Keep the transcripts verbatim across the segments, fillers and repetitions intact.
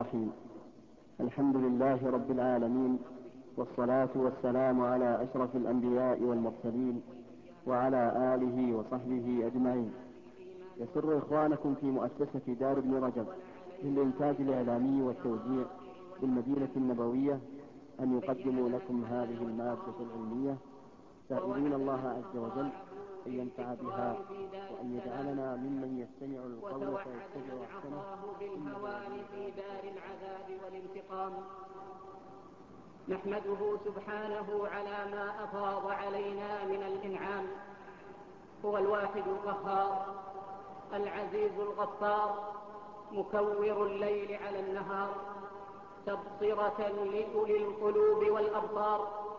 الرحيم. الحمد لله رب العالمين، والصلاة والسلام على أشرف الأنبياء والمرسلين وعلى آله وصحبه أجمعين. يسر إخوانكم في مؤسسة دار ابن رجب للإنتاج الإعلامي والتوزيع بالمدينة النبوية أن يقدموا لكم هذه المادة العلمية، سائلين الله عز وجل أن ينفع بها وأن يجعلنا ممن يستمع القول فيتبع أحسنه بالهوان في دار العذاب والانتقام. نحمده سبحانه على ما أفاض علينا من الإنعام. هو الواحد القهار العزيز الغفار، مكور الليل على النهار، تبصرة لأولي القلوب والأبصار،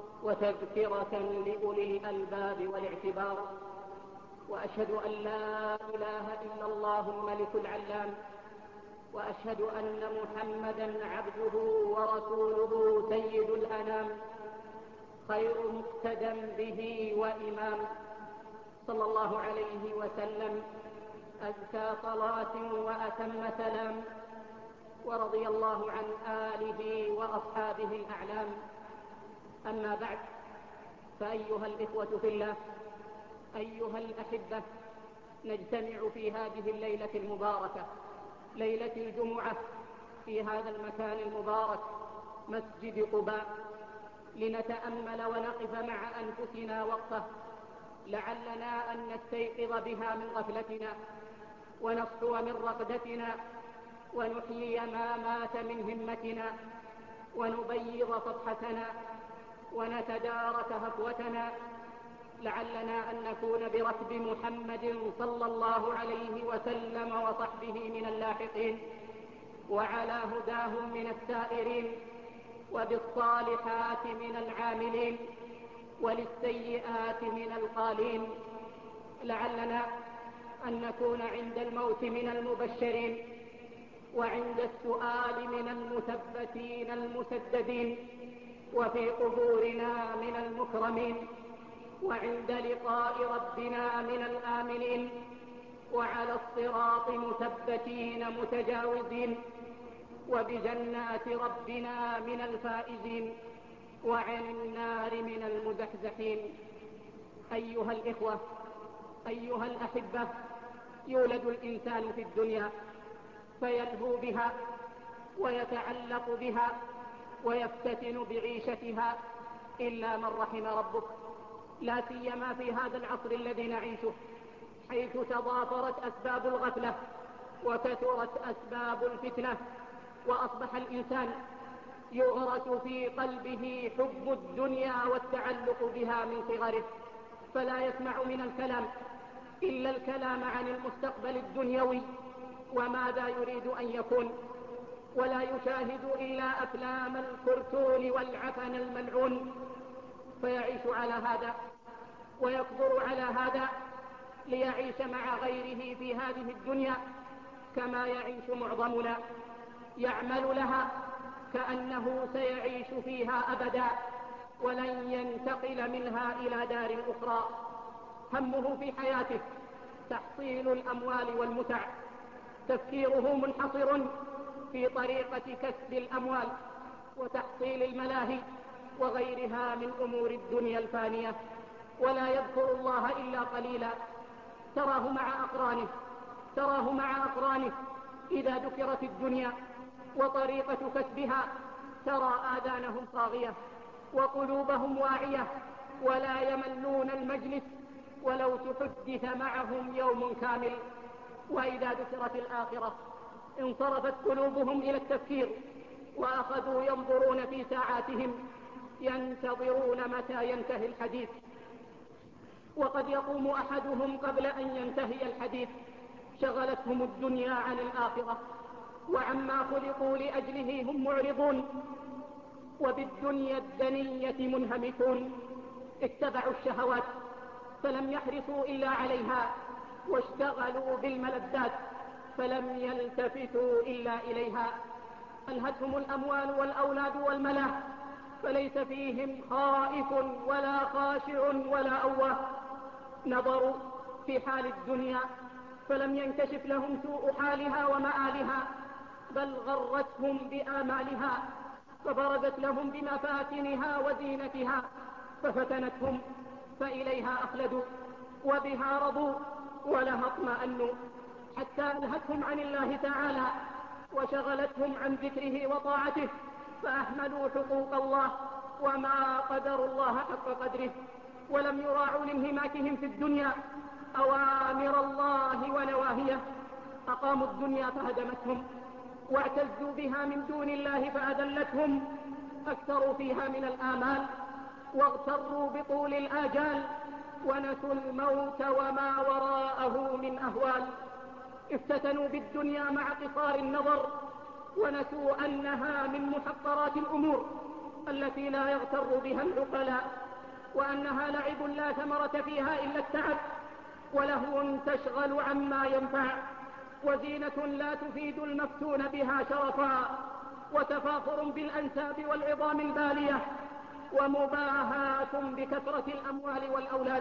وتذكرة لأولي الألباب والاعتبار. وأشهد أن لا إله إلا الله الملك العلام، وأشهد أن محمدا عبده ورسوله سيد الأنام، خير مقتدى به وإمام، صلى الله عليه وسلم أزكى صلاة وأتم سلام. ورضي الله عن آله وأصحابه الأعلام. أما بعد، فأيها الإخوة في الله، أيها الأحبة، نجتمع في هذه الليلة المباركة، ليلة الجمعة، في هذا المكان المبارك مسجد قباء، لنتأمل ونقف مع أنفسنا وقفة، لعلنا أن نستيقظ بها من غفلتنا، ونصحو من رقدتنا، ونحيي ما مات من همتنا، ونبيض صفحتنا، ونتدارك هفوتنا، لعلنا أن نكون بركب محمد صلى الله عليه وسلم وصحبه من اللاحقين، وعلى هداهم من السائرين، وبالصالحات من العاملين، وللسيئات من القالين. لعلنا أن نكون عند الموت من المبشرين، وعند السؤال من المثبتين المسددين، وفي قبورنا من المكرمين، وعند لقاء ربنا من الآمنين، وعلى الصراط مثبتين متجاوزين، وبجنات ربنا من الفائزين، وعن النار من المزحزحين. أيها الإخوة، أيها الأحبة، يولد الإنسان في الدنيا فيلهو بها ويتعلق بها ويفتتن بعيشتها إلا من رحم ربك، لا سيما في هذا العصر الذي نعيشه، حيث تضافرت أسباب الغفلة وكثرت أسباب الفتنة، وأصبح الإنسان يغرس في قلبه حب الدنيا والتعلق بها من صغره، فلا يسمع من الكلام إلا الكلام عن المستقبل الدنيوي وماذا يريد أن يكون، ولا يشاهد إلا أفلام الكرتون والعفن الملعون، فيعيش على هذا ويكبر على هذا ليعيش مع غيره في هذه الدنيا كما يعيش معظمنا، يعمل لها كأنه سيعيش فيها أبدا ولن ينتقل منها إلى دار أخرى. همه في حياته تحصيل الأموال والمتع، تفكيره منحصر في طريقة كسب الأموال وتحصيل الملاهي وغيرها من أمور الدنيا الفانية، ولا يذكر الله إلا قليلا. تراه مع أقرانه تراه مع أقرانه إذا ذكرت الدنيا وطريقة كسبها ترى آذانهم صاغية وقلوبهم واعية، ولا يملون المجلس ولو تحدث معهم يوم كامل. وإذا ذكرت الآخرة انصرفت قلوبهم إلى التفكير، وأخذوا ينظرون في ساعاتهم ينتظرون متى ينتهي الحديث، وقد يقوم أحدهم قبل أن ينتهي الحديث. شغلتهم الدنيا عن الآخرة، وعما خلقوا لأجله هم معرضون، وبالدنيا الدنية منهمكون. اتبعوا الشهوات فلم يحرصوا إلا عليها، واشتغلوا بالملذات فلم يلتفتوا إلا إليها. ألهتهم الأموال والأولاد والملاة، فليس فيهم خائف ولا خاشع ولا أواه. نظروا في حال الدنيا فلم ينكشف لهم سوء حالها ومآلها، بل غرتهم بآمالها فبرزت لهم بمفاتنها وزينتها ففتنتهم فإليها أخلدوا وبها رضوا ولها اطمأنوا حتى ألهتهم عن الله تعالى وشغلتهم عن ذكره وطاعته فأهملوا حقوق الله وما قدروا الله حق قدره ولم يراعوا لانهماكهم في الدنيا أوامر الله ونواهيه أقاموا الدنيا فهدمتهم واعتزوا بها من دون الله فأذلتهم أكثروا فيها من الآمال واغتروا بطول الآجال ونسوا الموت وما وراءه من أهوال افتتنوا بالدنيا مع قصار النظر ونسوا أنها من محقرات الأمور التي لا يغتر بها العقلاء وأنها لعب لا ثمرة فيها إلا التعب ولهو تشغل عما ينفع وزينة لا تفيد المفتون بها شرفا وتفاخر بالأنساب والعظام البالية ومباهاة بكثرة الأموال والأولاد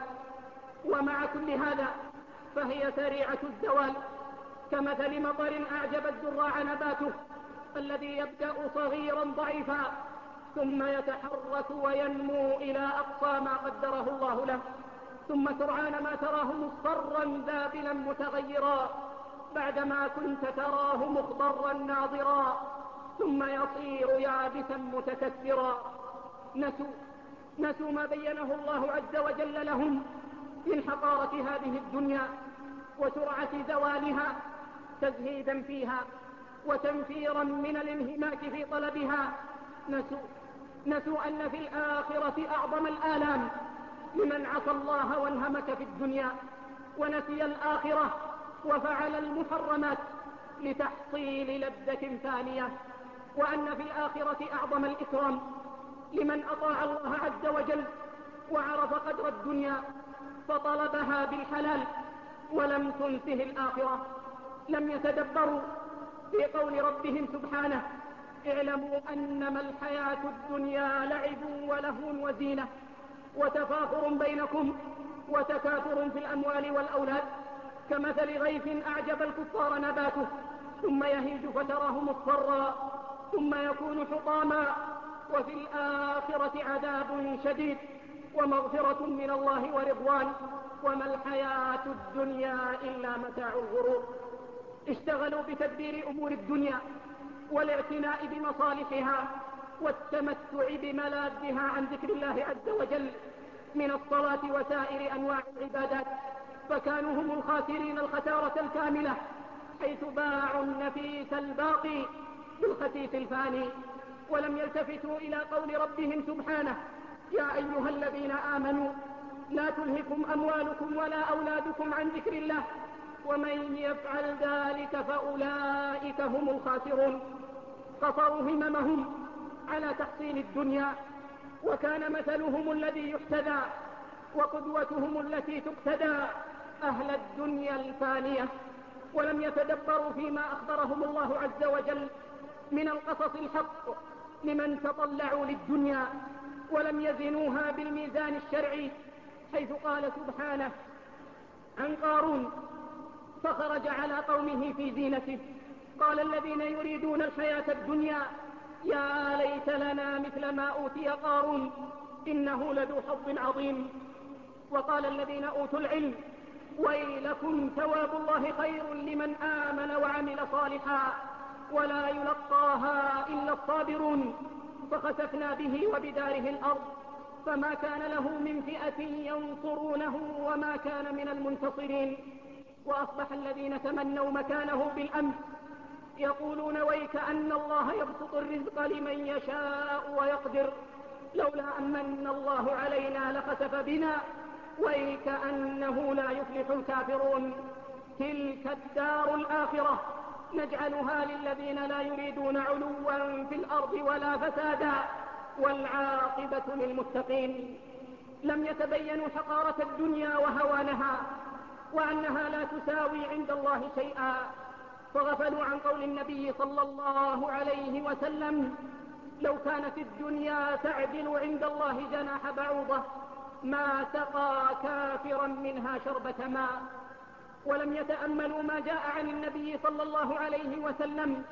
ومع كل هذا فهي سريعة الزوال كمثل مطر أعجب الزراع نباته الذي يبدأ صغيرا ضعيفا ثم يتحرك وينمو إلى أقصى ما قدره الله له ثم سرعان ما تراه مصفرا ذابلا متغيرا بعدما كنت تراه مخضرا ناضرا ثم يصير يابسا متكسرا نسوا نسوا ما بينه الله عز وجل لهم من حقارة هذه الدنيا وسرعة زوالها تزهيدا فيها وتنفيرا من الانهماك في طلبها نسوا نسوا أن في الآخرة أعظم الآلام لمن عصى الله وانهمك في الدنيا ونسي الآخرة وفعل المحرمات لتحصيل لذة ثانية وأن في الآخرة أعظم الإكرام لمن أطاع الله عز وجل وعرف قدر الدنيا فطلبها بالحلال ولم تنسه الآخرة لم يتدبروا في قول ربهم سبحانه اعلموا أنما الحياة الدنيا لعب ولهو وزينة وتفاخر بينكم وتكاثر في الأموال والأولاد كمثل غيث أعجب الكفار نباته ثم يهيج فتراه مصفرا ثم يكون حطاما وفي الآخرة عذاب شديد ومغفرة من الله ورضوان وما الحياة الدنيا إلا متاع الغرور اشتغلوا بتدبير أمور الدنيا والاعتناء بمصالحها والتمتع بملاذها عن ذكر الله عز وجل من الصلاة وسائر أنواع العبادات فكانوا هم الخاسرين الخسارة الكاملة حيث باعوا النفيس الباقي بالخسيس الفاني ولم يلتفتوا إلى قول ربهم سبحانه يا أيها الذين آمنوا لا تلهكم أموالكم ولا أولادكم عن ذكر الله ومن يفعل ذلك فأولئك هم الخاسرون قصروا هممهم على تحصيل الدنيا وكان مثلهم الذي يحتذى وقدوتهم التي تقتدى أهل الدنيا الفانية ولم يتدبروا فيما أخبرهم الله عز وجل من القصص الحق لمن تطلعوا للدنيا ولم يزنوها بالميزان الشرعي حيث قال سبحانه عن قارون فخرج على قومه في زينته قال الذين يريدون الحياة الدنيا يا ليت لنا مثل ما أوتي قارون إنه لذو حظ عظيم وقال الذين أوتوا العلم ويلكم ثواب الله خير لمن آمن وعمل صالحا ولا يلقاها إلا الصابرون فخسفنا به وبداره الأرض فما كان له من فئة ينصرونه وما كان من المنتصرين وأصبح الذين تمنوا مكانه بالأمس يقولون ويك أن الله يبسط الرزق لمن يشاء ويقدر لولا أمن الله علينا لخسف بنا ويك أنه لا يفلح الكافرون تلك الدار الآخرة نجعلها للذين لا يريدون علوا في الأرض ولا فسادا والعاقبة للمتقين لم يتبينوا حقارة الدنيا وهوانها وأنها لا تساوي عند الله شيئا فغفلوا عن قول النبي صلى الله عليه وسلم لو كانت الدنيا تعدل عند الله جناح بعوضة ما سقى كافرا منها شربة ماء ولم يتأملوا ما جاء عن النبي صلى الله عليه وسلم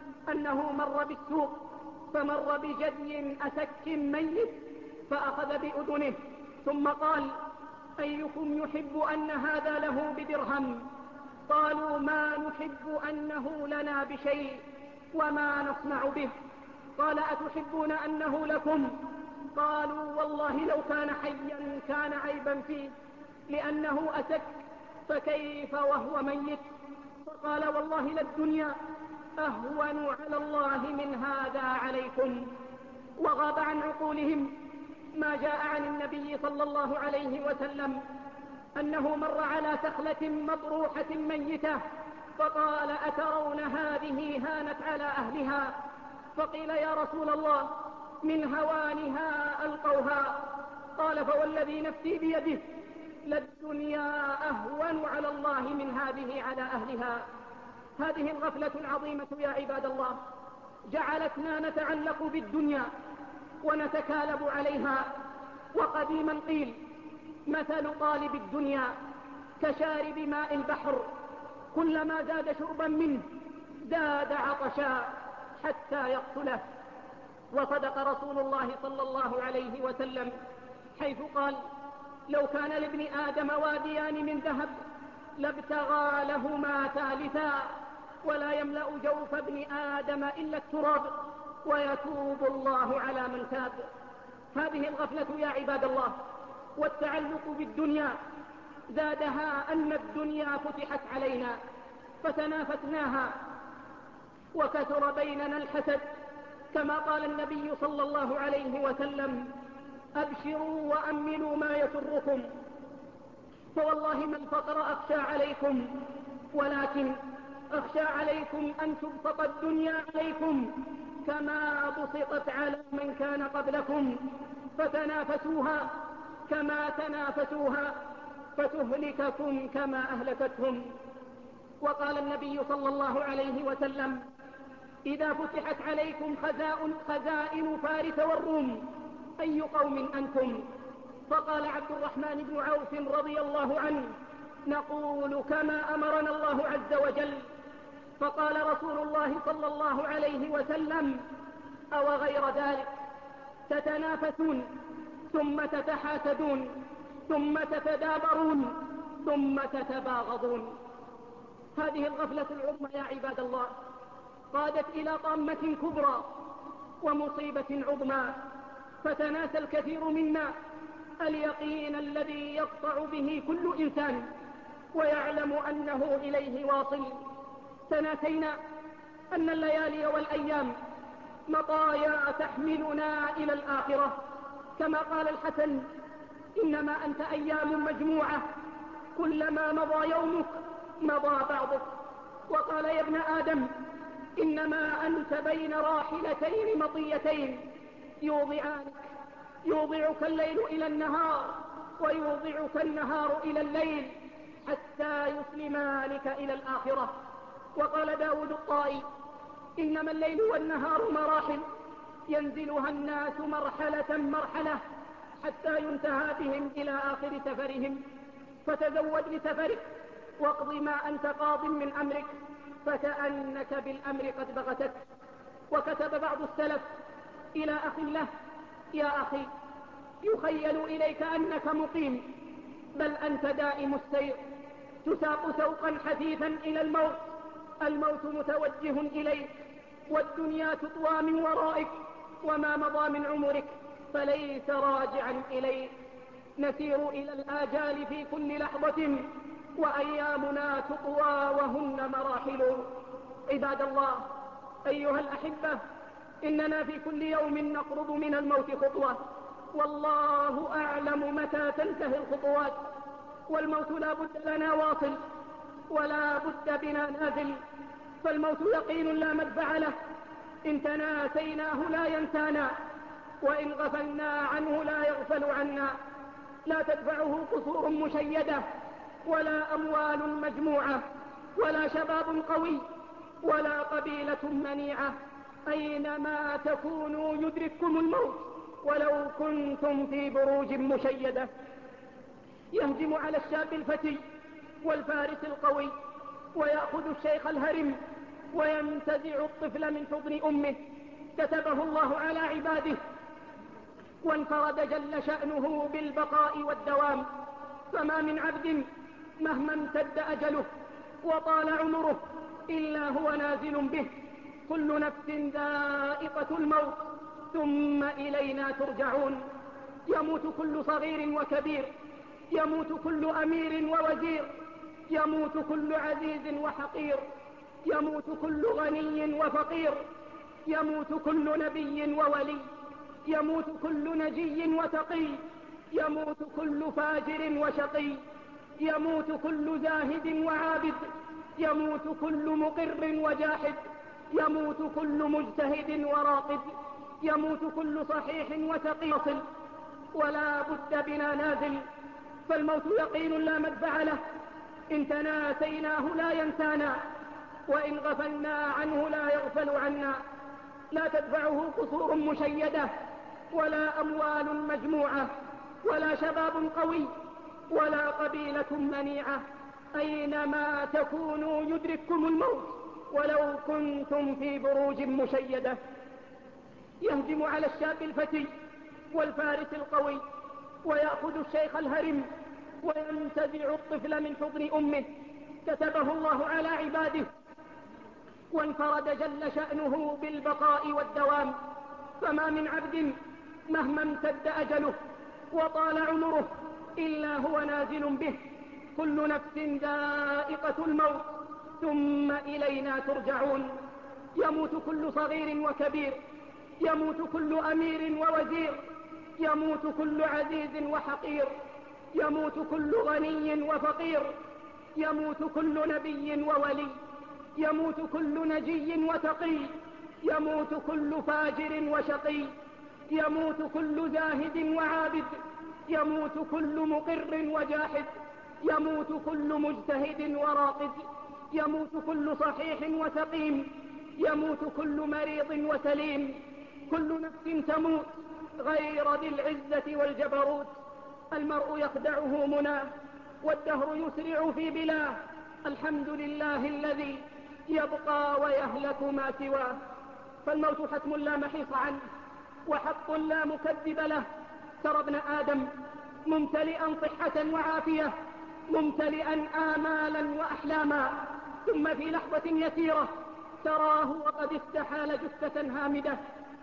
أنه مر بالسوق فمر بجدي أسك ميت فأخذ بأذنه ثم قال: أيكم يحب أن هذا له بدرهم؟ قالوا: ما نحب أنه لنا بشيء وما نصنع به. قال: أتحبون أنه لكم؟ قالوا: والله لو كان حيا كان عيبا فيه لأنه أسك، فكيف وهو ميت؟ فقال: والله للدنيا أهون على الله من هذا عليكم. وغاب عن عقولهم ما جاء عن النبي صلى الله عليه وسلم أنه مر على سخلة مطروحة ميتة فقال: أترون هذه هانت على أهلها؟ فقيل: يا رسول الله من هوانها ألقوها. قال: فوالذي نفسي بيده للدنيا أهون على الله من هذه على أهلها. هذه الغفلة العظيمة يا عباد الله جعلتنا نتعلق بالدنيا ونتكالب عليها. وقديما قيل: مثل طالب الدنيا كشارب ماء البحر، كلما زاد شربا منه زاد عطشا حتى يقتله. وصدق رسول الله صلى الله عليه وسلم حيث قال: لو كان لابن آدم واديان من ذهب لابتغى لهما ثالثا، ولا يملأ جوف ابن آدم إلا التراب، ويتوب الله على من تاب. هذه الغفلة يا عباد الله والتعلق بالدنيا زادها أن الدنيا فتحت علينا فتنافسناها وكثر بيننا الحسد، كما قال النبي صلى الله عليه وسلم: أبشروا وأملوا ما يسركم، فوالله ما الفقر أخشى عليكم، ولكن أخشى عليكم أن تبسط الدنيا عليكم كما بسطت على من كان قبلكم، فتنافسوها كما تنافسوها فتهلككم كما أهلكتهم. وقال النبي صلى الله عليه وسلم: إذا فتحت عليكم خزائن فارس والروم أي قوم أنتم؟ فقال عبد الرحمن بن عوف رضي الله عنه: نقول كما أمرنا الله عز وجل. فقال رسول الله صلى الله عليه وسلم: أو غير ذلك، تتنافسون ثم تتحاسدون ثم تتدابرون ثم تتباغضون. هذه الغفلة العظمى يا عباد الله قادت إلى طامة كبرى ومصيبة عظمى، فتناسى الكثير منا اليقين الذي يقطع به كل إنسان ويعلم أنه إليه واصل. تناسينا أن الليالي والأيام مطايا تحملنا إلى الآخرة، كما قال الحسن: إنما أنت أيام مجموعة، كلما مضى يومك مضى بعضك. وقال: يا ابن آدم إنما أنت بين راحلتين مطيتين يوضعانك، يوضعك الليل إلى النهار ويوضعك النهار إلى الليل حتى يسلمانك إلى الآخرة. وقال داود الطائي: إنما الليل والنهار مراحل ينزلها الناس مرحلة مرحلة حتى ينتهى بهم إلى آخر سفرهم، فتزود لسفرك واقض ما أنت قاض من أمرك فكأنك بالأمر قد بغتك. وكتب بعض السلف إلى أخ له: يا أخي، يخيل إليك أنك مقيم، بل أنت دائم السير، تساق سوقا حثيثا إلى الموت، الموت متوجه إليك، والدنيا تطوى من ورائك، وما مضى من عمرك فليس راجعا إليك. نسير إلى الآجال في كل لحظة، وأيامنا تطوى وهن مراحل. عباد الله أيها الأحبة، إننا في كل يوم نقرب من الموت خطوة، والله أعلم متى تنتهي الخطوات، والموت لا بد لنا واصل ولا بد بنا نازل، فالموت يقين لا مدفع له، إن تناسيناه لا ينسانا، وإن غفلنا عنه لا يغفل عنا. لا تدفعه قصور مشيدة ولا أموال مجموعة ولا شباب قوي ولا قبيلة منيعة، أينما تكونوا يدرككم الموت ولو كنتم في بروج مشيدة. يهجم على الشاب الفتي والفارس القوي ويأخذ الشيخ الهرم وينتزع الطفل من حضن أمه كتبه الله على عباده، وانفرد جل شأنه بالبقاء والدوام. فما من عبد مهما امتد أجله وطال عمره إلا هو نازل به. كل نفس ذائقة الموت ثم إلينا ترجعون. يموت كل صغير وكبير، يموت كل أمير ووزير، يموت كل عزيز وحقير، يموت كل غني وفقير، يموت كل نبي وولي، يموت كل نجي وتقي، يموت كل فاجر وشقي، يموت كل زاهد وعابد، يموت كل مقر وجاحد، يموت كل مجتهد وراقد، يموت كل صحيح وسقيم. ولا بد بنا نازل، فالموت يقين لا مدفع له. إن تناسيناه لا ينسانا، وإن غفلنا عنه لا يغفل عنا. لا تدفعه قصور مشيدة، ولا أموال مجموعة، ولا شباب قوي، ولا قبيلة منيعة. أينما تكونوا يدرككم الموت ولو كنتم في بروج مشيدة. يهجم على الشاب الفتي والفارس القوي، ويأخذ الشيخ الهرم، وينتزع الطفل من حضن أمه كتبه الله على عباده، وانفرد جل شأنه بالبقاء والدوام. فما من عبد مهما امتد أجله وطال عمره إلا هو نازل به. كل نفس ذائقة الموت ثم إلينا ترجعون. يموت كل صغير وكبير، يموت كل أمير ووزير، يموت كل عزيز وحقير، يموت كل غني وفقير، يموت كل نبي وولي، يموت كل نجي وتقي، يموت كل فاجر وشقي، يموت كل زاهد وعابد، يموت كل مقر وجاحد، يموت كل مجتهد وراقد، يموت كل صحيح وسقيم، يموت كل مريض وسليم. كل نفس تموت غير ذي العزة والجبروت. المرء يخدعه مناه، والدهر يسرع في بلاه. الحمد لله الذي يبقى ويهلك ما سواه. فالموت حتم لا محيص عنه، وحق لا مكذب له. ترى ابن آدم ممتلئا صحة وعافية، ممتلئا آمالا وأحلاما، ثم في لحظة يسيرة تراه وقد استحال جثة هامدة،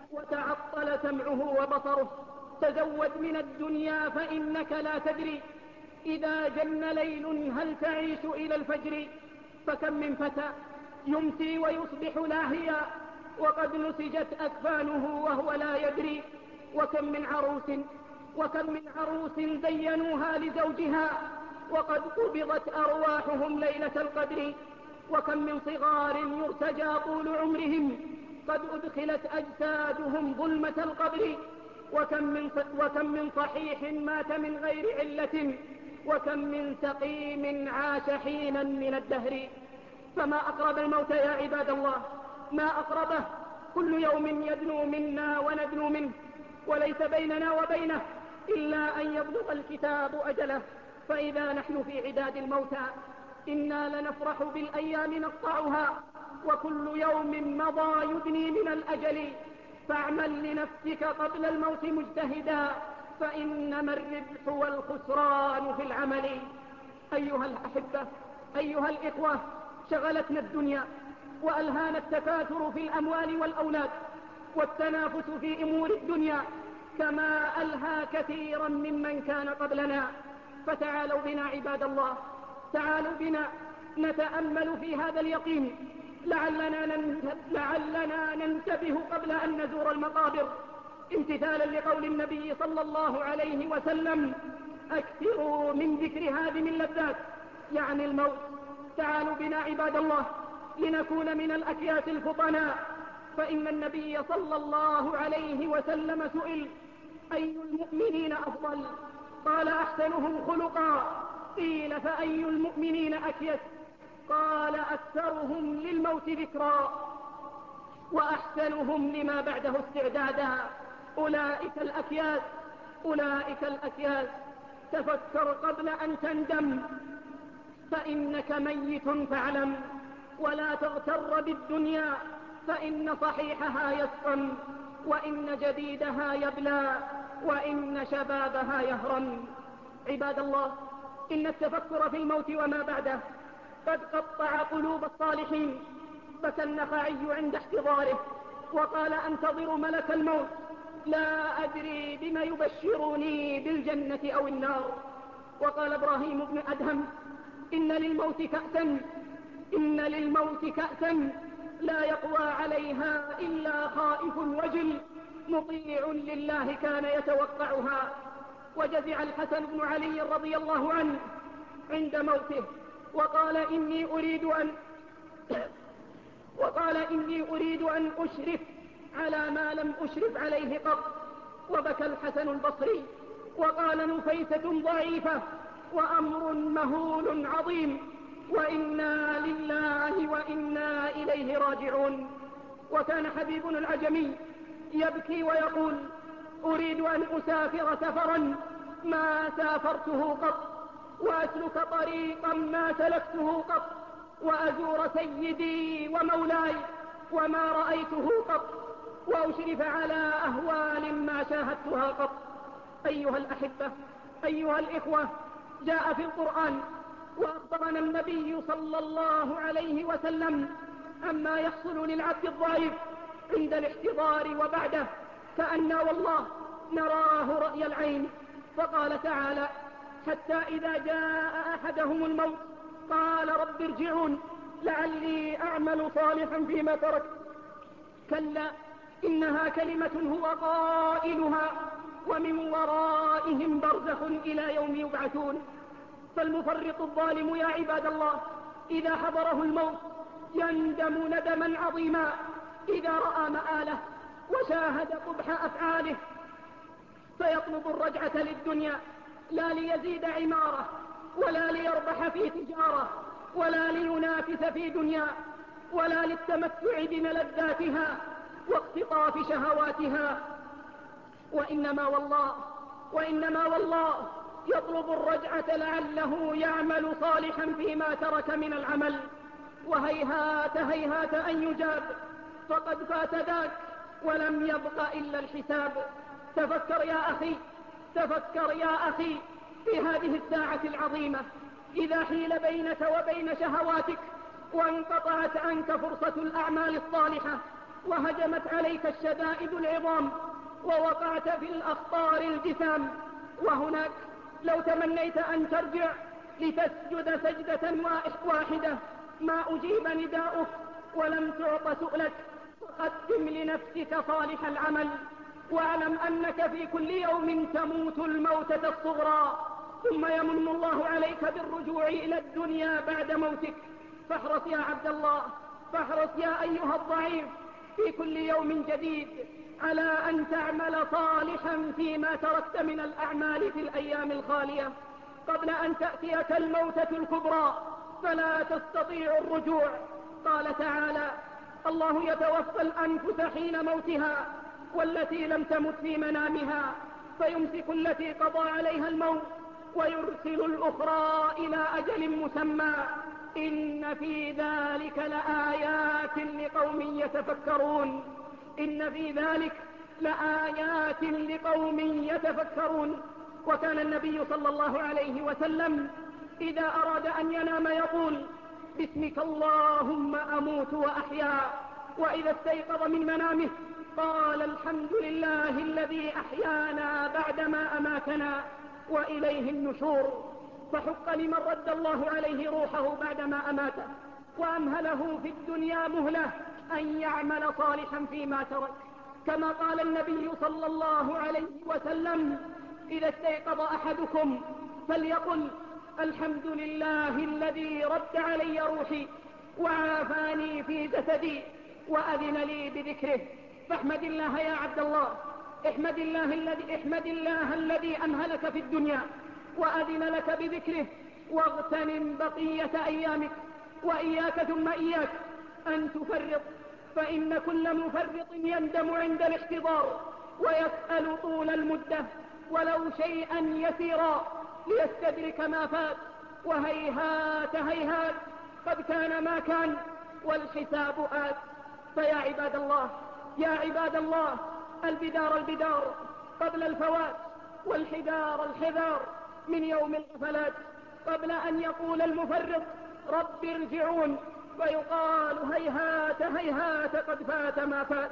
وتعطل سمعه وبصره. تزود من الدنيا فإنك لا تدري إذا جن ليل هل تعيش إلى الفجر. فكم من فتى يمسي ويصبح لاهيا، وقد نسجت أكفانه وهو لا يدري. وكم من عروس وكم من عروس زينوها لزوجها، وقد قبضت أرواحهم ليلة القدر. وكم من صغار يرتجى طول عمرهم، قد أدخلت أجسادهم ظلمة القبر. وكم من, وكم من صحيح مات من غير علة، وكم من سقيم عاش حينا من الدهر. فما أقرب الموت يا عباد الله، ما أقربه. كل يوم يدنو منا وندنو منه، وليس بيننا وبينه إلا أن يبلغ الكتاب أجله. فإذا نحن في عداد الموتى إنا لنفرح بالأيام نقطعها، وكل يوم مضى يدني من الأجل. فاعمل لنفسك قبل الموت مجتهدا، فإنما الربح والخسران في العمل. أيها الأحبة، أيها الإخوة، شغلتنا الدنيا وألهانا التكاثر في الأموال والأولاد والتنافس في أمور الدنيا كما ألهى كثيرا ممن كان قبلنا. فتعالوا بنا عباد الله، تعالوا بنا نتأمل في هذا اليقين، لعلنا, لعلنا ننتبه قبل أن نزور المقابر، امتثالا لقول النبي صلى الله عليه وسلم: أكثروا من ذكر هادم اللذات، يعني الموت. تعالوا بنا عباد الله لنكون من الأكياس الفطناء. فإن النبي صلى الله عليه وسلم سئل: أي المؤمنين أفضل؟ قال: أحسنهم خلقا. قيل: فأي المؤمنين أكيس؟ قال: أكثرهم للموت ذكرا، وأحسنهم لما بعده استعدادا. أولئك الأكياس، أولئك الأكياس. تفكر قبل أن تندم، فإنك ميت فاعلم. ولا تغتر بالدنيا، فإن صحيحها يسقم، وإن جديدها يبلى، وإن شبابها يهرم. عباد الله، إن التفكر في الموت وما بعده قد قطع قلوب الصالحين. بكى النخعي عند احتضاره وقال: أنتظر ملك الموت، لا أدري بما يبشرني، بالجنة أو النار. وقال إبراهيم بن أدهم: إن للموت كأسا إن للموت كأسا لا يقوى عليها إلا خائف وجل، مطيع لله كان يتوقعها. وجزع الحسن بن علي رضي الله عنه عند موته وقال: إني أريد أن وقال إني أريد أن أشرف على ما لم أشرف عليه قط. وبكى الحسن البصري وقال: نفيسة ضعيفة وأمر مهول عظيم، وإنا لله وإنا إليه راجعون. وكان حبيب العجمي يبكي ويقول: أريد أن أسافر سفرا ما سافرته قط، وأسلك طريقا ما سلكته قط، وأزور سيدي ومولاي وما رأيته قط، وأشرف على أهوال ما شاهدتها قط. أيها الأحبة، أيها الإخوة، جاء في القرآن وأخبرنا النبي صلى الله عليه وسلم عما يحصل للعبد الضعيف عند الاحتضار وبعده، كأننا والله نراه رأي العين. فقال تعالى: حتى إذا جاء أحدهم الموت قال رب ارجعون لعلي أعمل صالحا فيما تركت. كلا إنها كلمة هو قائلها ومن ورائهم برزخ إلى يوم يبعثون. فالمفرط الظالم يا عباد الله إذا حضره الموت يندم ندما عظيما إذا رأى مآله وشاهد قبح أفعاله، فيطلب الرجعة للدنيا، لا ليزيد عمارة ولا ليربح في تجارة ولا لينافس في دنيا ولا للتمتع بملذاتها واقتطاف شهواتها، وإنما والله وإنما والله يطلب الرجعة لعله يعمل صالحا فيما ترك من العمل. وهيهات هيهات أن يجاب، فقد فات ذاك ولم يبق إلا الحساب. تفكر يا أخي تفكر يا أخي في هذه الساعة العظيمة، إذا حيل بينك وبين شهواتك وانقطعت عنك فرصة الأعمال الصالحة وهجمت عليك الشدائد العظام ووقعت في الأخطار الجسام. وهناك لو تمنيت أن ترجع لتسجد سجدة واحدة ما أجيب نداؤك ولم تعط سؤلك، فقدم لنفسك صالح العمل، واعلم أنك في كل يوم تموت الموتة الصغرى، ثم يمن الله عليك بالرجوع إلى الدنيا بعد موتك. فاحرص يا عبد الله، فاحرص يا أيها الضعيف في كل يوم جديد على أن تعمل صالحا فيما تركت من الأعمال في الأيام الخالية قبل أن تأتيك الموتة الكبرى فلا تستطيع الرجوع. قال تعالى: الله يتوفى الأنفس حين موتها والتي لم تمت في منامها فيمسك التي قضى عليها الموت ويرسل الأخرى إلى أجل مسمى، إن في ذلك لآيات لقوم يتفكرون إن في ذلك لآيات لقوم يتفكرون. وكان النبي صلى الله عليه وسلم إذا أراد أن ينام يقول: باسمك اللهم أموت وأحيا. وإذا استيقظ من منامه قال: الحمد لله الذي أحيانا بعدما أماتنا وإليه النشور. فحق لمن رد الله عليه روحه بعدما أماته وأمهله في الدنيا مهلة أن يعمل صالحا فيما ترك، كما قال النبي صلى الله عليه وسلم: إذا استيقظ أحدكم فليقل: الحمد لله الذي رد علي روحي وعافاني في جسدي وأذن لي بذكره. فاحمد الله يا عبد الله، احمد الله الذي احمد الله الذي أمهلك في الدنيا وأذن لك بذكره، واغتنم بقية أيامك. وإياك ثم إياك أن تفرط، فإن كل مفرط يندم عند الاحتضار ويسأل طول المدة ولو شيئا يسيرا ليستدرك ما فات. وهيهات هيهات قد كان ما كان، والحساب آت. فيا عباد الله يا عباد الله البدار البدار قبل الفوات، والحذار الحذار من يوم الغفلات، قبل أن يقول المفرط رب ارجعون فيقال هيهات هيهات قد فات ما فات.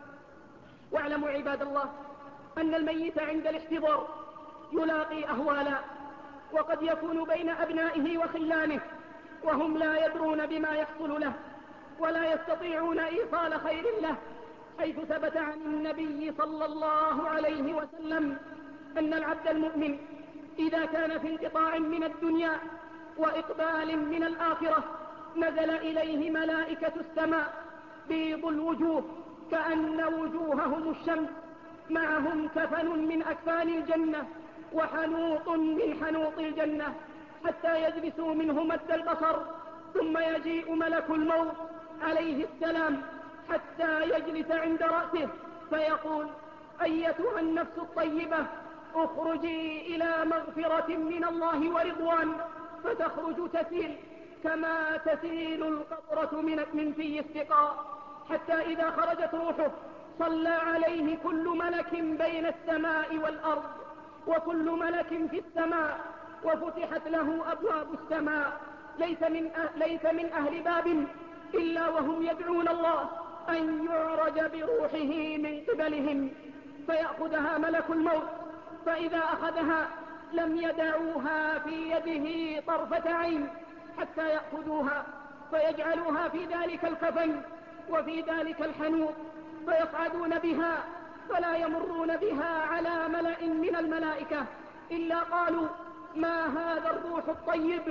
واعلموا عباد الله أن الميت عند الاحتضار يلاقي أهوالا، وقد يكون بين أبنائه وخلانه وهم لا يدرون بما يحصل له ولا يستطيعون إيصال خير له، حيث ثبت عن النبي صلى الله عليه وسلم أن العبد المؤمن إذا كان في انقطاع من الدنيا وإقبال من الآخرة نزل إليه ملائكة السماء بيض الوجوه كأن وجوههم الشمس، معهم كفن من أكفان الجنة وحنوط من حنوط الجنة، حتى يجلسوا منه مد البصر، ثم يجيء ملك الموت عليه السلام حتى يجلس عند رأسه فيقول أيتها النفس الطيبة اخرجي إلى مغفرة من الله ورضوان، فتخرج تسيل كما تسيل القطرة من في السقاء، حتى إذا خرجت روحه صلى عليه كل ملك بين السماء والأرض وكل ملك في السماء، وفتحت له أبواب السماء، ليس من, أه ليس من أهل باب إلا وهم يدعون الله أن يعرج بروحه من قبلهم، فيأخذها ملك الموت، فإذا أخذها لم يدعوها في يده طرفة عين حتى يأخذوها فيجعلوها في ذلك الكفن وفي ذلك الحنوط، فيصعدون بها فلا يمرون بها على ملأ من الملائكة إلا قالوا ما هذا الروح الطيب،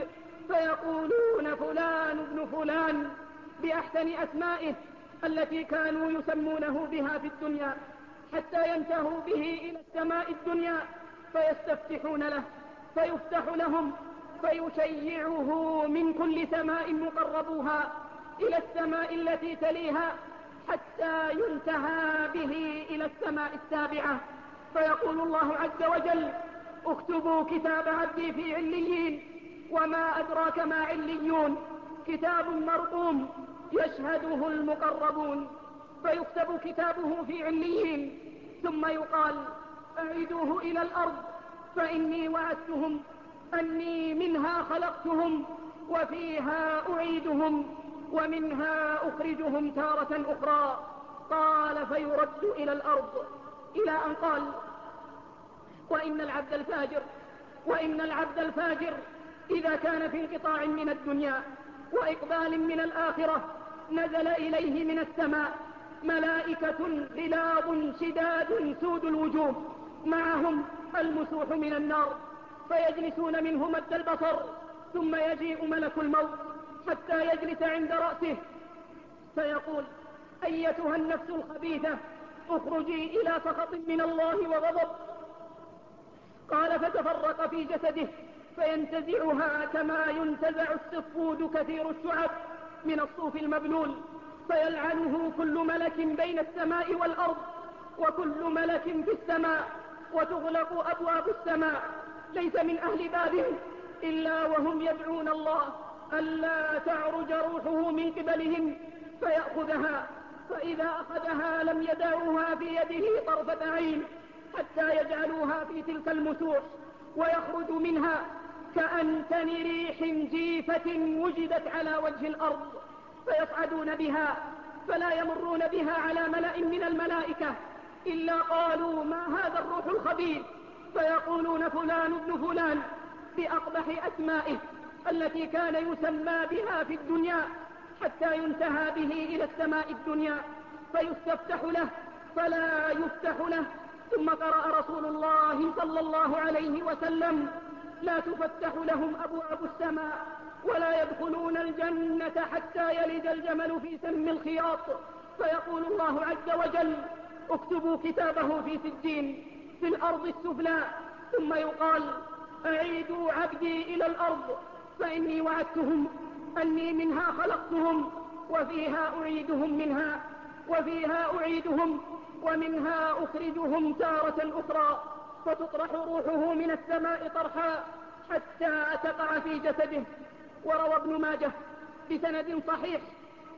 فيقولون فلان ابن فلان بأحسن أسمائه التي كانوا يسمونه بها في الدنيا، حتى ينتهوا به إلى السماء الدنيا فيستفتحون له فيفتح لهم فيشيعه من كل سماء مقربوها إلى السماء التي تليها، حتى ينتهى به إلى السماء السابعة، فيقول الله عز وجل اكتبوا كتاب عبدي في عليين، وما أدراك ما عليون، كتاب مرقوم يشهده المقربون، فيكتب كتابه في عليين، ثم يقال أعيدوه إلى الأرض فإني وعدتهم أني منها خلقتهم وفيها أعيدهم ومنها أخرجهم تارة أخرى، قال فيرد إلى الأرض، إلى أن قال وإن العبد الفاجر وإن العبد الفاجر إذا كان في انقطاع من الدنيا وإقبال من الآخرة نزل إليه من السماء ملائكة غلاظ شداد سود الوجوه، معهم المسوح من النار، فيجلسون منه مد البصر، ثم يجيء ملك الموت حتى يجلس عند رأسه فيقول أيتها النفس الخبيثة اخرجي إلى سخط من الله وغضب، قال فتفرق في جسده فينتزعها كما ينتزع السفود كثير الشعب من الصوف المبلول، فيلعنه كل ملك بين السماء والأرض وكل ملك في السماء، وتغلق أبواب السماء، ليس من أهل باب إلا وهم يدعون الله ألا تعرج روحه من قبلهم فيأخذها، فإذا أخذها لم يدعوها في يده طرفة عين حتى يجعلوها في تلك المسوح، ويخرج منها كأنتن ريح جيفة وجدت على وجه الأرض، فيصعدون بها فلا يمرون بها على ملأ من الملائكة إلا قالوا ما هذا الروح الخبيث، فيقولون فلان ابن فلان بأقبح أسمائه التي كان يسمى بها في الدنيا، حتى ينتهى به إلى السماء الدنيا فيستفتح له فلا يفتح له. ثم قرأ رسول الله صلى الله عليه وسلم لا تفتح لهم أبواب السماء ولا يدخلون الجنة حتى يلج الجمل في سم الخياط، فيقول الله عز وجل اكتبوا كتابه في سجين في الأرض السفلى، ثم يقال أعيدوا عبدي إلى الأرض فإني وعدتهم أني منها خلقتهم وفيها أعيدهم منها وفيها أعيدهم ومنها أخرجهم تارة أخرى، فتطرح روحه من السماء طرحا حتى تقع في جسده. وروى ابن ماجه بسند صحيح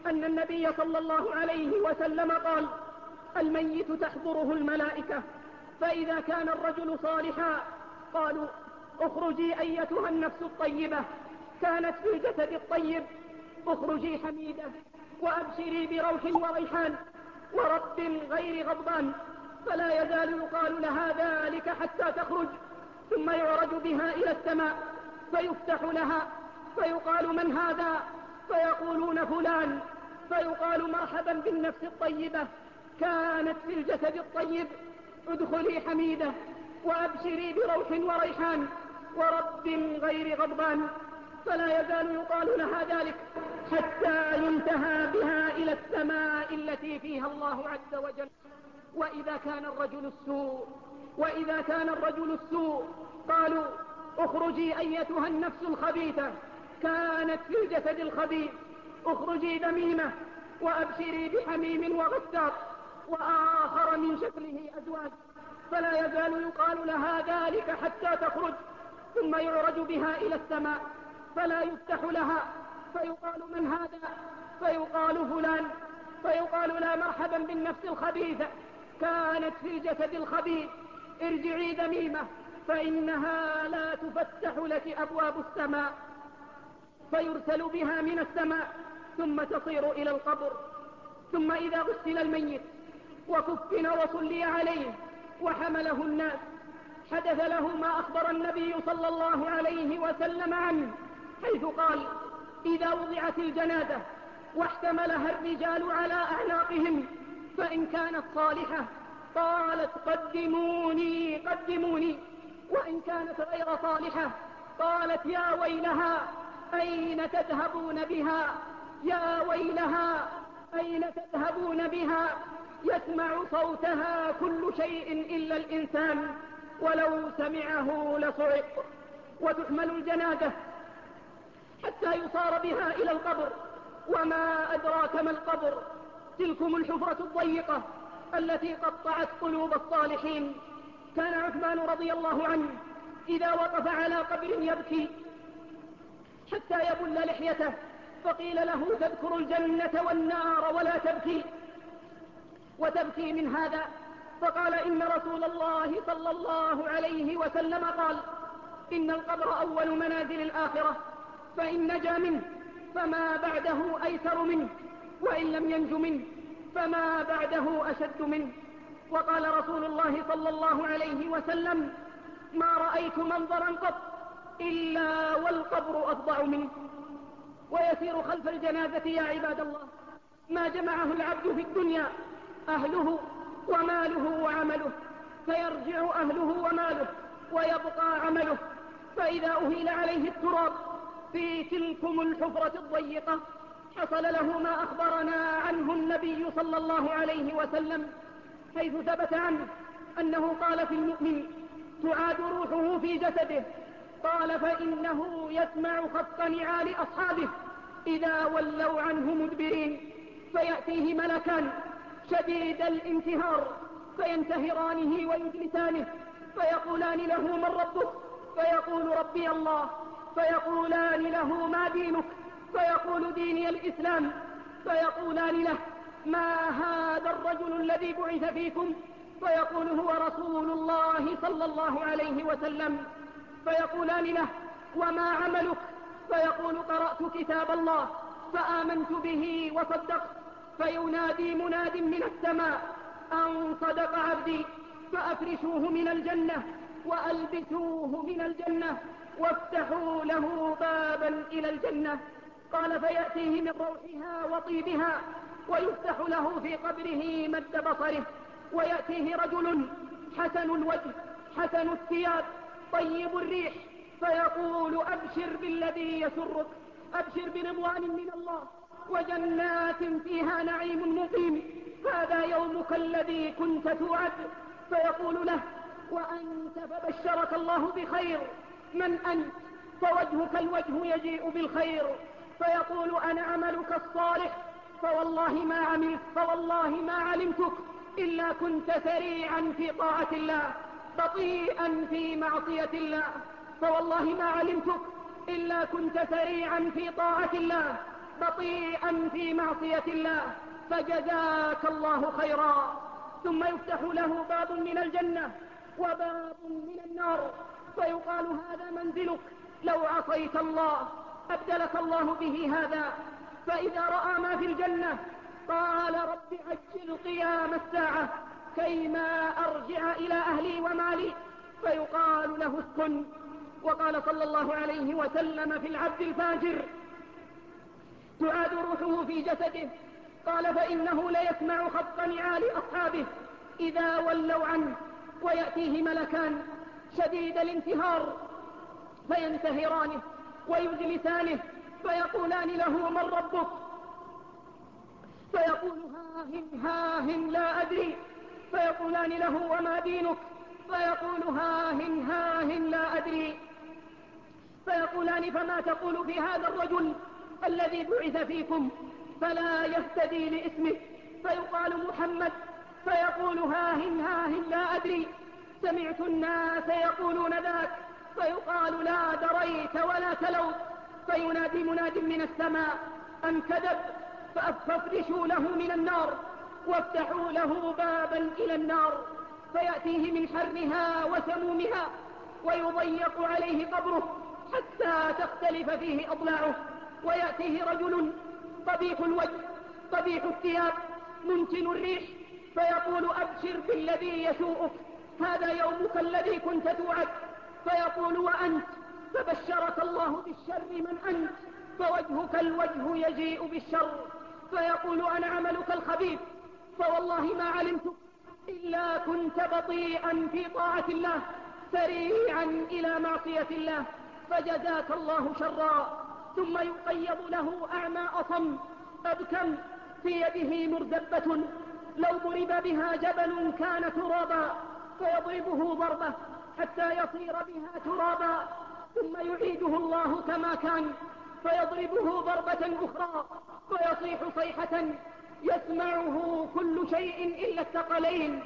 أن النبي صلى الله عليه وسلم قال: الميت تحضره الملائكة، فإذا كان الرجل صالحا قالوا: اخرجي أيتها النفس الطيبة، كانت في الجسد الطيب، اخرجي حميدة وأبشري بروح وريحان ورب غير غضبان، فلا يزال يقال لها ذلك حتى تخرج، ثم يعرج بها إلى السماء فيفتح لها فيقال: من هذا؟ فيقولون: فلان. فيقال: مرحبا بالنفس الطيبة، كانت في الجسد الطيب، ادخلي حميدة وأبشري بروح وريحان ورب غير غضبان، فلا يزال يقال لها ذلك حتى ينتهى بها إلى السماء التي فيها الله عز وجل. وإذا كان الرجل السوء وإذا كان الرجل السوء قالوا: اخرجي أيتها النفس الخبيثة، كانت في الجسد الخبيث، اخرجي ذميمة وأبشري بحميم وغساق وآخر من شكله أزواج، فلا يزال يقال لها ذلك حتى تخرج، ثم يعرج بها إلى السماء فلا يفتح لها، فيقال: من هذا؟ فيقال: فلان. فيقال: لا مرحبا بالنفس الخبيثة، كانت في الجسد الخبيث، ارجعي ذميمة، فإنها لا تفتح لك أبواب السماء. فيرسل بها من السماء ثم تصير إلى القبر. ثم إذا غسل الميت وكفن وصلي عليه وحمله الناس، حدث له ما أخبر النبي صلى الله عليه وسلم عنه، حيث قال: إذا وضعت الجنازة واحتملها الرجال على أعناقهم، فإن كانت صالحة قالت: قدموني قدموني، وإن كانت غير صالحة قالت: يا ويلها أين تذهبون بها، يا ويلها أين تذهبون بها، يسمع صوتها كل شيء إلا الإنسان، ولو سمعه لصعق. وتحمل الجنازة حتى يصار بها إلى القبر. وما أدراك ما القبر؟ تلكم الحفرة الضيقة التي قطعت قلوب الصالحين. كان عثمان رضي الله عنه إذا وقف على قبر يبكي حتى يبل لحيته، فقيل له: تذكر الجنة والنار ولا تبكي، وتبكي من هذا؟ فقال: إن رسول الله صلى الله عليه وسلم قال: إن القبر أول منازل الآخرة، فإن نجا منه فما بعده أيسر منه، وإن لم ينج منه فما بعده أشد منه. وقال رسول الله صلى الله عليه وسلم: ما رأيت منظرا قط إلا والقبر أفظع منه. ويسير خلف الجنازة يا عباد الله ما جمعه العبد في الدنيا، أهله وماله وعمله، فيرجع أهله وماله ويبقى عمله. فإذا أهيل عليه التراب في تلكم الحفرة الضيقة حصل له ما أخبرنا عنه النبي صلى الله عليه وسلم، حيث ثبت عنه أنه قال في المؤمن: تعاد روحه في جسده، قال: فإنه يسمع خفق نعال أصحابه إذا ولوا عنه مدبرين، فيأتيه ملكان شديد الانتهار فينتهرانه ويجلسانه، فيقولان له: من ربك؟ فيقول: ربي الله. فيقولان له: ما دينك؟ فيقول: ديني الإسلام. فيقولان له: ما هذا الرجل الذي بعث فيكم؟ فيقول: هو رسول الله صلى الله عليه وسلم. فيقولان له: وما عملك؟ فيقول: قرأت كتاب الله فآمنت به وصدقت. فينادي مناد من السماء: أن صدق عبدي، فأفرشوه من الجنة وألبسوه من الجنة وافتحوا له بابا إلى الجنة. قال: فيأتيه من روحها وطيبها ويفتح له في قبره مد بصره، ويأتيه رجل حسن الوجه حسن الثياب طيب الريح، فيقول: أبشر بالذي يسرك، أبشر برضوان من الله وجنات فيها نعيم مقيم، هذا يومك الذي كنت توعد. فيقول له: وأنت فبشرك الله بخير، من أنت؟ فوجهك الوجه يجيء بالخير. فيقول: أنا عملك الصالح، فوالله ما عملت فوالله ما علمتك إلا كنت سريعا في طاعة الله بطيئا في معصية الله، فوالله ما علمتك إلا كنت سريعا في طاعة الله بطيئا في معصية الله فجزاك الله خيرا. ثم يفتح له باب من الجنة وباب من النار فيقال هذا منزلك لو عصيت الله أبدلك الله به هذا. فإذا رأى ما في الجنة قال رب عجل قيام الساعة كيما أرجع إلى أهلي ومالي فيقال له اسكن. وقال صلى الله عليه وسلم في العبد الفاجر تعاد روحه في جسده قال فإنه ليسمع خط نعال أصحابه إذا ولوا عنه ويأتيه ملكان شديد الانتهار فينتهرانه ويجلسانه فيقولان له من ربك فيقول هاهن هاهن لا أدري فيقولان له وما دينك فيقول هاهن هاهن لا أدري فيقولان فما تقول في هذا الرجل الذي بعث فيكم فلا يهتدي لاسمه فيقال محمد فيقول هاهن هاهن لا أدري سمعت الناس يقولون ذاك فيقال لا دريت ولا تلوت فينادي مناد من السماء أن كذب فافرشوا له من النار وافتحوا له بابا إلى النار فيأتيه من حرها وسمومها ويضيق عليه قبره حتى تختلف فيه أضلاعه ويأتيه رجل قبيح الوجه قبيح الثياب منتن الريح فيقول أبشر بالذي يسوءك هذا يومك الذي كنت توعد فيقول وأنت فبشرك الله بالشر من أنت فوجهك الوجه يجيء بالشر فيقول أنا عملك الخبيث فوالله ما علمتك إلا كنت بطيئا في طاعة الله سريعا إلى معصية الله فجزاك الله شرا. ثم يقيض له أعمى أصم أبكم في يده مرزبة لو ضرب بها جبل كان ترابا فيضربه ضربة حتى يصير بها ترابا ثم يعيده الله كما كان فيضربه ضربة أخرى فيصيح صيحة يسمعه كل شيء إلا الثقلين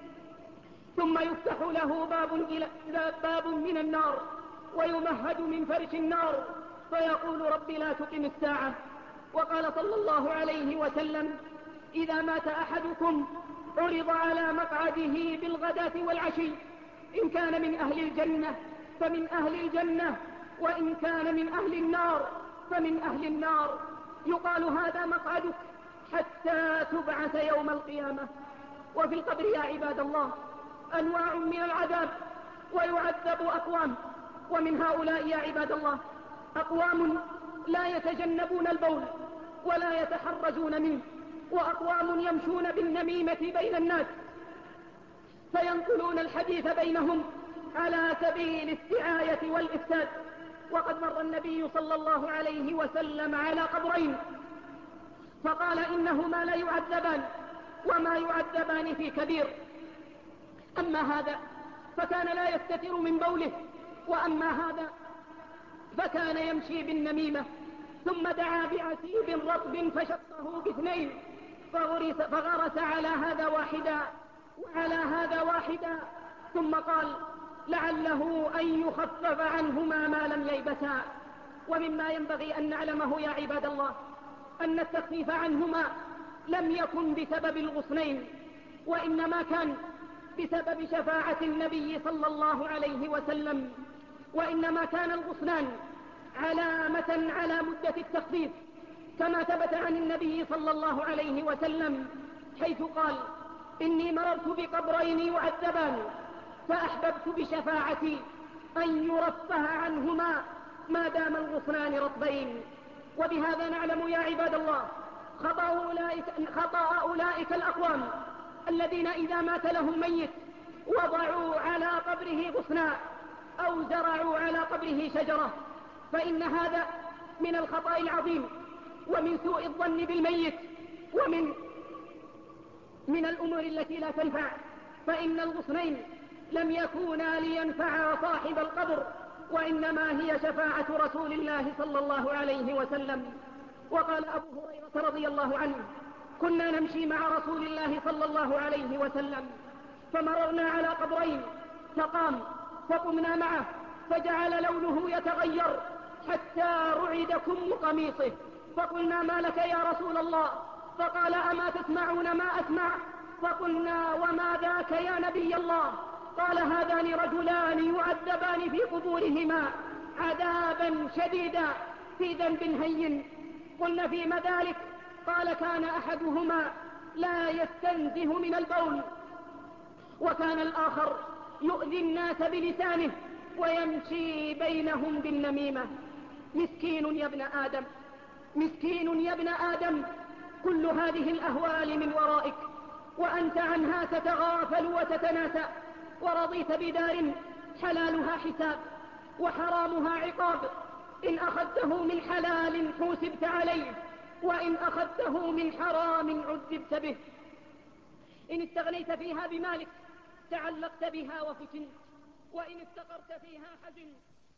ثم يفتح له باب, إلى باب من النار ويمهد من فرش النار فيقول رب لا تقم الساعة. وقال صلى الله عليه وسلم إذا مات أحدكم عرض على مقعده بالغداة والعشي إن كان من أهل الجنة فمن أهل الجنة وإن كان من أهل النار فمن أهل النار يقال هذا مقعدك حتى تبعث يوم القيامة. وفي القبر يا عباد الله أنواع من العذاب ويعذب أقوام ومن هؤلاء يا عباد الله أقوام لا يتجنبون البول ولا يتحرزون منه وأقوام يمشون بالنميمة بين الناس فينقلون الحديث بينهم على سبيل السعاية والإفساد. وقد مر النبي صلى الله عليه وسلم على قبرين فقال إنهما لا يعذبان وما يعذبان في كبير أما هذا فكان لا يستتر من بوله وأما هذا فكان يمشي بالنميمة ثم دعا بعسيب رطب فشقه باثنين فغرس, فغرس على هذا واحدا وعلى هذا واحدا ثم قال لعله أن يخفف عنهما ما لم ييبسا. ومما ينبغي أن نعلمه يا عباد الله أن التخفيف عنهما لم يكن بسبب الغصنين وإنما كان بسبب شفاعة النبي صلى الله عليه وسلم وإنما كان الغصنان علامة على مدة التخفيف كما ثبت عن النبي صلى الله عليه وسلم حيث قال إني مررت بقبرين يعذبان فأحببت بشفاعتي أن يرفه عنهما ما دام الغصنان رطبين. وبهذا نعلم يا عباد الله خطأ أولئك, خطأ أولئك الأقوام الذين إذا مات لهم ميت وضعوا على قبره غصنا أو زرعوا على قبره شجرة فإن هذا من الخطأ العظيم ومن سوء الظن بالميت ومن من الأمور التي لا تنفع فإن الغصنين لم يكونا لينفعا صاحب القبر وإنما هي شفاعة رسول الله صلى الله عليه وسلم. وقال أبو هريرة رضي الله عنه كنا نمشي مع رسول الله صلى الله عليه وسلم فمررنا على قبرين فقام فقمنا معه فجعل لونه يتغير حتى رعد كم قميصه فقلنا ما لك يا رسول الله؟ فقال أما تسمعون ما أسمع؟ فقلنا وما ذاك يا نبي الله؟ قال هذان رجلان يعذبان في قبورهما عذابا شديدا في ذنب هين. قلنا فيما ذلك؟ قال كان أحدهما لا يستنزه من البول، وكان الآخر يؤذي الناس بلسانه ويمشي بينهم بالنميمة. مسكين يا ابن آدم، مسكين يا ابن آدم، كل هذه الأهوال من ورائك وأنت عنها تتغافل وتتناسى، ورضيت بدار حلالها حساب وحرامها عقاب. إن أخذته من حلال حوسبت عليه، وإن أخذته من حرام عذبت به. إن استغنيت فيها بمالك تعلقت بها وفتنت، وإن افتقرت فيها حزنت.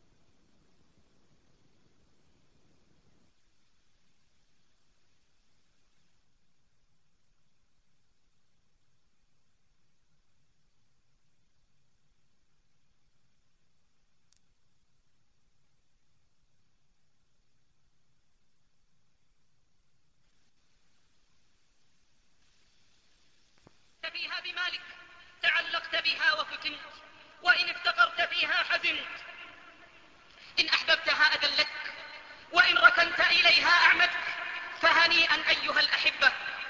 فيها بمالك تعلقت بها وفتنت، وإن افتقرت فيها حزنت. إن أحببتها أذلتك، وإن ركنت إليها أعمتك. فهنيئا أيها الأحبة،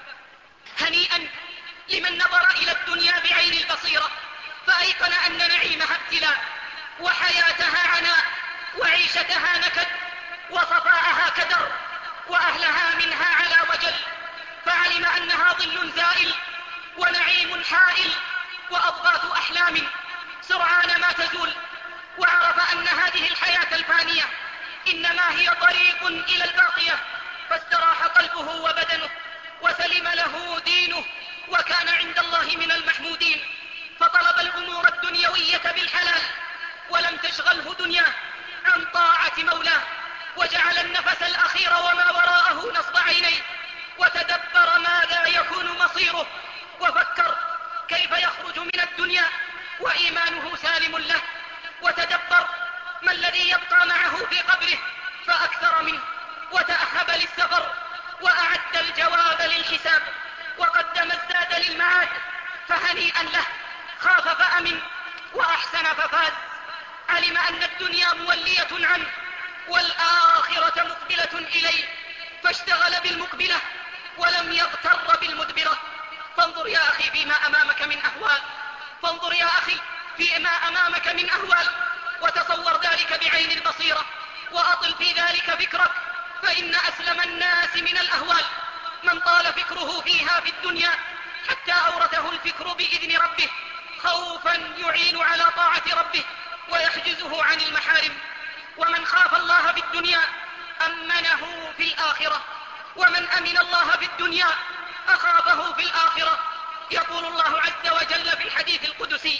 هنيئا لمن نظر إلى الدنيا بعين البصيرة فأيقن أن نعيمها ابتلاء، وحياتها عناء، وعيشتها نكد، وصفاءها كدر، وأهلها منها على وجل. فعلم أنها ظل زائل ونعيم حائل وأضغاث أحلام سرعان ما تزول، وعرف أن هذه الحياة الفانية إنما هي طريق إلى الباقية. فاستراح قلبه وبدنه وسلم له دينه، وكان عند الله من المحمودين. فطلب الأمور الدنيوية بالحلال، ولم تشغله دنياه عن طاعة مولاه، وجعل النفس الأخير وما وراءه نصب عينيه، وتدبر ماذا يكون مصيره، وفكر كيف يخرج من الدنيا وإيمانه سالم له، وتدبر ما الذي يبقى معه في قبره فأكثر منه، وتأهب للسفر، وأعد الجواب للحساب، وقدم الزاد للمعاد. فهنيئا له، خاف فأمن، وأحسن ففاز. علم أن الدنيا مولية عنه والآخرة مقبلة إليه، فاشتغل بالمقبلة ولم يغتر بالمدبرة. فانظر يا أخي فيما أمامك من أهوال، فانظر يا أخي فيما أمامك من أهوال، وتصور ذلك بعين البصيرة، وأطل في ذلك فكرك. فإن أسلم الناس من الأهوال من طال فكره فيها في الدنيا حتى أورثه الفكر بإذن ربه خوفا يعين على طاعة ربه ويحجزه عن المحارم. ومن خاف الله في الدنيا أمنه في الآخرة، ومن أمن الله في الدنيا أخافه في الآخرة. يقول الله عز وجل في الحديث القدسي: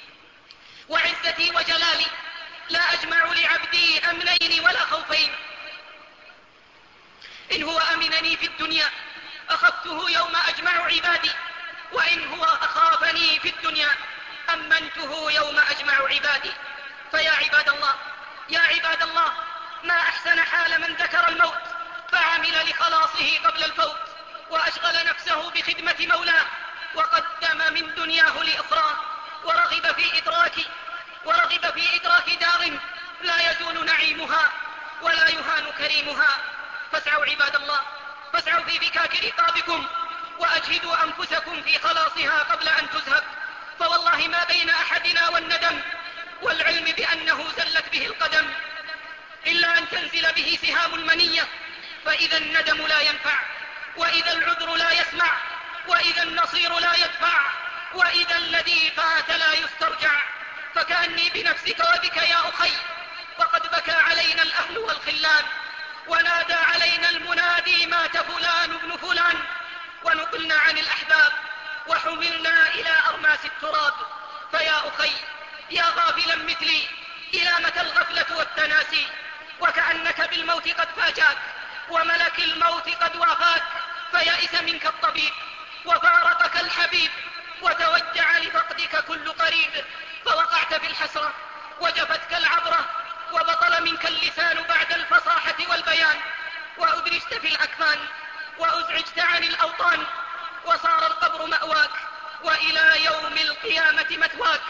وعزتي وجلالي لا أجمع لعبدي أمنين ولا خوفين، إن هو أمنني في الدنيا أخفته يوم أجمع عبادي، وإن هو أخافني في الدنيا أمنته يوم أجمع عبادي. فيا عباد الله، يا عباد الله، ما أحسن حال من ذكر الموت فعمل لخلاصه قبل الفوت، وأشغل نفسه بخدمة مولاه، وقدم من دنياه لأخراه، ورغب في إدراك ورغب في إدراك دار لا يزول نعيمها ولا يهان كريمها. فاسعوا عباد الله، فاسعوا في فكاك رقابكم، وأجهدوا أنفسكم في خلاصها قبل أن تزهق. فوالله ما بين أحدنا والندم والعلم بأنه زلت به القدم إلا أن تنزل به سهام المنية، فإذا الندم لا ينفع، وإذا العذر لا يسمع، وإذا النصير لا يدفع، وإذا الذي فات لا يسترجع. فكأني بنفسك وبك يا أخي، وقد بكى علينا الأهل والخلان، ونادى علينا المنادي: مات فلان ابن فلان. ونقلنا عن الأحباب وحملنا إلى أرماس التراب. فيا أخي، يا غافلا مثلي، إلى متى الغفلة والتناسي؟ وكأنك بالموت قد فاجاك، وملك الموت قد وافاك، فيئس منك الطبيب وفارقك الحبيب، وتوجع لفقدك كل قريب، فوقعت في الحسرة وجفتك العبرة، وبطل منك اللسان بعد الفصاحة والبيان، وأدرجت في الأكفان وأزعجت عن الأوطان، وصار القبر مأواك وإلى يوم القيامة مثواك،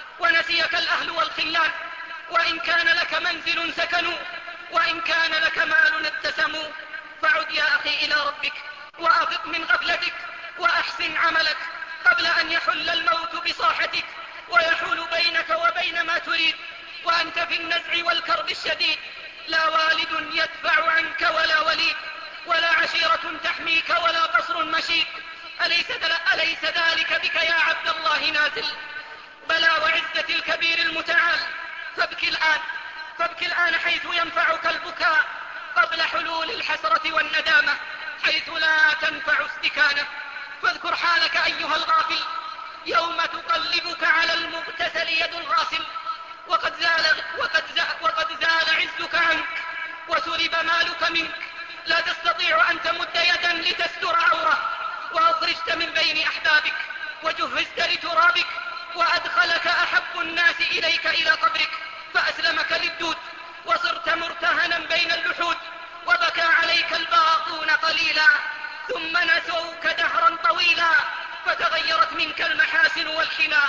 ونسيك الأهل والخلان، وإن كان لك منزل سكنوا، وإن كان لك مال اتسموا. فعد يا أخي إلى ربك وأفق من غفلتك وأحسن عملك قبل أن يحل الموت بصاحتك ويحول بينك وبين ما تريد وأنت في النزع والكرب الشديد. لا والد يدفع عنك ولا وليد، ولا عشيرة تحميك ولا قصر مشيد. أليس, أليس ذلك بك يا عبد الله نازل؟ بلى وعزة الكبير المتعال. فابكي الآن، فابكي الآن حيث ينفعك البكاء قبل حلول الحسرة والندامة حيث لا تنفع استكانة. فاذكر حالك أيها الغافل يوم تقلبك على المغتسل يد الغاسل، وقد زال, وقد زال, وقد زال عزك عنك وسلب مالك منك، لا تستطيع أن تمد يدا لتستر عورة، وأخرجت من بين أحبابك وجهزت لترابك، وأدخلك أحب الناس إليك إلى قبرك فأسلمك للدود، وصرت مرتهنا بين اللحود، وبكى عليك الباقون قليلا ثم نسوك دهرا طويلا، فتغيرت منك المحاسن والحلا،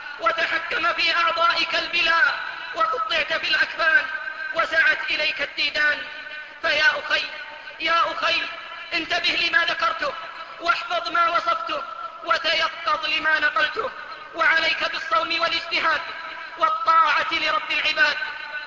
وتحكم في أعضائك البلا، وقطعت في الأكفان وسعت إليك الديدان. فيا أخي يا أخي انتبه لما ذكرته، واحفظ ما وصفته، وتيقظ لما نقلته، وعليك بالصوم والاجتهاد والطاعة لرب العباد،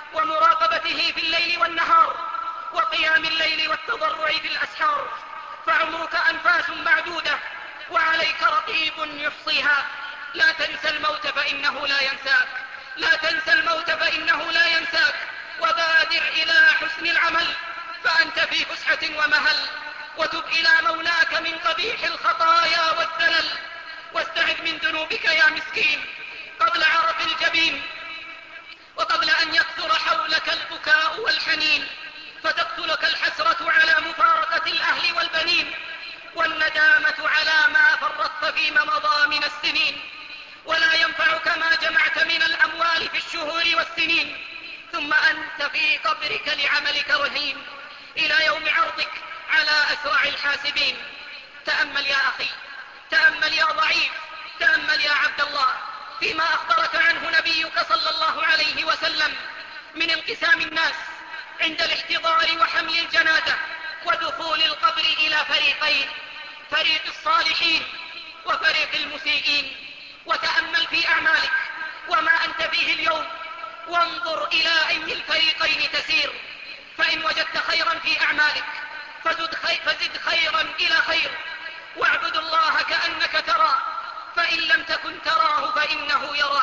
ومراقبته في الليل والنهار، وقيام الليل والتضرع في الأسحار، فعمرك أنفاس معدودة وعليك رقيب يحصيها. لا تنسى الموت فإنه لا ينساك، لا تنسى الموت فإنه لا ينساك، وبادر إلى حسن العمل فأنت في فسحة ومهل، وتب إلى مولاك من قبيح الخطايا والزلل، واستعذ من ذنوبك يا مسكين قبل عرف الجبين، وقبل أن يكثر حولك البكاء والحنين، فتقتلك الحسرة على مفارقة الأهل والبنين، والندامة على ما فرطت فيما مضى من السنين، ولا ينفعك ما جمعت من الأموال في الشهور والسنين، ثم أنت في قبرك لعملك رهين إلى يوم عرضك على أسرع الحاسبين. تأمل يا أخي، تأمل يا ضعيف، تأمل يا عبد الله فيما أخبرك عنه نبيك صلى الله عليه وسلم من انقسام الناس عند الاحتضار وحمل الجنازة ودخول القبر إلى فريقين، فريق الصالحين وفريق المسيئين. وتأمل في أعمالك وما أنت فيه اليوم، وانظر إلى أي الفريقين تسير، فإن وجدت خيرا في أعمالك فزد, خي... فزد خيرا إلى خير، واعبد الله كأنك تراه، فإن لم تكن تراه فإنه يراك،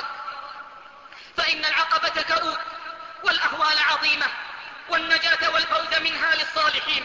فإن العقبة كؤود والأهوال عظيمة، والنجاة والفوز منها للصالحين.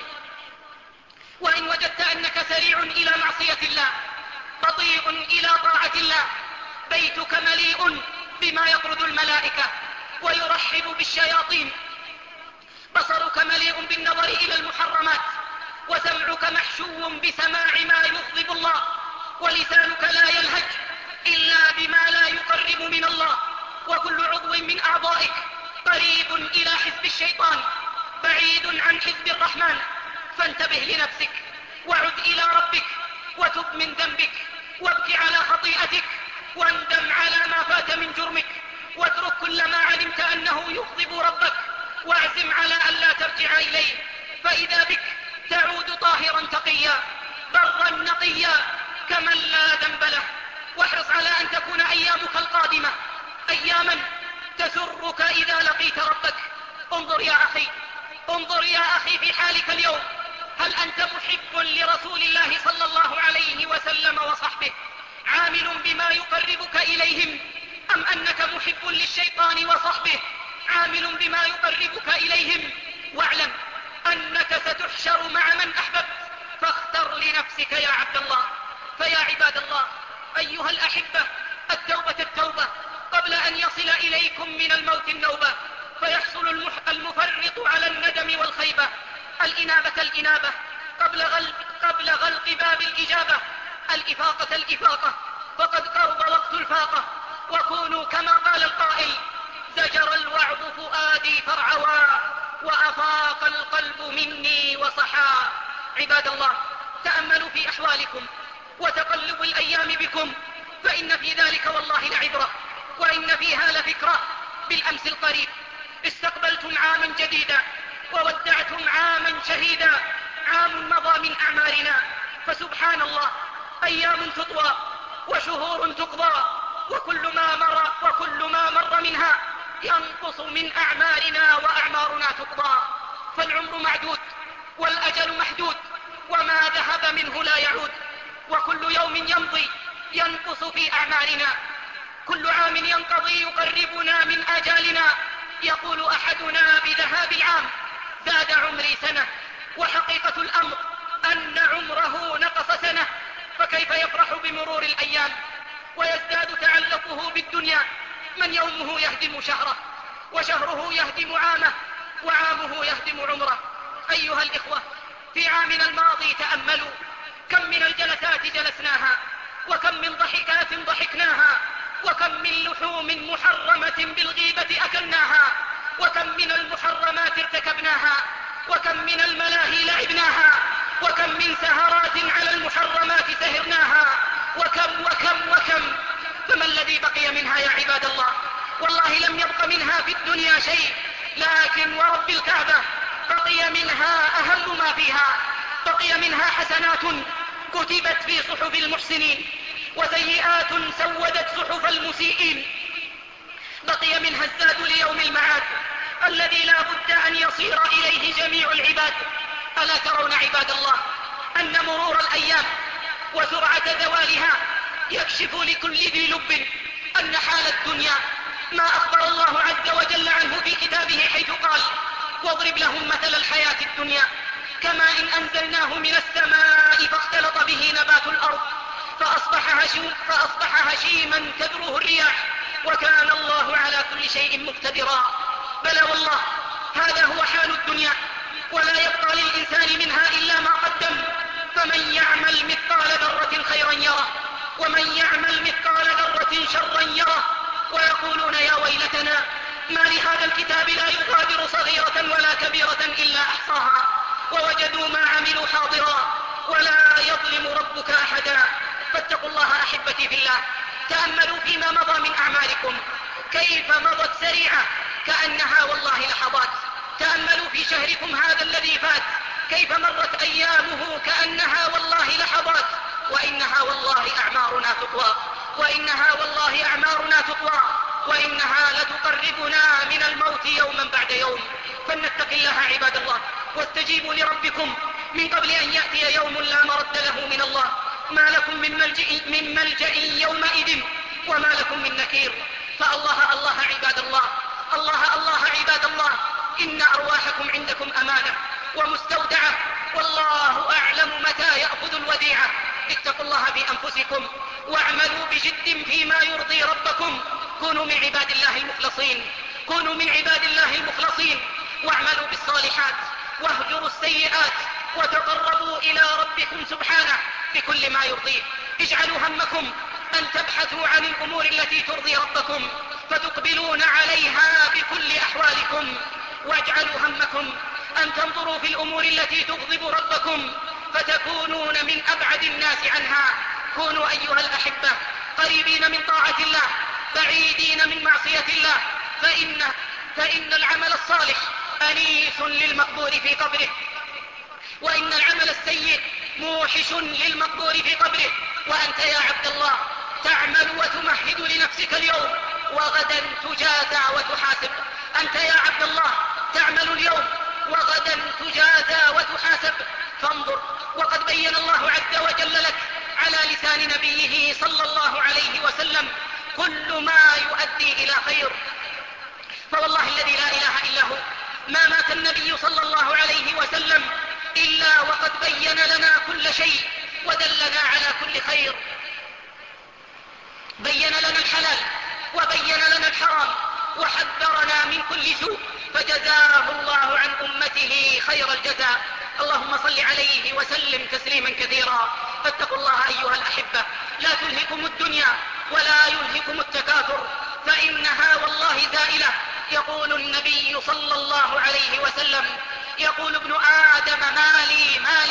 وإن وجدت أنك سريع إلى معصية الله بطيء إلى طاعة الله، بيتك مليء بما يطرد الملائكة ويرحب بالشياطين، بصرك مليء بالنظر إلى المحرمات، وسمعك محشو بسماع ما يغضب الله، ولسانك لا يلهج إلا بما لا يقرب من الله، وكل عضو من أعضائك قريب إلى حزب الشيطان بعيد عن حزب الرحمن. فانتبه لنفسك وعد إلى ربك وتب من ذنبك، وابكي على خطيئتك، واندم على ما فات من جرمك، واترك كل ما علمت أنه يغضب ربك، واعزم على أن لا ترجع إليه، فإذا بك تعود طاهرا تقيا برا نقيا كمن لا ذنب له. واحرص على أن تكون أيامك القادمة أياما تسرك إذا لقيت ربك. انظر يا أخي، انظر يا أخي في حالك اليوم، هل أنت محب لرسول الله صلى الله عليه وسلم وصحبه عامل بما يقربك إليهم، أم أنك محب للشيطان وصحبه عامل بما يقربك إليهم؟ واعلم أنك ستحشر مع من أحببت، فاختر لنفسك يا عبد الله. فيا عباد الله أيها الأحبة، التوبة التوبة قبل أن يصل إليكم من الموت النوبة، فيحصل المفرط على الندم والخيبة. الإنابة الإنابة قبل غلق, قبل غلق باب الإجابة، الإفاقة الإفاقة فقد قرب وقت الفاقة. وكونوا كما قال القائل: زجر الوعظ فؤادي فرعوا، وأفاق القلب مني وصحا. عباد الله، تأملوا في أحوالكم وتقلب الأيام بكم، فإن في ذلك والله لعبرة، وإن فيها لفكرة. بالأمس القريب استقبلتم عاما جديدا وودعتم عاما شهيدا، عام مضى من أعمارنا، فسبحان الله أيام تطوى وشهور تقضى، وكل ما مر, وكل ما مر منها ينقص من أعمارنا وأعمارنا تقضى. فالعمر معدود والأجل محدود، وما ذهب منه لا يعود، وكل يوم يمضي ينقص في أعمارنا. كل عام ينقضي يقربنا من آجالنا. يقول أحدنا بذهاب العام زاد عمري سنة، وحقيقة الأمر أن عمره نقص سنة، فكيف يفرح بمرور الأيام ويزداد تعلقه بالدنيا؟ من يومه يهدم شهره، وشهره يهدم عامه، وعامه يهدم عمره. أيها الإخوة، في عامنا الماضي تأملوا كم من الجلسات جلسناها، وكم من ضحكات ضحكناها، وكم من لحوم محرمة بالغيبة أكلناها، وكم من المحرمات ارتكبناها، وكم من الملاهي لعبناها، وكم من سهرات على المحرمات سهرناها، وكم وكم وكم. فما الذي بقي منها يا عباد الله؟ والله لم يبق منها في الدنيا شيء، لكن ورب الكعبة بقي منها أهم ما فيها. بقي منها حسنات كتبت في صحف المحسنين، وسيئات سودت صحف المسيئين. بقي منها الزاد ليوم المعاد الذي لا بد أن يصير إليه جميع العباد. ألا ترون عباد الله أن مرور الأيام وسرعة زوالها يكشف لكل ذي لب أن حال الدنيا ما أخبر الله عز وجل عنه في كتابه، حيث قال: واضرب لهم مثل الحياة الدنيا كماء إن أنزلناه من السماء فاختلط به نبات الأرض فأصبح, هشيم فأصبح هشيما تذروه الرياح وكان الله على كل شيء مقتدرا. بلى والله هذا هو حال الدنيا، ولا يبقى للإنسان منها إلا ما قدم. فمن يعمل مثقال ذرة خيرا يره، ومن يعمل مثقال ذرة شرا يره. ويقولون يا ويلتنا ما لهذا الكتاب لا يغادر صغيرة ولا كبيرة إلا أحصاها ووجدوا ما عملوا حاضرا ولا يظلم ربك أحدا. فاتقوا الله أحبتي في الله، تأملوا فيما مضى من أعمالكم كيف مضت سريعة كأنها والله لحظات. تأملوا في شهركم هذا الذي فات كيف مرت أيامه كأنها والله لحظات، وإنها والله أعمارنا تطوى، وإنها والله أعمارنا تطوى، وإنها لتقربنا من الموت يوما بعد يوم. فلنتق الله عباد الله، واستجيبوا لربكم من قبل أن يأتي يوم لا مرد له من الله. ما لكم من ملجأ, من ملجأ يومئذ وما لكم من نكير. فالله الله عباد الله، الله الله عباد الله، إن أرواحكم عندكم أمانة ومستودعة، والله أعلم متى يأخذ الوديعة. اتقوا الله في أنفسكم واعملوا بجد فيما يرضي ربكم. كونوا من عباد الله المخلصين، كونوا من عباد الله المخلصين، واعملوا بالصالحات واهجروا السيئات وتقربوا إلى ربكم سبحانه بكل ما يرضيه. اجعلوا همكم أن تبحثوا عن الأمور التي ترضي ربكم فتقبلون عليها بكل أحوالكم، واجعلوا همكم أن تنظروا في الأمور التي تغضب ربكم فتكونون من أبعد الناس عنها. كونوا أيها الأحبة قريبين من طاعة الله بعيدين من معصية الله، فإن, فإن العمل الصالح أنيس للمقبور في قبره، وإن العمل السيء موحش للمقبور في قبره. وأنت يا عبد الله تعمل وتمهد لنفسك اليوم وغدا تجازى وتحاسب. أنت يا عبد الله تعمل اليوم وغدا تجازى وتحاسب. فانظر، وقد بين الله عز وجل لك على لسان نبيه صلى الله عليه وسلم كل ما يؤدي إلى خير. فوالله الذي لا إله إلا هو ما مات النبي صلى الله عليه وسلم إلا وقد بين لنا كل شيء ودلنا على كل خير. بين لنا الحلال وبين لنا الحرام وحذرنا من كل سوء، فجزاه الله عن أمته خير الجزاء. اللهم صل عليه وسلم تسليما كثيرا. فاتقوا الله أيها الأحبة، لا تلهكم الدنيا ولا يلهكم التكاثر، فإنها والله زائلة. يقول النبي صلى الله عليه وسلم: يقول ابن آدم مالي مالي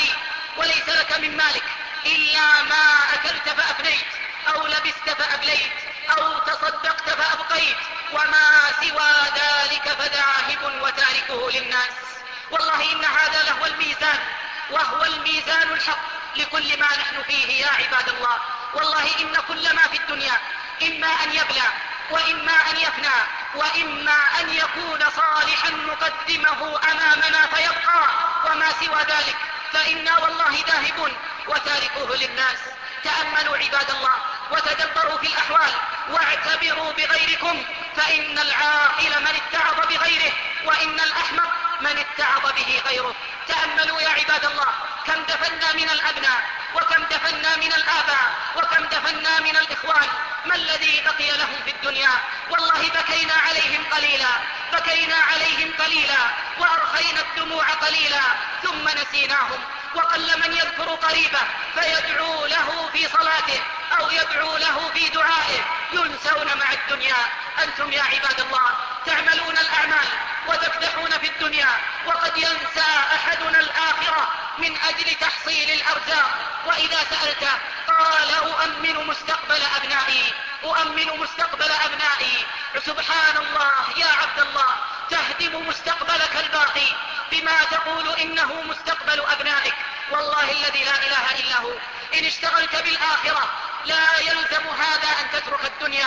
وليس لك من مالك إلا ما أكلت فأفنيت أو لبست فأبليت أو تصدقت فأبقيت، وما سوى ذلك فذاهب وتاركه للناس. والله إن هذا لهو الميزان، وهو الميزان الحق لكل ما نحن فيه يا عباد الله. والله إن كل ما في الدنيا إما أن يبلى وإما أن يفنى وإما أن يكون صالحا نقدمه أمامنا فيبقى، وما سوى ذلك فإنا والله ذاهبون وتاركوه للناس. تأملوا عباد الله وتدبروا في الأحوال واعتبروا بغيركم، فإن العاقل من اتعظ بغيره وإن الأحمق من اتعظ به غيره. تأملوا يا عباد الله كم دفنا من الأبناء وكم دفنا من الآباء وكم دفنا من الإخوان، ما الذي بقي لهم في الدنيا؟ والله بكينا عليهم قليلا بكينا عليهم قليلا وأرخينا الدموع قليلا ثم نسيناهم. وقل من يذكر قريبه فيدعو له في صلاته أو يدعو له في دعائه، ينسون مع الدنيا. أنتم يا عباد الله تعملون الأعمال وتكدحون في الدنيا، وقد ينسى أحدنا الآخرة من أجل تحصيل الأرزاق. وإذا سألت قال أؤمن مستقبل أبنائي أؤمن مستقبل أبنائي. سبحان الله يا عبد الله، تهدم مستقبلك الباقي بما تقول إنه مستقبل أبنائك. والله الذي لا إله إلا هو إن اشتغلت بالآخرة لا يلزم هذا أن تترك الدنيا،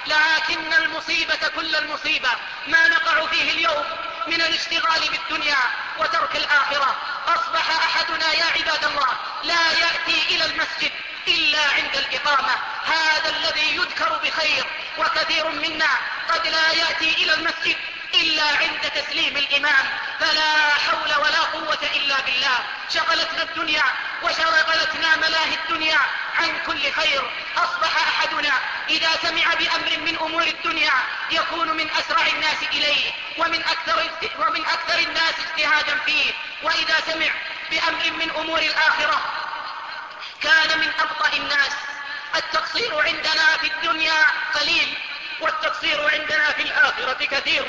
لكن المصيبة كل المصيبة ما نقع فيه اليوم من الاشتغال بالدنيا وترك الآخرة. أصبح أحدنا يا عباد الله لا يأتي إلى المسجد إلا عند الإقامة، هذا الذي يذكر بخير. وكثير منا قد لا يأتي إلى المسجد إلا عند تسليم الإمام. فلا حول ولا قوة إلا بالله. شغلتنا الدنيا وشغلتنا ملاهي الدنيا عن كل خير. أصبح أحدنا إذا سمع بأمر من أمور الدنيا يكون من أسرع الناس إليه ومن أكثر, ومن أكثر الناس اجتهادا فيه، وإذا سمع بأمر من أمور الآخرة كان من أبطأ الناس. التقصير عندنا في الدنيا قليل والتقصير عندنا في الآخرة كثير.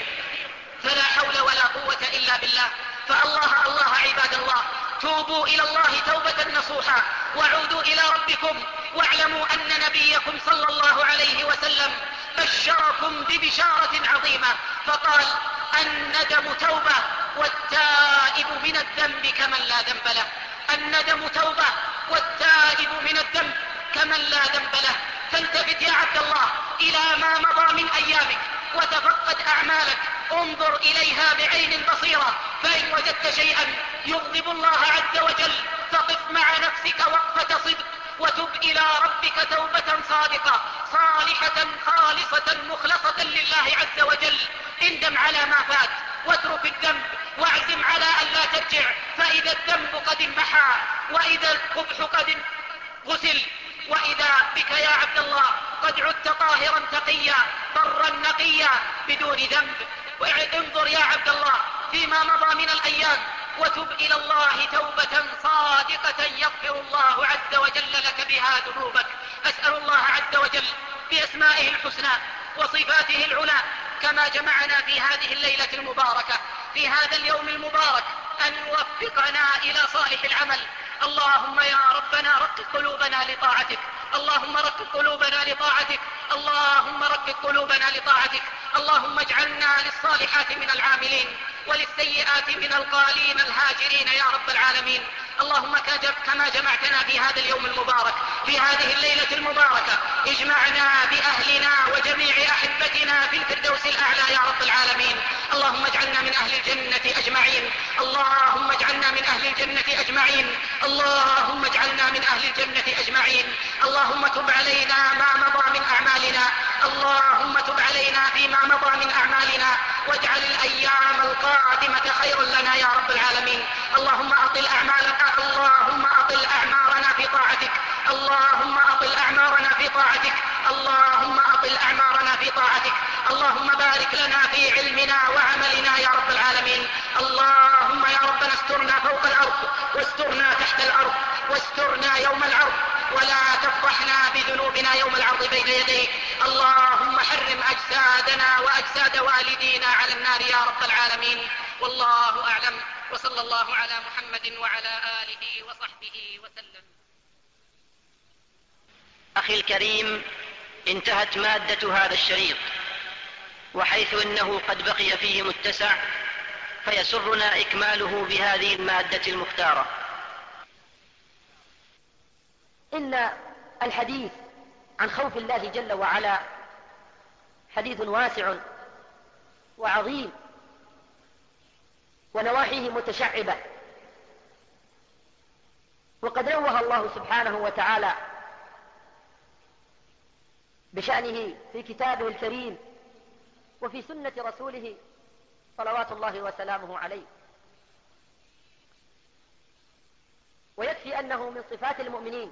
فلا حول ولا قوة إلا بالله. فالله الله عباد الله، توبوا إلى الله توبة نصوحا وعودوا إلى ربكم، واعلموا أن نبيكم صلى الله عليه وسلم بشركم ببشارة عظيمة فقال: الندم توبة والتائب من الذنب كمن لا ذنب له. الندم توبة والتائب من الذنب كمن لا ذنب له. فالتفت يا عبد الله إلى ما مضى من أيامك وتفقد أعمالك، انظر إليها بعين البصيرة، فإن وجدت شيئا يغضب الله عز وجل فقف مع نفسك وقفة صدق وتب إلى ربك توبة صادقة صالحة خالصة مخلصة لله عز وجل. اندم على ما فات واترك الذنب واعزم على أن لا ترجع، فإذا الذنب قد انمحى وإذا القبح قد غسل وإذا بك يا عبد الله قد عدت طاهرا تقيا برا نقيا بدون ذنب. انظر يا عبد الله فيما مضى من الأيام وتب إلى الله توبة صادقة يغفر الله عز وجل لك بها ذنوبك. أسأل الله عز وجل بأسمائه الحسنى وصفاته العلى كما جمعنا في هذه الليلة المباركة في هذا اليوم المبارك أن يوفقنا إلى صالح العمل. اللهم يا ربنا رقق قلوبنا لطاعتك، اللهم رقق قلوبنا لطاعتك، اللهم رقق قلوبنا لطاعتك. اللهم اجعلنا للصالحات من العاملين وللسيئات من القالين الهاجرين يا رب العالمين. اللهم كما جمعتنا في هذا اليوم المبارك في هذه الليلة المباركة اجمعنا بأهلنا وجميع أحبتنا في الفردوس الأعلى يا رب العالمين. اللهم اجعلنا من أهل الجنة أجمعين، اللهم اجعلنا من أهل الجنة أجمعين، اللهم اجعلنا من أهل الجنة أجمعين. اللهم تب علينا ما مضى من أعمالنا، اللهم تب علينا فيما مضى من أعمالنا واجعل الأيام القادمة خيرا لنا يا رب العالمين. اللهم أطل أعمالنا اللهم أطل أعمارنا في طاعتك، اللهم أطل أعمارنا في طاعتك، اللهم أطل أعمارنا في طاعتك. اللهم بارك لنا في علمنا وعملنا يا رب العالمين. اللهم يا ربنا استرنا فوق الأرض واسترنا تحت الأرض واسترنا يوم العرض ولا تفضحنا بذنوبنا يوم العرض بين يديك. اللهم حرم أجسادنا وأجساد والدينا على النار يا رب العالمين. والله أعلم وصلى الله على محمد وعلى آله وصحبه وسلم. أخي الكريم، انتهت مادة هذا الشريط، وحيث إنه قد بقي فيه متسع فيسرنا إكماله بهذه المادة المختارة. إن الحديث عن خوف الله جل وعلا حديث واسع وعظيم، ونواحيه متشعبة، وقد نوه الله سبحانه وتعالى بشأنه في كتابه الكريم وفي سنة رسوله صلوات الله وسلامه عليه. ويكفي أنه من صفات المؤمنين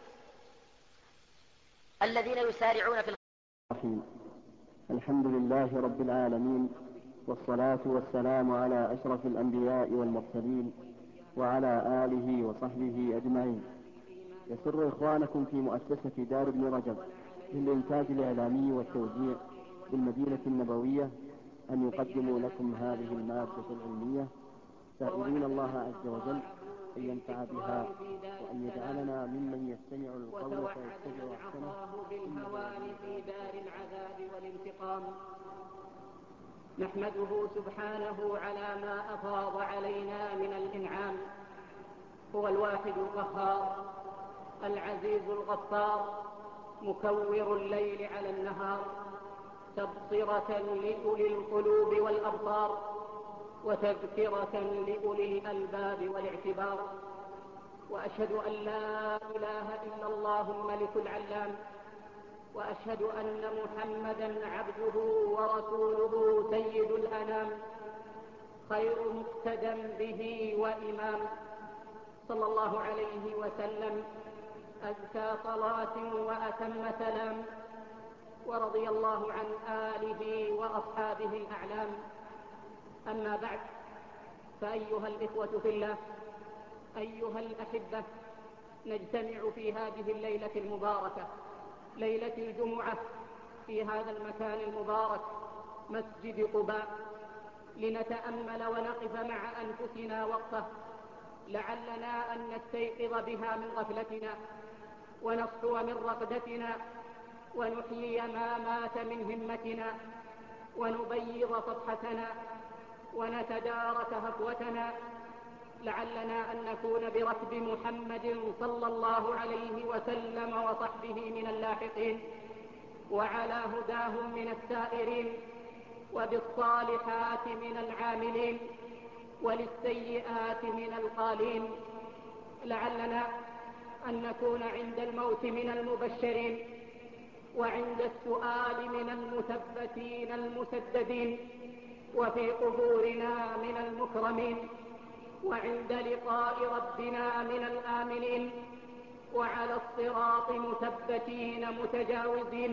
الذين يسارعون في الرحيم. الحمد لله رب العالمين، والصلاة والسلام على أشرف الأنبياء والمرسلين وعلى آله وصحبه أجمعين. يسر إخوانكم في مؤسسة دار ابن رجب للإنتاج الإعلامي والتوزيع بالمدينة النبوية أن يقدموا لكم هذه المادة العلمية، سائلين الله عز وجل أن ينفع بها وأن يجعلنا ممن يستمع القول فيتبع أحسنه بالهوان في دار العذاب والانتقام. نحمده سبحانه على ما أفاض علينا من الإنعام. هو الواحد القهار العزيز الغفار، مكور الليل على النهار، تبصرة لأولي القلوب والأبصار، وتذكرة لأولي الألباب والاعتبار. وأشهد أن لا إله إلا الله الملك العلام، وأشهد أن محمدا عبده ورسوله سيد الأنام، خير مقتدى به وإمام، صلى الله عليه وسلم أزكى صلاة وأتم سلام. ورضي الله عن آله وأصحابه الأعلام. أما بعد، فأيها الإخوة في الله، أيها الأحبة، نجتمع في هذه الليلة المباركة، ليلة الجمعة، في هذا المكان المبارك مسجد قباء، لنتأمل ونقف مع أنفسنا وقفة، لعلنا أن نستيقظ بها من غفلتنا، ونصحو من رقدتنا، ونحيي ما مات من همتنا، ونبيض صفحتنا، ونتدارك هفوتنا، لعلنا أن نكون بركب محمد صلى الله عليه وسلم وصحبه من اللاحقين، وعلى هداهم من السائرين، وبالصالحات من العاملين، وللسيئات من القالين. لعلنا أن نكون عند الموت من المبشرين، وعند السؤال من المثبتين المسددين، وفي قبورنا من المكرمين، وعند لقاء ربنا من الآمنين، وعلى الصراط مثبتين متجاوزين،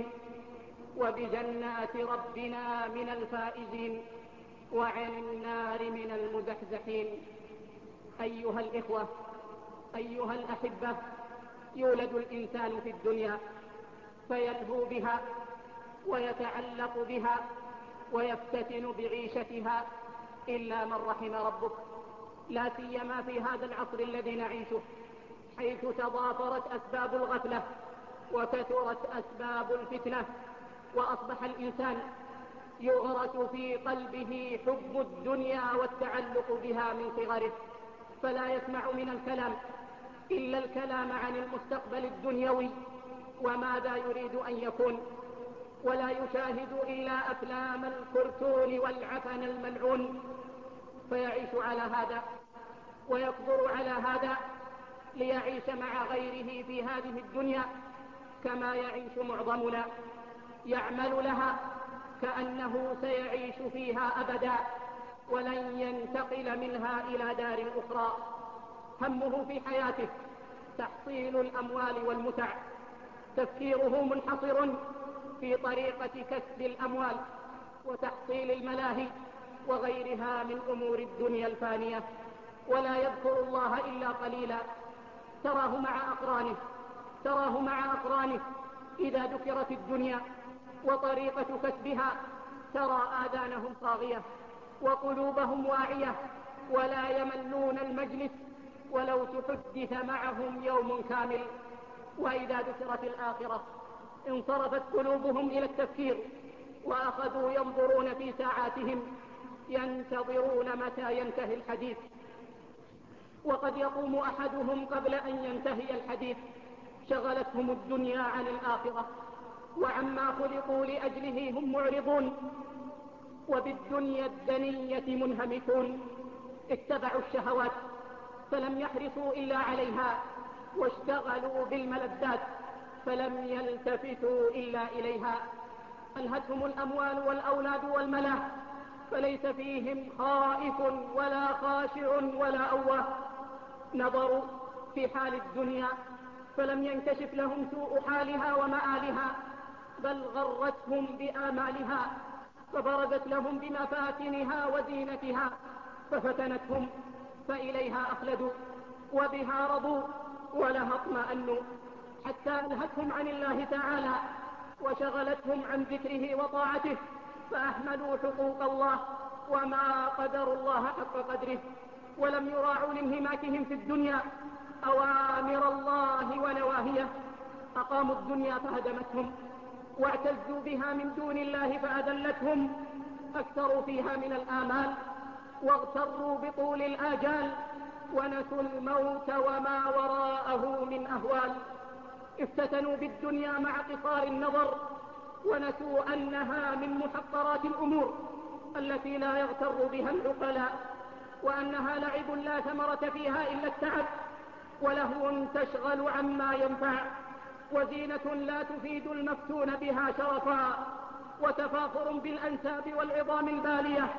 وبجنات ربنا من الفائزين، وعن النار من المزحزحين. أيها الإخوة، أيها الأحبة، يولد الإنسان في الدنيا فيلهو بها ويتعلق بها ويفتتن بعيشتها إلا من رحم ربك، لا سيما في هذا العصر الذي نعيشه، حيث تضافرت أسباب الغفلة وكثرت أسباب الفتنة، وأصبح الإنسان يغرس في قلبه حب الدنيا والتعلق بها من صغره، فلا يسمع من الكلام إلا الكلام عن المستقبل الدنيوي وماذا يريد أن يكون، ولا يشاهد إلا أفلام الكرتون والعفن الملعون، فيعيش على هذا ويكبر على هذا ليعيش مع غيره في هذه الدنيا كما يعيش معظمنا، يعمل لها كأنه سيعيش فيها أبدا ولن ينتقل منها إلى دار أخرى. همه في حياته تحصيل الأموال والمتع، تفكيره منحصر في طريقة كسب الأموال وتحصيل الملاهي وغيرها من أمور الدنيا الفانية، ولا يذكر الله إلا قليلا. تراه مع أقرانه تراه مع أقرانه إذا ذكرت الدنيا وطريقة كسبها ترى آذانهم صاغية وقلوبهم واعية، ولا يملون المجلس ولو تحدث معهم يوم كامل. وإذا ذكرت الآخرة انصرفت قلوبهم إلى التفكير، وأخذوا ينظرون في ساعاتهم ينتظرون متى ينتهي الحديث. وقد يقوم أحدهم قبل أن ينتهي الحديث، شغلتهم الدنيا عن الآخرة، وعما خلقوا لأجله هم معرضون، وبالدنيا الدنية منهمكون. اتبعوا الشهوات فلم يحرصوا إلا عليها، واشتغلوا بالملذات فلم يلتفتوا إلا إليها. ألهتهم الأموال والأولاد والملاذ، فليس فيهم خائف ولا خاشع ولا أواه. نظروا في حال الدنيا فلم ينكشف لهم سوء حالها ومآلها، بل غرتهم بآمالها، فبرزت لهم بمفاتنها وزينتها، ففتنتهم فإليها أخلدوا، وبها رضوا ولها اطمأنوا، حتى ألهتهم عن الله تعالى وشغلتهم عن ذكره وطاعته، فأهملوا حقوق الله وما قدروا الله حق قدره، ولم يراعوا لانهماكهم في الدنيا أوامر الله ونواهيه. أقاموا الدنيا فهدمتهم، واعتزوا بها من دون الله فأذلتهم. أكثروا فيها من الآمال، واغتروا بطول الآجال، ونسوا الموت وما وراءه من أهوال. افتتنوا بالدنيا مع قصار النظر، ونسوا أنها من محقرات الأمور التي لا يغتر بها العقلاء، وأنها لعب لا ثمرة فيها إلا التعب، ولهو تشغل عما ينفع، وزينة لا تفيد المفتون بها شرفا، وتفاخر بالأنساب والعظام البالية،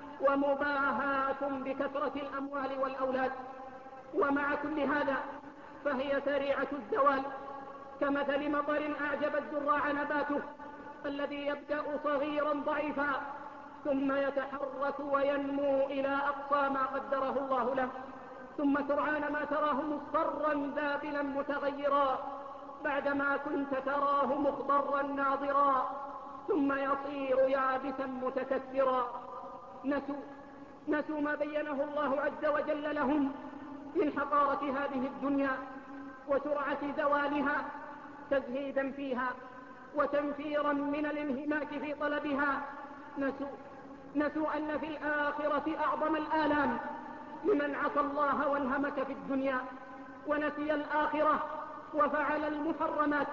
ومباهاة بكثرة الأموال والأولاد. ومع كل هذا فهي سريعة الزوال، كمثل مطر أعجب الزراع نباته، الذي يبدأ صغيرا ضعيفا ثم يتحرك وينمو إلى أقصى ما قدره الله له، ثم سرعان ما تراه مصفرا ذابلا متغيرا، بعدما كنت تراه مخضرا ناضرا، ثم يصير يابسا متكسرا. نسوا نسوا ما بينه الله عز وجل لهم من حقارة هذه الدنيا وسرعة زوالها، تزهيدا فيها وتنفيرا من الانهماك في طلبها. نسوا نسوا أن في الآخرة أعظم الآلام لمن عصى الله وانهمك في الدنيا، ونسي الآخرة وفعل المحرمات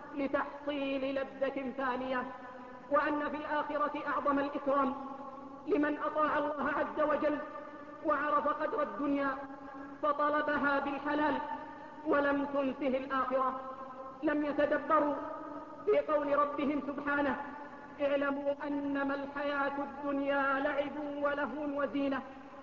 لتحصيل لذة ثانية، وأن في الآخرة أعظم الإكرام لمن أطاع الله عز وجل وعرف قدر الدنيا فطلبها بالحلال ولم تنسه الآخرة. لم يتدبروا في قول ربهم سبحانه: اعلموا أنما الحياة الدنيا لعب ولهو وزينة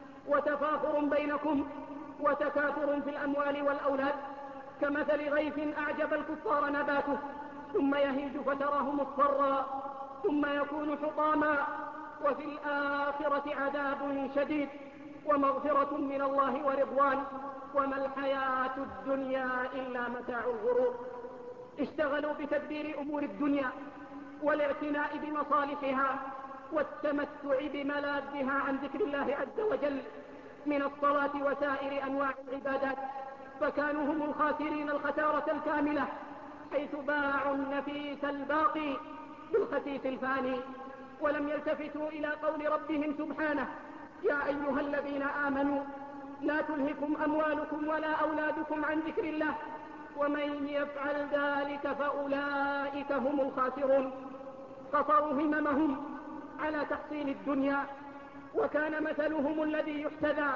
وتفاخر بينكم وتكاثر في الأموال والأولاد، كمثل غيث أعجب الكفار نباته ثم يهيج فتراه مصفرا ثم يكون حطاما، وفي الآخرة عذاب شديد ومغفرة من الله ورضوان، وما الحياة الدنيا إلا متاع الغرور. اشتغلوا بتدبير أمور الدنيا والاعتناء بمصالحها والتمتع بملاذها عن ذكر الله عز وجل من الصلاة وسائر أنواع العبادات، فكانوا هم الخاسرين الخسارة الكاملة، حيث باعوا النفيس الباقي بالخسيس الفاني، ولم يلتفتوا إلى قول ربهم سبحانه: يا أيها الذين آمنوا لا تلهكم أموالكم ولا أولادكم عن ذكر الله ومن يفعل ذلك فأولئك هم الخاسرون. قصروا هممهم على تحصيل الدنيا، وكان مثلهم الذي يحتذى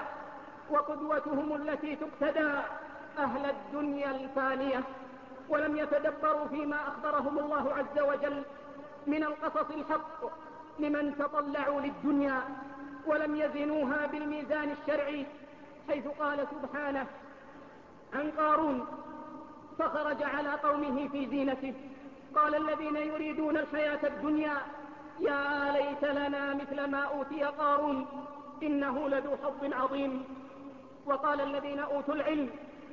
وقدوتهم التي تقتدى أهل الدنيا الفانية، ولم يتدبروا فيما أخبرهم الله عز وجل من القصص الحق لمن تطلعوا للدنيا، ولم يزنوها بالميزان الشرعي، حيث قال سبحانه عن قارون: فخرج على قومه في زينته قال الذين يريدون الحياة الدنيا يا ليت لنا مثل ما أوتي قارون إنه لذو حظ عظيم. وقال الذين أوتوا العلم: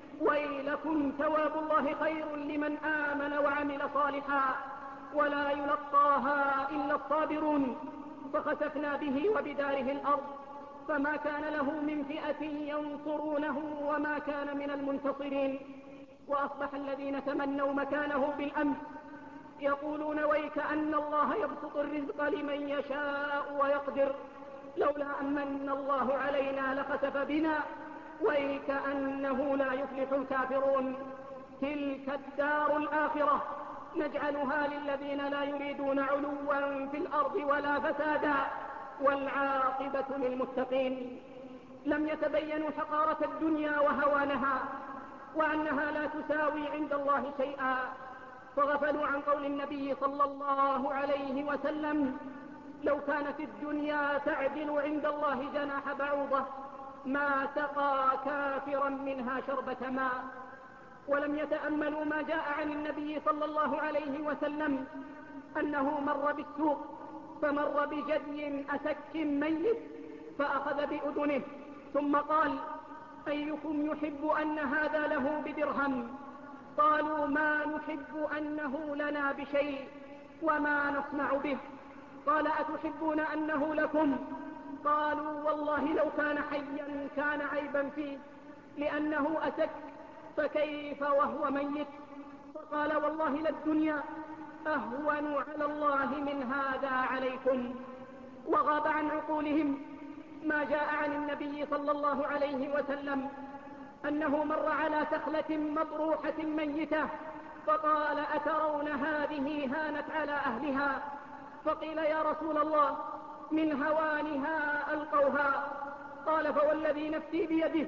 ويلكم ثواب الله خير لمن آمن وعمل صالحا ولا يلقاها إلا الصابرون. فخسفنا به وبداره الأرض فما كان له من فئة ينصرونه وما كان من المنتصرين. وأصبح الذين تمنوا مكانه بالأمس يقولون ويك أن الله يبسط الرزق لمن يشاء ويقدر لولا أمن الله علينا لخسف بنا ويك أنه لا يفلح الكافرون. تلك الدار الآخرة نجعلها للذين لا يريدون علوا في الأرض ولا فسادا والعاقبة للمتقين. لم يتبينوا حقارة الدنيا وهوانها وأنها لا تساوي عند الله شيئا، فغفلوا عن قول النبي صلى الله عليه وسلم لو كانت الدنيا تعدل عند الله جناح بعوضة ما سقى كافرا منها شربة ماء. ولم يتأملوا ما جاء عن النبي صلى الله عليه وسلم أنه مر بالسوق فمر بجدي أسك ميت فأخذ بأذنه ثم قال أيكم يحب أن هذا له بدرهم؟ قالوا ما نحب أنه لنا بشيء وما نصنع به. قال أتحبون أنه لكم؟ قالوا والله لو كان حيا كان عيبا فيه لأنه أسك فكيف وهو ميت؟ فقال والله للدنيا أهون على الله من هذا عليكم. وغاب عن عقولهم ما جاء عن النبي صلى الله عليه وسلم أنه مر على سخلة مطروحة ميتة فقال أترون هذه هانت على أهلها؟ فقيل يا رسول الله من هوانها ألقوها. قال فوالذي نفسي بيده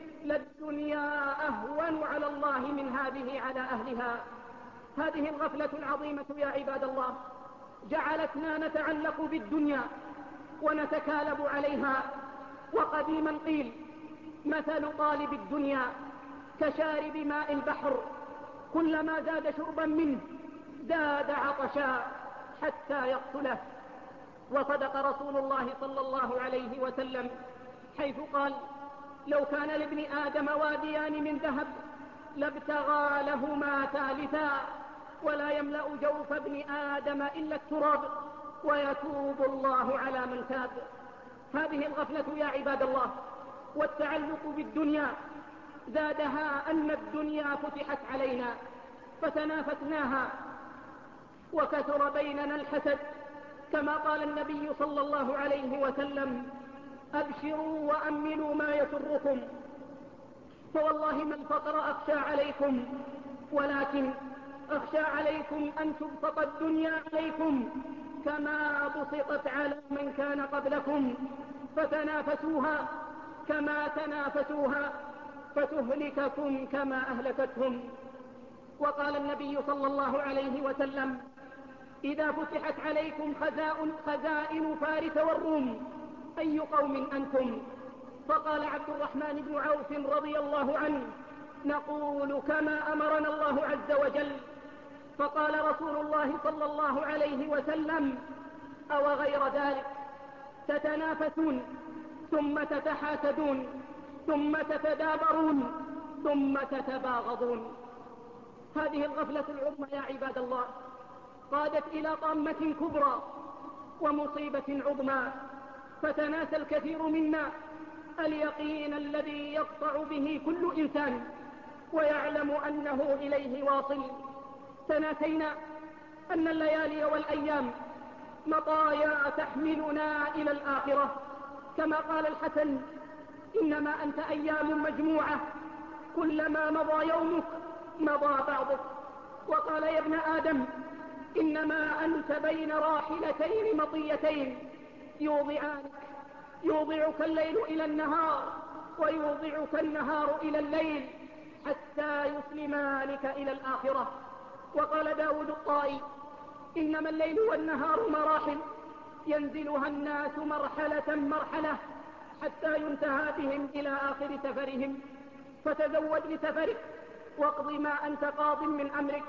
للدنيا أهون على الله من هذه على أهلها. هذه الغفلة العظيمة يا عباد الله جعلتنا نتعلق بالدنيا ونتكالب عليها. وقديما قيل مثل طالب الدنيا كشارب ماء البحر كلما زاد شربا منه زاد عطشا حتى يقتله. وصدق رسول الله صلى الله عليه وسلم حيث قال لو كان لابن آدم واديان من ذهب لابتغى لهما ثالثا ولا يملأ جوف ابن آدم إلا التراب ويتوب الله على من تاب. هذه الغفلة يا عباد الله والتعلق بالدنيا زادها أن الدنيا فتحت علينا فتنافسناها وكثر بيننا الحسد كما قال النبي صلى الله عليه وسلم أبشروا وأملوا ما يسركم فوالله ما الفقر أخشى عليكم ولكن أخشى عليكم أن تبسط الدنيا عليكم كما بسطت على من كان قبلكم فتنافسوها كما تنافسوها فتهلككم كما أهلكتهم. وقال النبي صلى الله عليه وسلم إذا فتحت عليكم خزائن فارس والروم أي قوم أنتم؟ فقال عبد الرحمن بن عوف رضي الله عنه نقول كما أمرنا الله عز وجل. فقال رسول الله صلى الله عليه وسلم أو غير ذلك تتنافسون ثم تتحاسدون ثم تتدابرون ثم تتباغضون. هذه الغفلة العظمى يا عباد الله قادت إلى طامة كبرى ومصيبة عظمى فتناسى الكثير منا اليقين الذي يقطع به كل إنسان ويعلم أنه إليه واصل. تناسينا أن الليالي والأيام مطايا تحملنا إلى الآخرة كما قال الحسن إنما أنت أيام مجموعة كلما مضى يومك مضى بعضك. وقال يا ابن آدم إنما أنت بين راحلتين مطيتين يوضعانك يوضعك الليل إلى النهار ويوضعك النهار إلى الليل حتى يسلمانك إلى الآخرة. وقال داود الطائي إنما الليل والنهار مراحل ينزلها الناس مرحلة مرحلة حتى ينتهى بهم إلى آخر سفرهم. فتزود لسفرك واقض ما أنت قاض من أمرك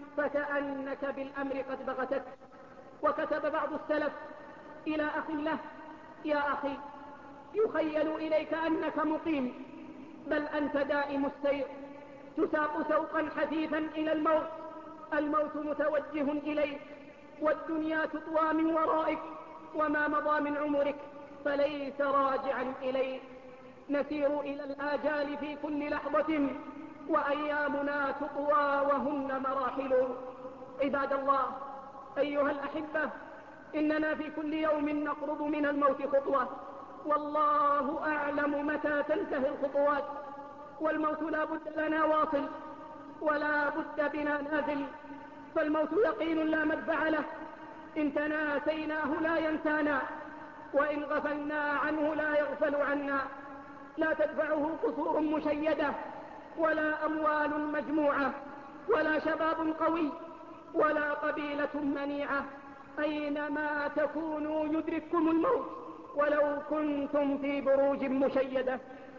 فكأنك بالأمر قد بغتك. وكتب بعض السلف إلى أخ له يا أخي يخيل إليك أنك مقيم بل أنت دائم السير تساق سوقا حثيثا إلى الموت الموت متوجه إليك والدنيا تطوى من ورائك وما مضى من عمرك فليس راجعا إليه. نسير إلى الآجال في كل لحظة، وأيامنا تطوى وهن مراحل. عباد الله، أيها الأحبة، إننا في كل يوم نقرب من الموت خطوة، والله أعلم متى تنتهي الخطوات. والموت لا بد لنا واصل، ولا بد بنا نازل. فالموت يقين لا مدفع له، إن تناسيناه لا ينسانا، وإن غفلنا عنه لا يغفل عنا. لا تدفعه قصور مشيدة، ولا أموال مجموعة، ولا شباب قوي، ولا قبيلة منيعة. أينما تكونوا يدرككم الموت ولو كنتم في بروج مشيدة.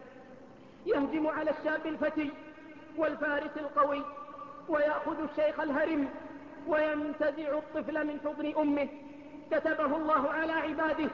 يهجم على الشاب الفتي والفارس القوي، ويأخذ الشيخ الهرم، وينتزع الطفل من حضن أمه. كتبه الله على عباده،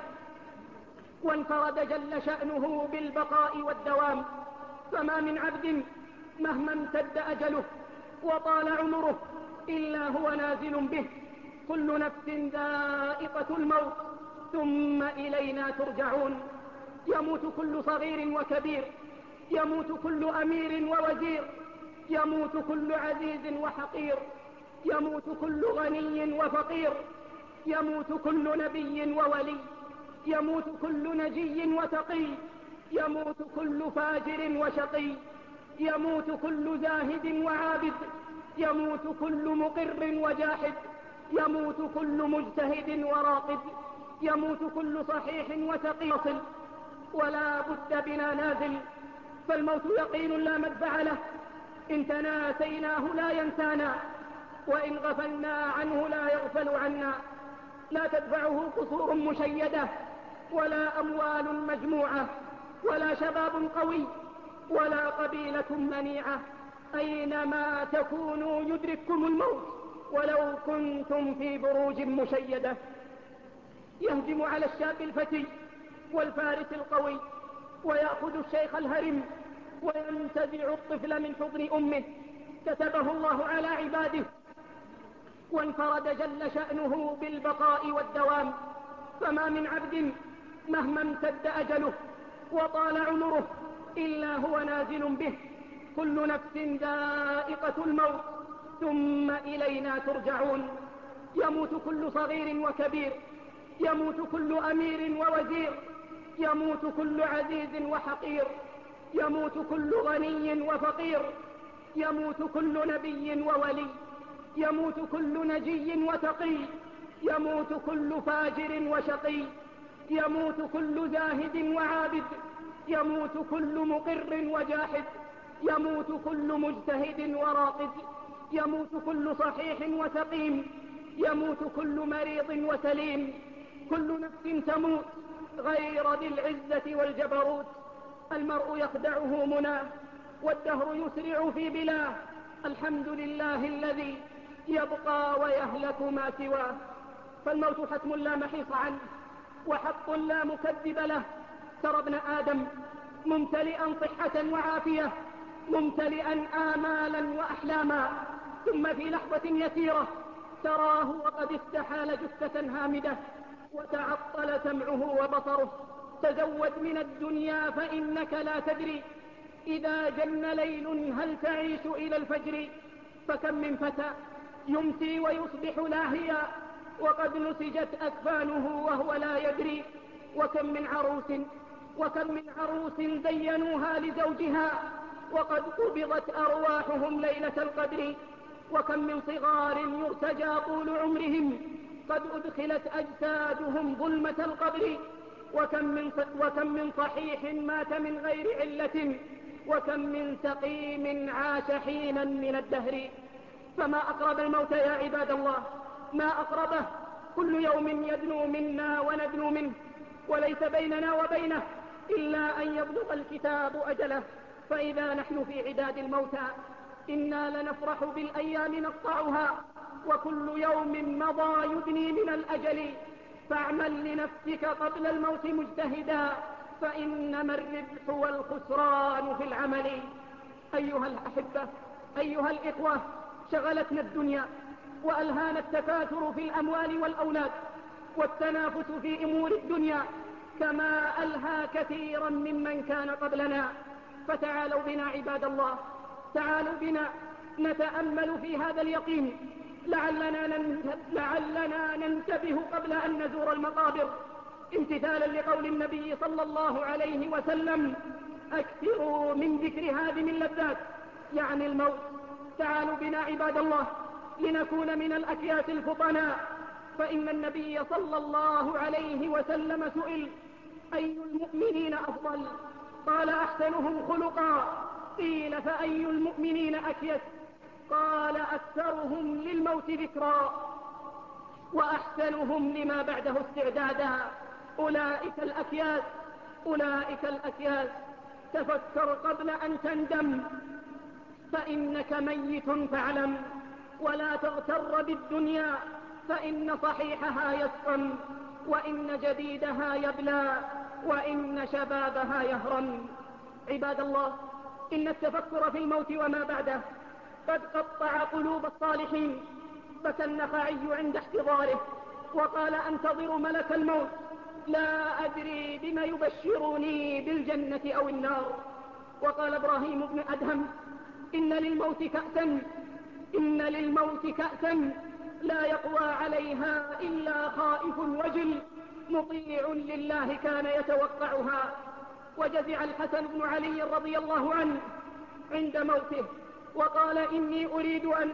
وانفرد جل شأنه بالبقاء والدوام. فما من عبد مهما امتد أجله وطال عمره إلا هو نازل به. كل نفس ذائقة الموت، ثم إلينا ترجعون. يموت كل صغير وكبير، يموت كل أمير ووزير، يموت كل عزيز وحقير، يموت كل غني وفقير، يموت كل نبي وولي، يموت كل نجي وتقي، يموت كل فاجر وشقي، يموت كل زاهد وعابد، يموت كل مقر وجاحد، يموت كل مجتهد وراقد، يموت كل صحيح وسقيم. ولا بد بنا نازل. فالموت يقين لا مدفع له، إن تناسيناه لا ينسانا، وإن غفلنا عنه لا يغفل عنا. لا تدفعه قصور مشيدة، ولا أموال مجموعة، ولا شباب قوي، ولا قبيلة منيعة. أينما تكونوا يدرككم الموت ولو كنتم في بروج مشيدة. يهجم على الشاب الفتي والفارس القوي، ويأخذ الشيخ الهرم، وينتزع الطفل من حضن أمه. كتبه الله على عباده، وانفرد جل شأنه بالبقاء والدوام. فما من عبد مهما امتد أجله وطال عمره إلا هو نازل به. كل نفس ذائقة الموت، ثم إلينا ترجعون. يموت كل صغير وكبير، يموت كل أمير ووزير، يموت كل عزيز وحقير، يموت كل غني وفقير، يموت كل نبي وولي، يموت كل نجي وتقي، يموت كل فاجر وشقي، يموت كل زاهد وعابد، يموت كل مقر وجاحد، يموت كل مجتهد وراقد، يموت كل صحيح وسقيم، يموت كل مريض وسليم. كل نفس تموت غير ذي العزة والجبروت. المرء يخدعه مناه، والدهر يسرع في بلاه. الحمد لله الذي يبقى ويهلك ما سواه. فالموت حتم لا محيص عنه، وحق لا مكذب له. ترى ابن آدم ممتلئا صحة وعافية، ممتلئا آمالا وأحلاما، ثم في لحظة يسيرة تراه وقد استحال جثة هامدة، وتعطل سمعه وبصره. تزود من الدنيا فإنك لا تدري إذا جن ليل هل تعيش إلى الفجر. فكم من فتى يمسي ويصبح لاهيا، وقد نسجت أكفانه وهو لا يدري. وكم من عروس وكم من عروس زينوها لزوجها، وقد قبضت أرواحهم ليلة القدر. وكم من صغار يرتجى طول عمرهم، قد أدخلت أجسادهم ظلمة القبر. وكم من, وكم من صحيح مات من غير علة، وكم من سقيم عاش حينا من الدهر. فما أقرب الموت يا عباد الله، ما أقربه. كل يوم يدنو منا وندنو منه، وليس بيننا وبينه إلا أن يبلغ الكتاب أجله. فإذا نحن في عداد الموتى إنا لنفرح بالأيام نقطعها، وكل يوم مضى يدني من الأجل. فاعمل لنفسك قبل الموت مجتهدا، فإنما الربح والخسران في العمل. أيها الأحبة، أيها الإخوة، شغلتنا الدنيا وألهانا التكاثر في الأموال والأولاد والتنافس في أمور الدنيا، كما ألهى كثيرا ممن كان قبلنا. فتعالوا بنا عباد الله، تعالوا بنا نتأمل في هذا اليقين، لعلنا, لعلنا ننتبه قبل أن نزور المقابر، امتثالا لقول النبي صلى الله عليه وسلم: أكثروا من ذكر هذه اللذات، يعني الموت. تعالوا بنا عباد الله لنكون من الأكياس الفطناء، فإن النبي صلى الله عليه وسلم سئل: أي المؤمنين أفضل؟ قال: أحسنهم خلقا. قيل: فأي المؤمنين أكيس؟ قال: أكثرهم للموت ذكرا وأحسنهم لما بعده استعدادا. أولئك الأكياس، أولئك الأكياس. تفكر قبل أن تندم، فإنك ميت فاعلم، ولا تغتر بالدنيا، فإن صحيحها يسقم، وإن جديدها يبلى، وإن شبابها يهرم. عباد الله، إن التفكر في الموت وما بعده قد قطع قلوب الصالحين. بكى النخعي عند احتضاره وقال: أنتظر ملك الموت، لا أدري بما يبشرني، بالجنة أو النار. وقال إبراهيم بن أدهم: إن للموت كأسا، إن للموت كأسا لا يقوى عليها إلا خائف وجل، مطيع لله كان يتوقعها. وجزع الحسن بن علي رضي الله عنه عند موته وقال: إني أريد أن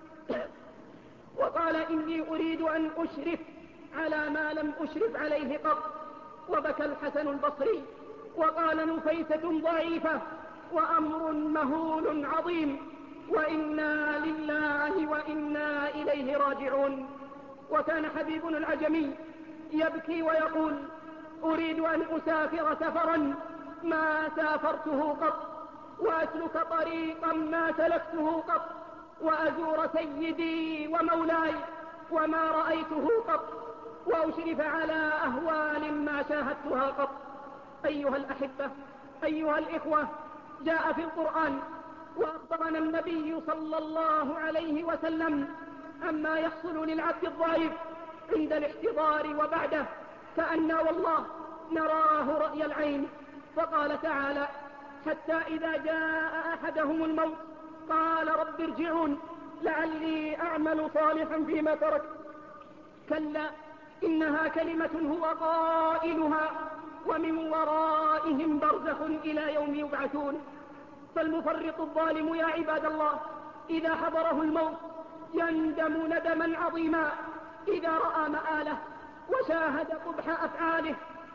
وقال إني أريد أن أشرف على ما لم أشرف عليه قط. وبكى الحسن البصري وقال: نفيسة ضعيفة وأمر مهول عظيم، وإنا لله وإنا إليه راجعون. وكان حبيب العجمي يبكي ويقول: أريد أن أسافر سفرا ما سافرته قط، وأسلك طريقا ما سلكته قط، وأزور سيدي ومولاي وما رأيته قط، وأشرف على أهوال ما شاهدتها قط. أيها الأحبة، أيها الإخوة، جاء في القرآن وأخبرنا النبي صلى الله عليه وسلم عما يحصل للعبد الضعيف عند الاحتضار وبعده، كأننا والله نراه رأي العين. فقال تعالى: حتى إذا جاء أحدهم الموت قال رب ارجعون لعلي أعمل صالحا فيما تركت. كلا إنها كلمة هو قائلها ومن ورائهم برزخ إلى يوم يبعثون. فالمفرط الظالم يا عباد الله إذا حضره الموت يندم ندما عظيما إذا رأى مآله وشاهد قبح أفعاله،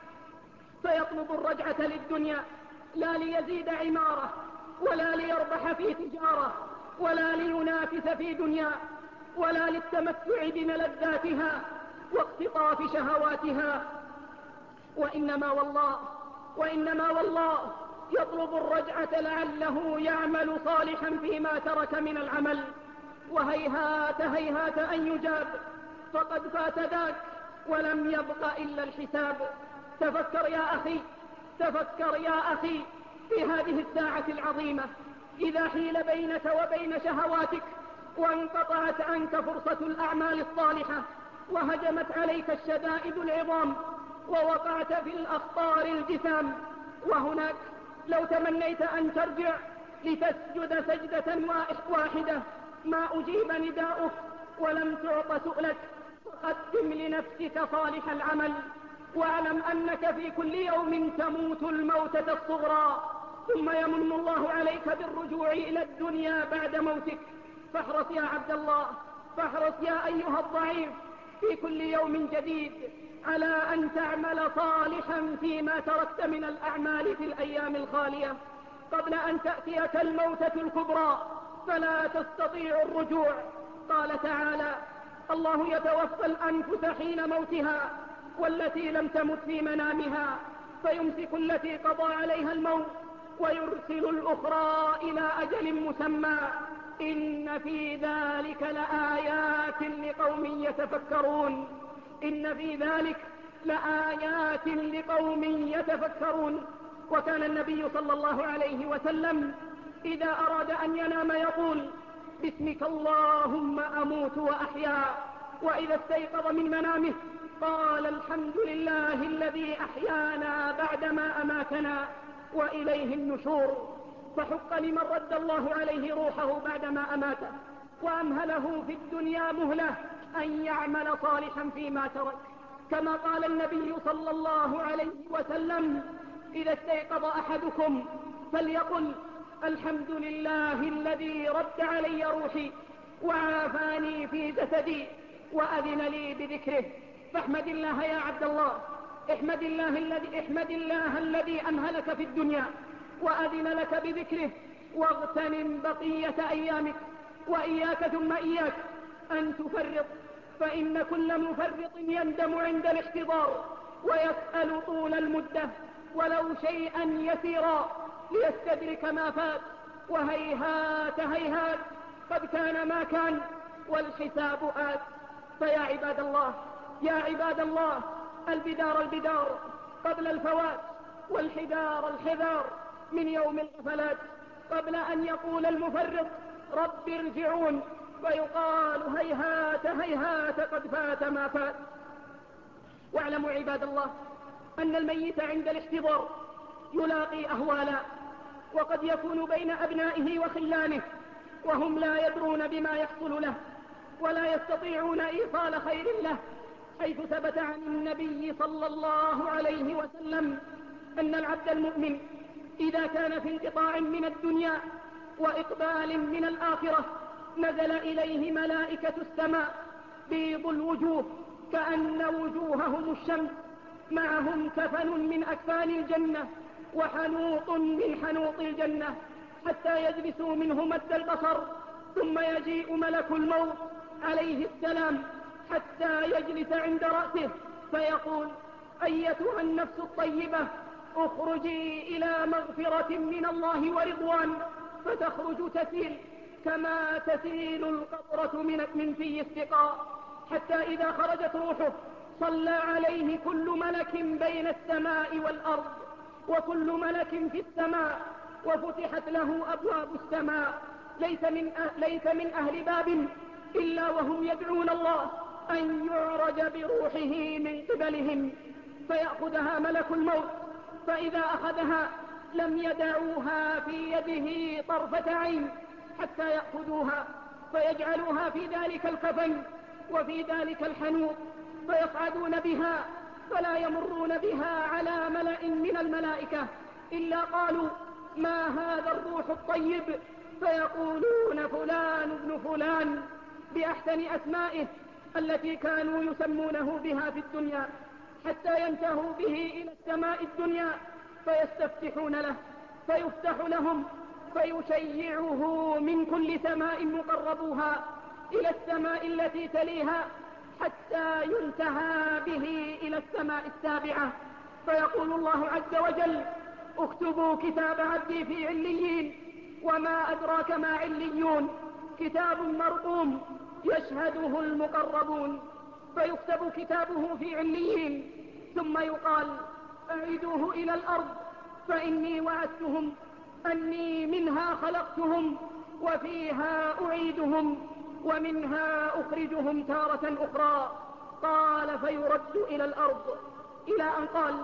فيطلب الرجعة للدنيا، لا ليزيد عمارة ولا ليربح في تجارة ولا لينافس في دنيا ولا للتمتع بملذاتها واقتطاف شهواتها، وإنما والله وإنما والله يطلب الرجعة لعله يعمل صالحا فيما ترك من العمل. وهيهات هيهات أن يجاب، فقد فات ذاك ولم يبق إلا الحساب. تفكر يا أخي، تفكر يا أخي في هذه الساعة العظيمة، إذا حيل بينك وبين شهواتك وانقطعت عنك فرصة الأعمال الصالحة وهجمت عليك الشدائد العظام ووقعت في الأخطار الجسام. وهناك لو تمنيت أن ترجع لتسجد سجدة واحدة ما أجيب نداؤك ولم تعط سؤلك، فقدم لنفسك صالح العمل، واعلم أنك في كل يوم تموت الموتة الصغرى، ثم يمن الله عليك بالرجوع إلى الدنيا بعد موتك. فاحرص يا عبد الله، فاحرص يا أيها الضعيف في كل يوم جديد على أن تعمل صالحا فيما تركت من الأعمال في الأيام الخالية قبل أن تأتيك الموتة الكبرى فلا تستطيع الرجوع. قال تعالى: الله يتوفى الأنفس حين موتها والتي لم تمت في منامها فيمسك التي قضى عليها الموت ويرسل الأخرى إلى أجل مسمى إن في ذلك لآيات لقوم يتفكرون إن في ذلك لآيات لقوم يتفكرون. وكان النبي صلى الله عليه وسلم إذا أراد أن ينام يقول: باسمك اللهم أموت وأحيا. وإذا استيقظ من منامه قال الحمد لله الذي أحيانا بعدما أماتنا وإليه النشور. فحق لمن رد الله عليه روحه بعدما أماته وأمهله في الدنيا مهلة أن يعمل صالحا فيما ترك، كما قال النبي صلى الله عليه وسلم: إذا استيقظ أحدكم فليقل الحمد لله الذي رد علي روحي وعافاني في جسدي وأذن لي بذكره. فاحمد الله يا عبد الله، احمد الله الذي احمد الله الذي أمهلك في الدنيا وأذن لك بذكره، واغتنم بقية أيامك. وإياك ثم إياك أن تفرط، فإن كل مفرط يندم عند الاحتضار ويسأل طول المدة ولو شيئا يسيرا ليستدرك ما فات. وهيهات هيهات قد كان ما كان والحساب آت. فيا عباد الله يا عباد الله البدار البدار قبل الفوات، والحذار الحذار من يوم الغفلات، قبل أن يقول المفرط رب ارجعون ويقال هيهات هيهات قد فات ما فات. واعلموا عباد الله أن الميت عند الاحتضار يلاقي أهوالا، وقد يكون بين أبنائه وخلانه وهم لا يدرون بما يحصل له ولا يستطيعون إيصال خير له، حيث ثبت عن النبي صلى الله عليه وسلم أن العبد المؤمن إذا كان في انقطاع من الدنيا وإقبال من الآخرة نزل إليه ملائكة السماء بيض الوجوه كأن وجوههم الشمس، معهم كفن من أكفان الجنة وحنوط من حنوط الجنة، حتى يجلسوا منه مد البصر، ثم يجيء ملك الموت عليه السلام حتى يجلس عند رأسه فيقول: أيتها النفس الطيبة اخرجي إلى مغفرة من الله ورضوان. فتخرج تسيل كما تسيل القطرة من في السقاء، حتى إذا خرجت روحه صلى عليه كل ملك بين السماء والأرض وكل ملك في السماء، وفتحت له أبواب السماء، ليس من, أه ليس من أهل باب إلا وهم يدعون الله أن يعرج بروحه من قبلهم، فيأخذها ملك الموت، فإذا أخذها لم يدعوها في يده طرفة عين حتى يأخذوها فيجعلوها في ذلك الكفن وفي ذلك الحنوط، فيصعدون بها فلا يمرون بها على ملأ من الملائكة إلا قالوا: ما هذا الروح الطيب؟ فيقولون: فلان ابن فلان، بأحسن أسمائه التي كانوا يسمونه بها في الدنيا، حتى ينتهوا به إلى السماء الدنيا فيستفتحون له فيفتح لهم فيشيعه من كل سماء مقربوها إلى السماء التي تليها حتى ينتهى به إلى السماء السابعة، فيقول الله عز وجل: اكتبوا كتاب عبدي في عليين. وما أدراك ما عليون؟ كتاب مرقوم يشهده المقربون. فيكتب كتابه في عليين، ثم يقال: أعيدوه إلى الأرض فإني وعدتهم أني منها خلقتهم وفيها أعيدهم ومنها أخرجهم تارة أخرى. قال: فيرد إلى الأرض، إلى أن قال: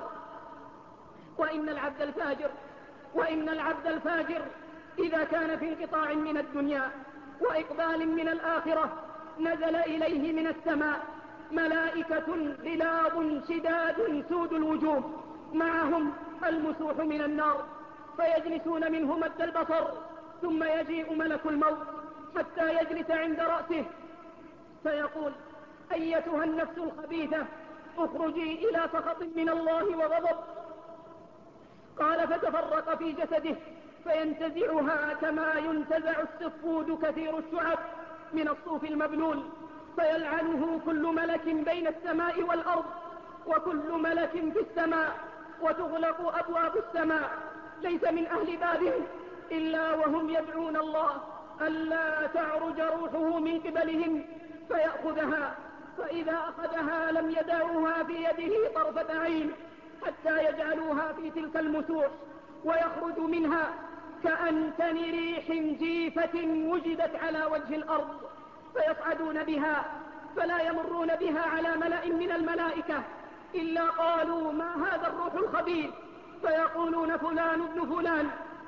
وإن العبد الفاجر وإن العبد الفاجر إذا كان في انقطاع من الدنيا وإقبال من الآخرة نزل إليه من السماء ملائكة غلاظ شداد سود الوجوه، معهم المسوح من النار، فيجلسون منه مد البصر، ثم يجيء ملك الموت حتى يجلس عند رأسه فيقول: أيتها النفس الخبيثة اخرجي إلى سخط من الله وغضب. قال: فتفرق في جسده فينتزعها كما ينتزع السفود كثير الشعب من الصوف المبلول، فيلعنه كل ملك بين السماء والأرض وكل ملك في السماء، وتغلق أبواب السماء، ليس من أهل باب إلا وهم يدعون الله ألا تعرج روحه من قبلهم فيأخذها، فإذا أخذها لم يدعوها في يده طرفة عين حتى يجعلوها في تلك المسوح، ويخرج منها كأنتن ريح جيفة وجدت على وجه الأرض، فيصعدون بها فلا يمرون بها على ملأ من الملائكة إلا قالوا ما هذا الروح الخبيث، فيقولون فلان ابن فلان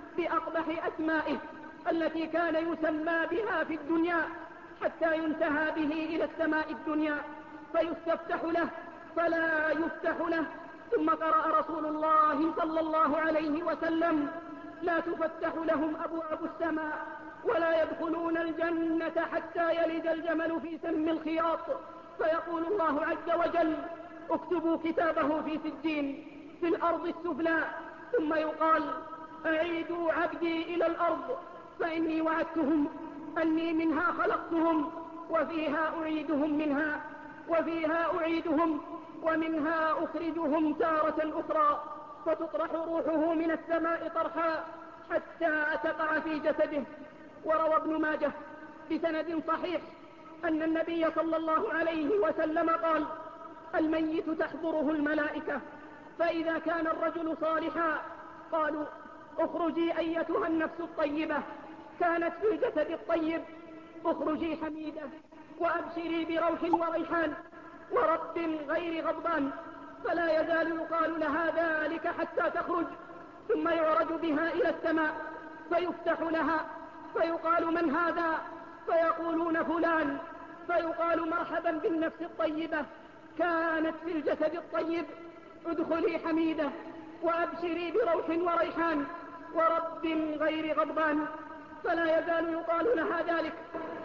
بأقبح أسمائه التي كان يسمى بها في الدنيا، حتى ينتهى به إلى السماء الدنيا فيستفتح له فلا يفتح له. ثم قرأ رسول الله صلى الله عليه وسلم: لا تفتح لهم أبواب السماء ولا يدخلون الجنة حتى يلج الجمل في سم الخياط. فيقول الله عز وجل: اكتبوا كتابه في سجين في الأرض السفلى. ثم يقال: أعيدوا عبدي إلى الأرض فإني وعدتهم أني منها خلقتهم وفيها أعيدهم منها وفيها أعيدهم ومنها أخرجهم تارة أخرى. فتطرح روحه من السماء طرحا حتى تقع في جسده. وروى ابن ماجه بسند صحيح أن النبي صلى الله عليه وسلم قال: الميت تحضره الملائكة، فإذا كان الرجل صالحا قالوا: اخرجي أيتها النفس الطيبة كانت في الجسد الطيب، اخرجي حميدة وأبشري بروح وريحان ورب غير غضبان. فلا يزال يقال لها ذلك حتى تخرج، ثم يعرج بها إلى السماء فيفتح لها فيقال: من هذا؟ فيقولون فلان، فيقال: مرحبا بالنفس الطيبة كانت في الجسد الطيب، ادخلي حميدة وأبشري بروح وريحان ورب غير غضبان. فلا يزال يقال لها ذلك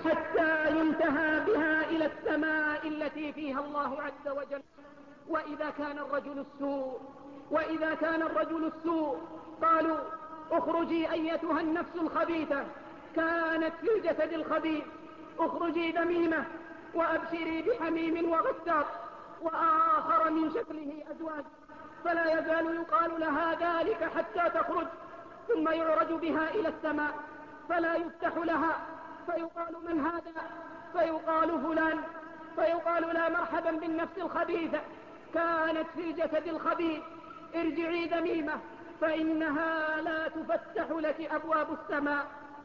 حتى ينتهى بها إلى السماء التي فيها الله عز وجل. وإذا كان الرجل السوء وإذا كان الرجل السوء قالوا: اخرجي أيتها النفس الخبيثة كانت في الجسد الخبيث، اخرجي ذميمة وأبشري بحميم وغساق وآخر من شكله أزواج. فلا يزال يقال لها ذلك حتى تخرج، ثم يعرج بها إلى السماء فلا يفتح لها، فيقال: من هذا؟ فيقال: فلان، فيقال: لا مرحبا بالنفس الخبيثة كانت في الجسد الخبيث، ارجعي ذميمة فإنها لا تفتح لك أبواب السماء.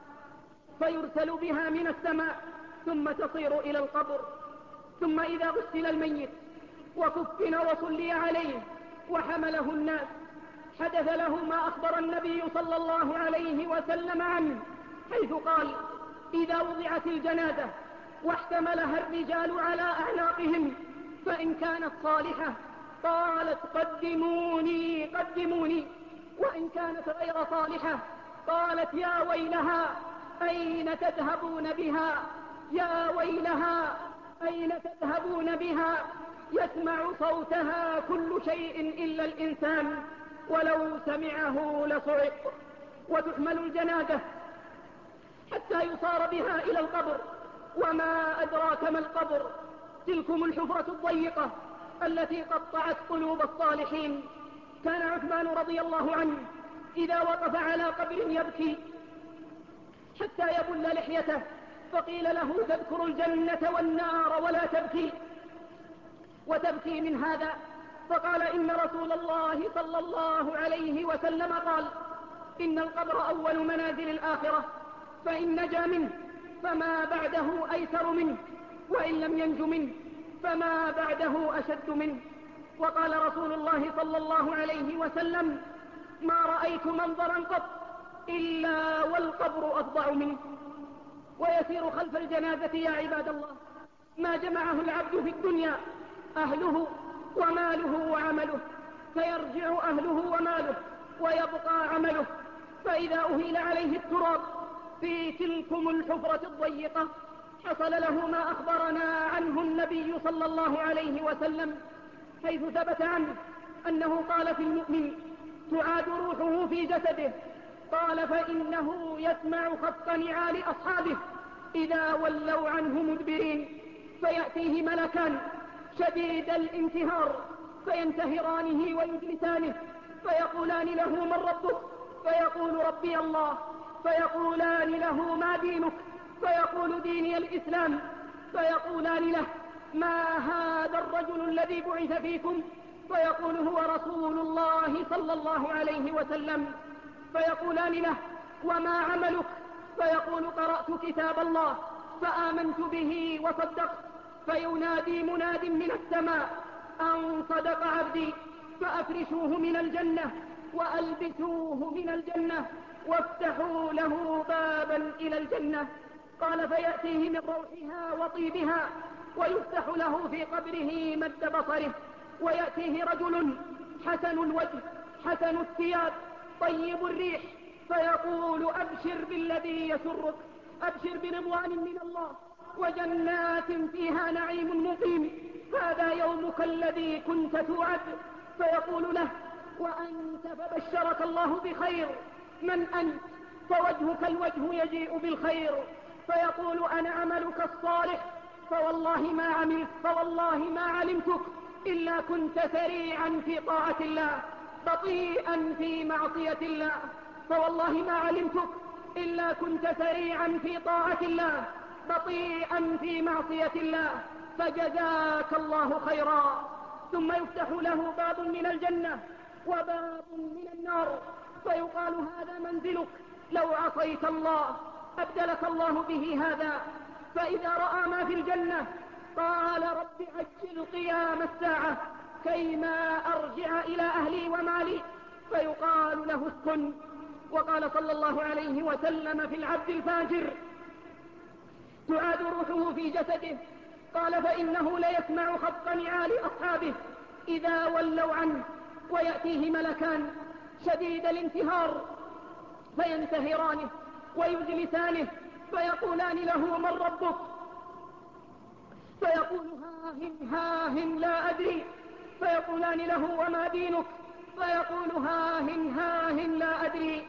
فيرسل بها من السماء ثم تصير إلى القبر. ثم إذا غسل الميت وكفن وصلي عليه وحمله الناس حدث له ما أخبر النبي صلى الله عليه وسلم عنه، حيث قال: إذا وضعت الجنازة واحتملها الرجال على أعناقهم فإن كانت صالحة قالت: قدموني قدموني، وإن كانت غير صالحة قالت: يا ويلها أين تذهبون بها، يا ويلها أين تذهبون بها. يسمع صوتها كل شيء إلا الإنسان، ولو سمعه لصعق. وتحمل الجنازة حتى يصار بها إلى القبر. وما أدراك ما القبر؟ تلكم الحفرة الضيقة التي قطعت قلوب الصالحين. كان عثمان رضي الله عنه إذا وقف على قبر يبكي حتى يبل لحيته، فقيل له: تذكر الجنة والنار ولا تبكي وتبكي من هذا؟ فقال: إن رسول الله صلى الله عليه وسلم قال: إن القبر أول منازل الآخرة، فإن نجا منه فما بعده أيسر منه، وإن لم ينج منه فما بعده أشد منه. وقال رسول الله صلى الله عليه وسلم: ما رأيت منظرا قط إلا والقبر أفظع منه. ويسير خلف الجنازة يا عباد الله ما جمعه العبد في الدنيا: أهله وماله وعمله، فيرجع أهله وماله ويبقى عمله. فإذا أهيل عليه التراب في تلكم الحفرة الضيقة حصل له ما أخبرنا عنه النبي صلى الله عليه وسلم، حيث ثبت عنه أنه قال في المؤمن: تعاد روحه في جسده. قال: فإنه يسمع خفق نعال أصحابه إذا ولوا عنه مدبرين، فيأتيه ملكان شديد الانتهار فينتهرانه ويجلسانه، فيقولان له: من ربك؟ فيقول: ربي الله. فيقولان له: ما دينك؟ فيقول: ديني الإسلام. فيقولان له: ما هذا الرجل الذي بعث فيكم؟ فيقول: هو رسول الله صلى الله عليه وسلم. فيقولان له: وما عملك؟ فيقول: قرأت كتاب الله فآمنت به وصدقت. فينادي مناد من السماء أن صدق عبدي فأفرشوه من الجنة وألبسوه من الجنة وافتحوا له بابا إلى الجنة. قال فيأتيه من روحها وطيبها ويفتح له في قبره مد بصره، ويأتيه رجل حسن الوجه حسن الثياب طيب الريح فيقول أبشر بالذي يسرك، أبشر برضوان من الله وجنات فيها نعيم مقيم، هذا يومك الذي كنت توعد. فيقول له وأنت فبشرك الله بخير، من أنت؟ فوجهك الوجه يجيء بالخير. فيقول أنا عملك الصالح، فوالله ما عملت فوالله ما علمتك إلا كنت سريعا في طاعة الله بطيئا في معصية الله، فوالله ما علمتك إلا كنت سريعا في طاعة الله بطيئا في معصية الله، فجزاك الله خيرا. ثم يفتح له باب من الجنة وباب من النار، فيقال هذا منزلك، لو عصيت الله أبدلك الله به هذا. فإذا رأى ما في الجنة قال رب عجل قيام الساعة كيما أرجع إلى أهلي ومالي، فيقال له اسكن. وقال صلى الله عليه وسلم في العبد الفاجر تعاد روحه في جسده، قال فإنه ليسمع خط نعال أصحابه إذا ولوا عنه، ويأتيه ملكان شديد الانتهار فينتهرانه ويجلسانه فيقولان له من ربك؟ فيقول هاهن هاهن لا أدري. فيقولان له وما دينك؟ فيقول هاهن هاهن لا أدري.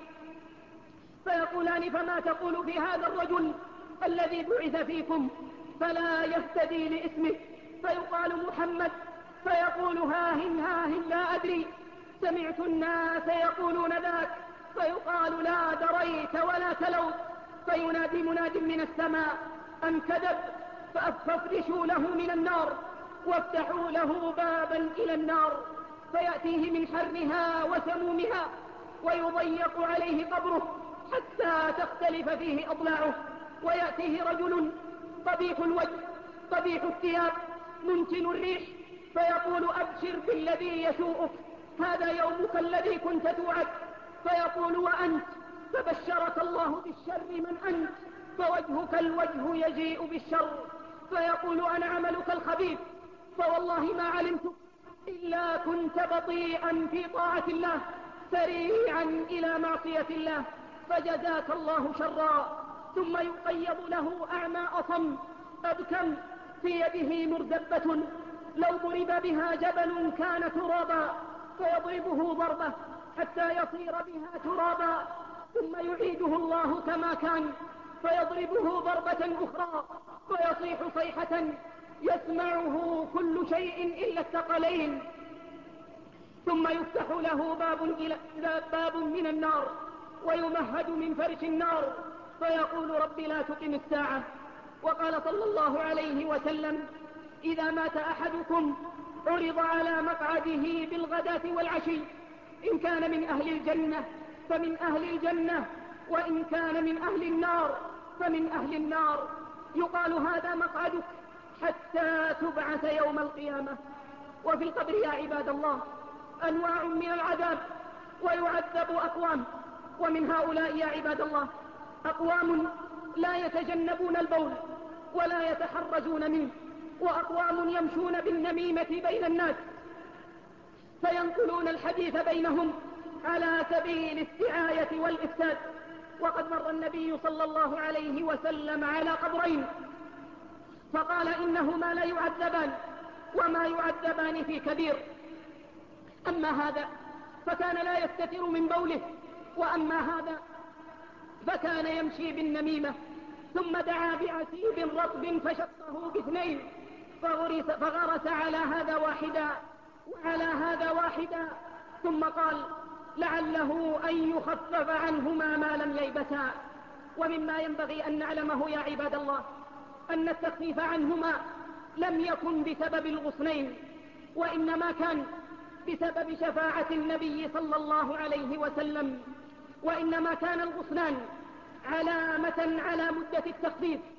فيقولان فما تقول في هذا الرجل الذي بعث فيكم؟ فلا يهتدي لاسمه. فيقال محمد، فيقول هاهن هاهن لا أدري، سمعت الناس يقولون ذاك. فيقال لا دريت ولا تلوت. فينادي مناد من السماء أن كذب، فافرشوا له من النار وافتحوا له بابا إلى النار، فيأتيه من حرها وسمومها ويضيق عليه قبره حتى تختلف فيه أضلاعه. ويأتيه رجل قبيح الوجه قبيح الثياب منتن الريح فيقول أبشر بالذي يسوءك، هذا يومك الذي كنت توعد. فيقول وأنت؟ فبشرك الله بالشر، من أنت؟ فوجهك الوجه يجيء بالشر. فيقول أنا عملك الخبيث، فوالله ما علمتك إلا كنت بطيئا في طاعة الله سريعا إلى معصية الله، فجزاك الله شرا. ثم يقيض له أعمى أصم أبكم في يده مرزبة لو ضرب بها جبل كان ترابا، فيضربه ضربة حتى يصير بها ترابا، ثم يعيده الله كما كان فيضربه ضربة أخرى فيصيح صيحة يسمعه كل شيء إلا الثقلين. ثم يفتح له باب, إلى باب من النار ويمهد من فرش النار، فيقول رب لا تقم الساعة. وقال صلى الله عليه وسلم إذا مات أحدكم عرض على مقعده بالغداة والعشي، إن كان من أهل الجنة فمن أهل الجنة، وإن كان من أهل النار فمن أهل النار، يقال هذا مقعدك حتى تبعث يوم القيامة. وفي القبر يا عباد الله أنواع من العذاب ويعذب أقوام، ومن هؤلاء يا عباد الله أقوام لا يتجنبون البول ولا يتحرزون منه، وأقوام يمشون بالنميمة بين الناس فينقلون الحديث بينهم على سبيل السعاية والإفساد. وقد مر النبي صلى الله عليه وسلم على قبرين فقال إنهما لا يعذبان وما يعذبان في كبير، أما هذا فكان لا يستتر من بوله، وأما هذا فكان يمشي بالنميمة. ثم دعا بعسيب رطب فشقه باثنين فغرس, فغرس على هذا واحدا وعلى هذا واحدا، ثم قال لعله أن يخفف عنهما ما لم ييبسا. ومما ينبغي أن نعلمه يا عباد الله أن التخفيف عنهما لم يكن بسبب الغصنين، وإنما كان بسبب شفاعة النبي صلى الله عليه وسلم، وإنما كان الغصنان علامة على مدة التخفيف،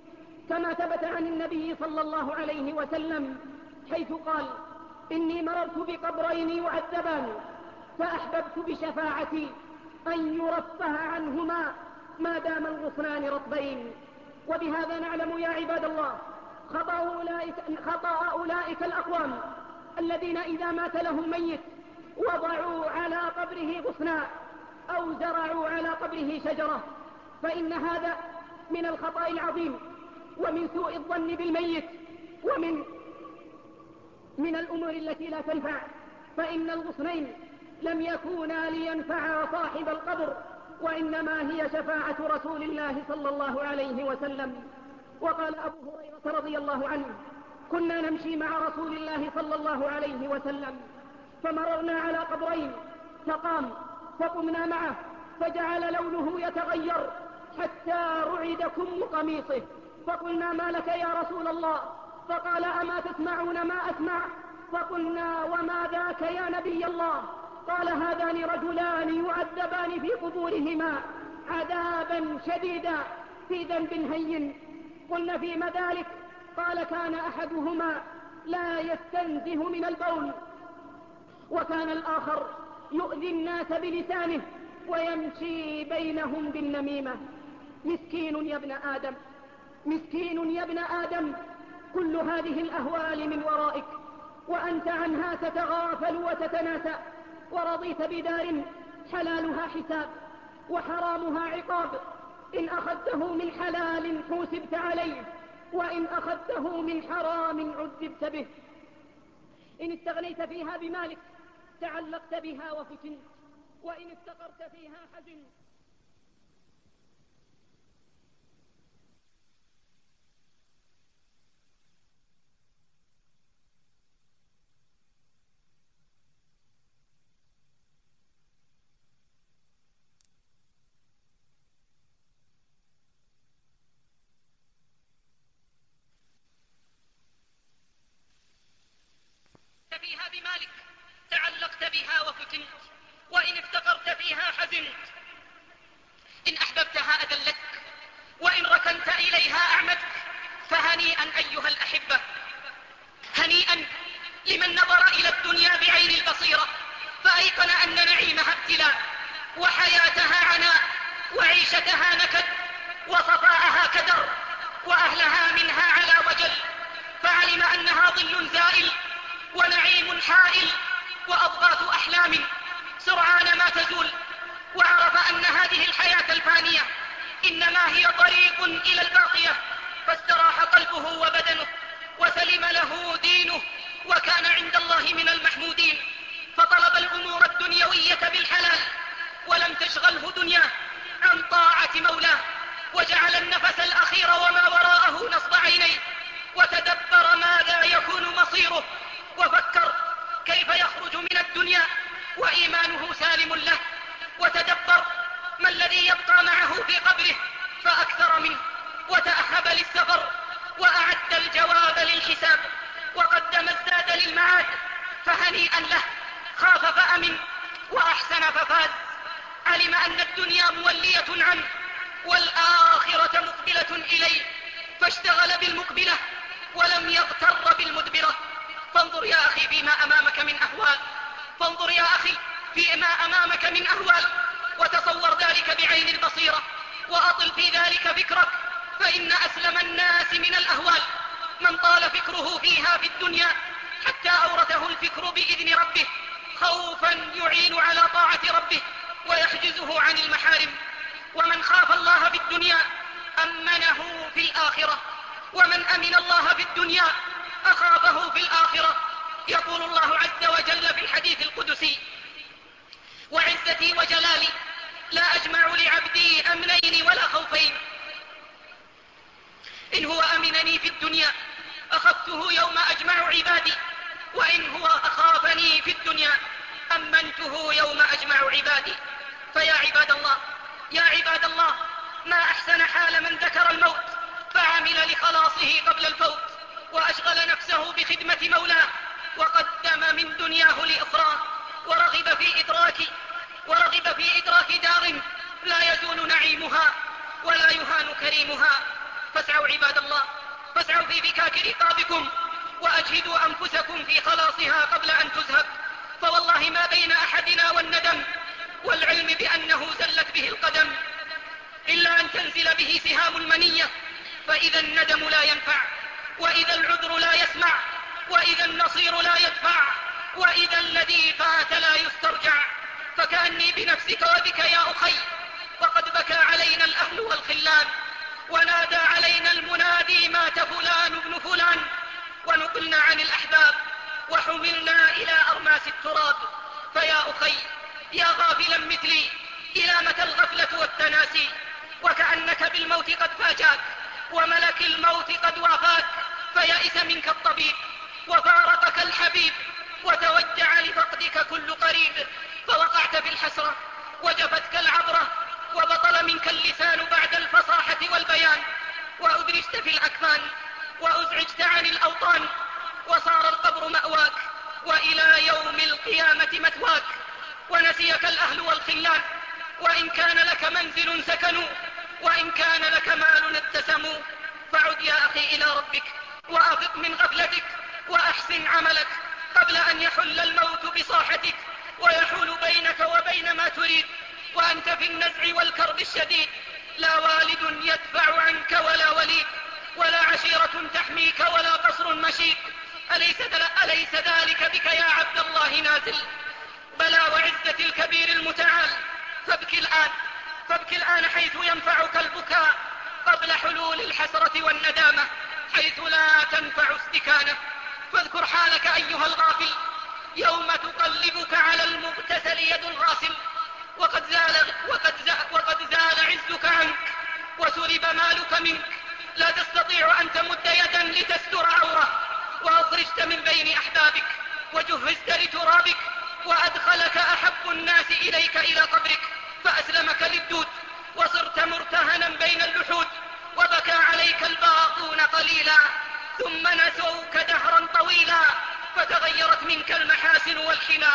كما ثبت عن النبي صلى الله عليه وسلم حيث قال: إني مررت بقبرين يعذبان فأحببت بشفاعتي أن يرفه عنهما ما دام الغصنان رطبين. وبهذا نعلم يا عباد الله خطأ أولئك, خطأ أولئك الأقوام الذين إذا مات لهم ميت وضعوا على قبره غصنا أو زرعوا على قبره شجرة، فإن هذا من الخطأ العظيم ومن سوء الظن بالميت ومن من الأمور التي لا تنفع، فإن الغصنين لم يكونا لينفعا صاحب القبر، وإنما هي شفاعة رسول الله صلى الله عليه وسلم. وقال أبو هريرة رضي الله عنه: كنا نمشي مع رسول الله صلى الله عليه وسلم فمررنا على قبرين فقام فقمنا معه فجعل لونه يتغير حتى رعد كم قميصه، فقلنا: ما لك يا رسول الله؟ فقال: أما تسمعون ما أسمع؟ فقلنا: وما ذاك يا نبي الله؟ قال: هذان رجلان يعذبان في قبورهما عذابا شديدا في ذنب هين. قلنا: فيما ذلك؟ قال: كان أحدهما لا يستنزه من البول، وكان الآخر يؤذي الناس بلسانه ويمشي بينهم بالنميمة. مسكين يا ابن آدم، مسكين يا ابن آدم، كل هذه الأهوال من ورائك وأنت عنها تتغافل وتتناسى، ورضيت بدار حلالها حساب وحرامها عقاب. إن أخذته من حلال حوسبت عليه، وإن أخذته من حرام عذبت به. إن استغنيت فيها بمالك تعلقت بها وفتنت، وإن افتقرت فيها حزنت. فيها بمالك تعلقت بها وفتنت، وإن افتقرت فيها حزنت. إن أحببتها أذلتك، وإن ركنت إليها أعمتك. فهنيئا أيها الأحبة، هنيئا لمن نظر إلى الدنيا بعين البصيرة فأيقن أن نعيمها ابتلاء، وحياتها عناء، وعيشتها نكد، وصفاءها كدر، وأهلها منها على وجل. فعلم أنها ظل زائل ونعيم حائل وأضغاث أحلام سرعان ما تزول، وعرف أن هذه الحياة الفانية إنما هي طريق إلى الباقية، فاستراح قلبه وبدنه وسلم له دينه، وكان عند الله من المحمودين. فطلب الأمور الدنيوية بالحلال ولم تشغله دنياه عن طاعة مولاه، وجعل النفس الأخير وما وراءه نصب عينيه، وتدبر ماذا يكون مصيره، وفكر كيف يخرج من الدنيا وإيمانه سالم له، وتدبر ما الذي يبقى معه في قبره فأكثر منه، وتأهب للسفر وأعد الجواب للحساب، وقدم الزاد للمعاد. فهنيئا له، خاف فأمن وأحسن ففاز. علم أن الدنيا مولية عنه والآخرة مقبلة إليه، فاشتغل بالمقبلة ولم يغتر بالمدبرة. فانظر يا أخي فيما أمامك من أهوال، فانظر يا أخي فيما أمامك من أهوال، وتصور ذلك بعين البصيرة، وأطل في ذلك فكرك. فإن أسلم الناس من الأهوال من طال فكره فيها في الدنيا حتى أورثه الفكر بإذن ربه خوفا يعين على طاعة ربه ويحجزه عن المحارم. ومن خاف الله في الدنيا أمنه في الآخرة، ومن أمن الله في الدنيا أخافه في الآخرة. يقول الله عز وجل في الحديث القدسي: وعزتي وجلالي لا أجمع لعبدي أمنين ولا خوفين، إن هو أمنني في الدنيا أخفته يوم أجمع عبادي، وإن هو أخافني في الدنيا أمنته يوم أجمع عبادي. فيا عباد الله، يا عباد الله، ما أحسن حال من ذكر الموت فعمل لخلاصه قبل الفوت، وأشغل نفسه بخدمة مولاه، وقدم من دنياه لأخراه، ورغب في إدراك ورغب في إدراك دار لا يزول نعيمها ولا يهان كريمها. فاسعوا عباد الله، فاسعوا في فكاك رقابكم، وأجهدوا أنفسكم في خلاصها قبل أن تزهق، فوالله ما بين أحدنا والندم والعلم بأنه زلت به القدم إلا أن تنزل به سهام المنية، فإذا الندم لا ينفع، وإذا العذر لا يسمع، وإذا النصير لا يدفع، وإذا الذي فات لا يسترجع. فكأني بنفسك وبك يا أخي، وقد بكى علينا الأهل والخلان، ونادى علينا المنادي مات فلان ابن فلان، ونقلنا عن الأحباب وحملنا إلى أرماس التراب. فيا أخي يا غافلا مثلي، إلى متى الغفلة والتناسي؟ وكأنك بالموت قد فاجاك، وملك الموت قد وافاك، فيئس منك الطبيب وفارقك الحبيب، وتوجع لفقدك كل قريب، فوقعت في الحسرة وجفتك العبرة، وبطل منك اللسان بعد الفصاحة والبيان، وأدرجت في الأكفان وأزعجت عن الأوطان، وصار القبر مأواك، وإلى يوم القيامة مثواك، ونسيك الأهل والخلان، وإن كان لك منزل سكنوا، وإن كان لك مال اتسموا. فعد يا أخي إلى ربك، وأفق من غفلتك، وأحسن عملك قبل أن يحل الموت بصاحتك، ويحول بينك وبين ما تريد، وأنت في النزع والكرب الشديد، لا والد يدفع عنك ولا وليد، ولا عشيرة تحميك ولا قصر مشيد. أليس, أليس ذلك بك يا عبد الله نازل؟ بلى وعزة الكبير المتعال. فابكي الآن، فابكي الآن حيث ينفعك البكاء، قبل حلول الحسرة والندامة حيث لا تنفع استكانة. فاذكر حالك أيها الغافل يوم تقلبك على المغتسل يد الغاسل، وقد زال, وقد زال, وقد زال عزك عنك، وسلب مالك منك، لا تستطيع أن تمد يدا لتستر عورة، وأخرجت من بين أحبابك، وجهزت لترابك، وأدخلك أحب الناس إليك إلى قبرك، فأسلمك للدود، وصرت مرتهنا بين اللحود، وبكى عليك الباقون قليلا، ثم نسوك دهرا طويلا، فتغيرت منك المحاسن والحلا،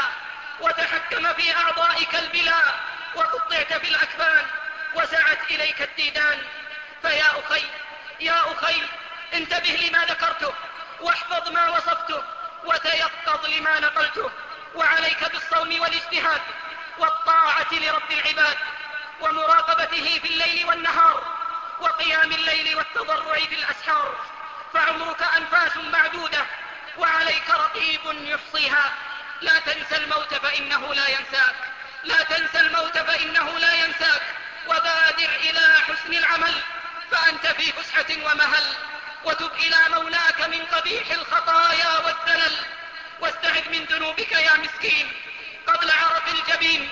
وتحكم في أعضائك البلا، وقطعت في الأكفان، وسعت إليك الديدان. فيا أخي يا أخي انتبه لما ذكرته، واحفظ ما وصفته، وتيقظ لما نقلته، وعليك بالصوم والاجتهاد والطاعة لرب العباد، ومراقبته في الليل والنهار، وقيام الليل والتضرع في الأسحار، فعمرك أنفاس معدودة، وعليك رقيب يحصيها. لا تنسى الموت فإنه لا ينساك، لا تنسى الموت فإنه لا ينساك، وبادر إلى حسن العمل فأنت في فسحة ومهل، وتب إلى مولاك من قبيح الخطايا والزلل، واستعذ من ذنوبك يا مسكين قبل عرف الجبين،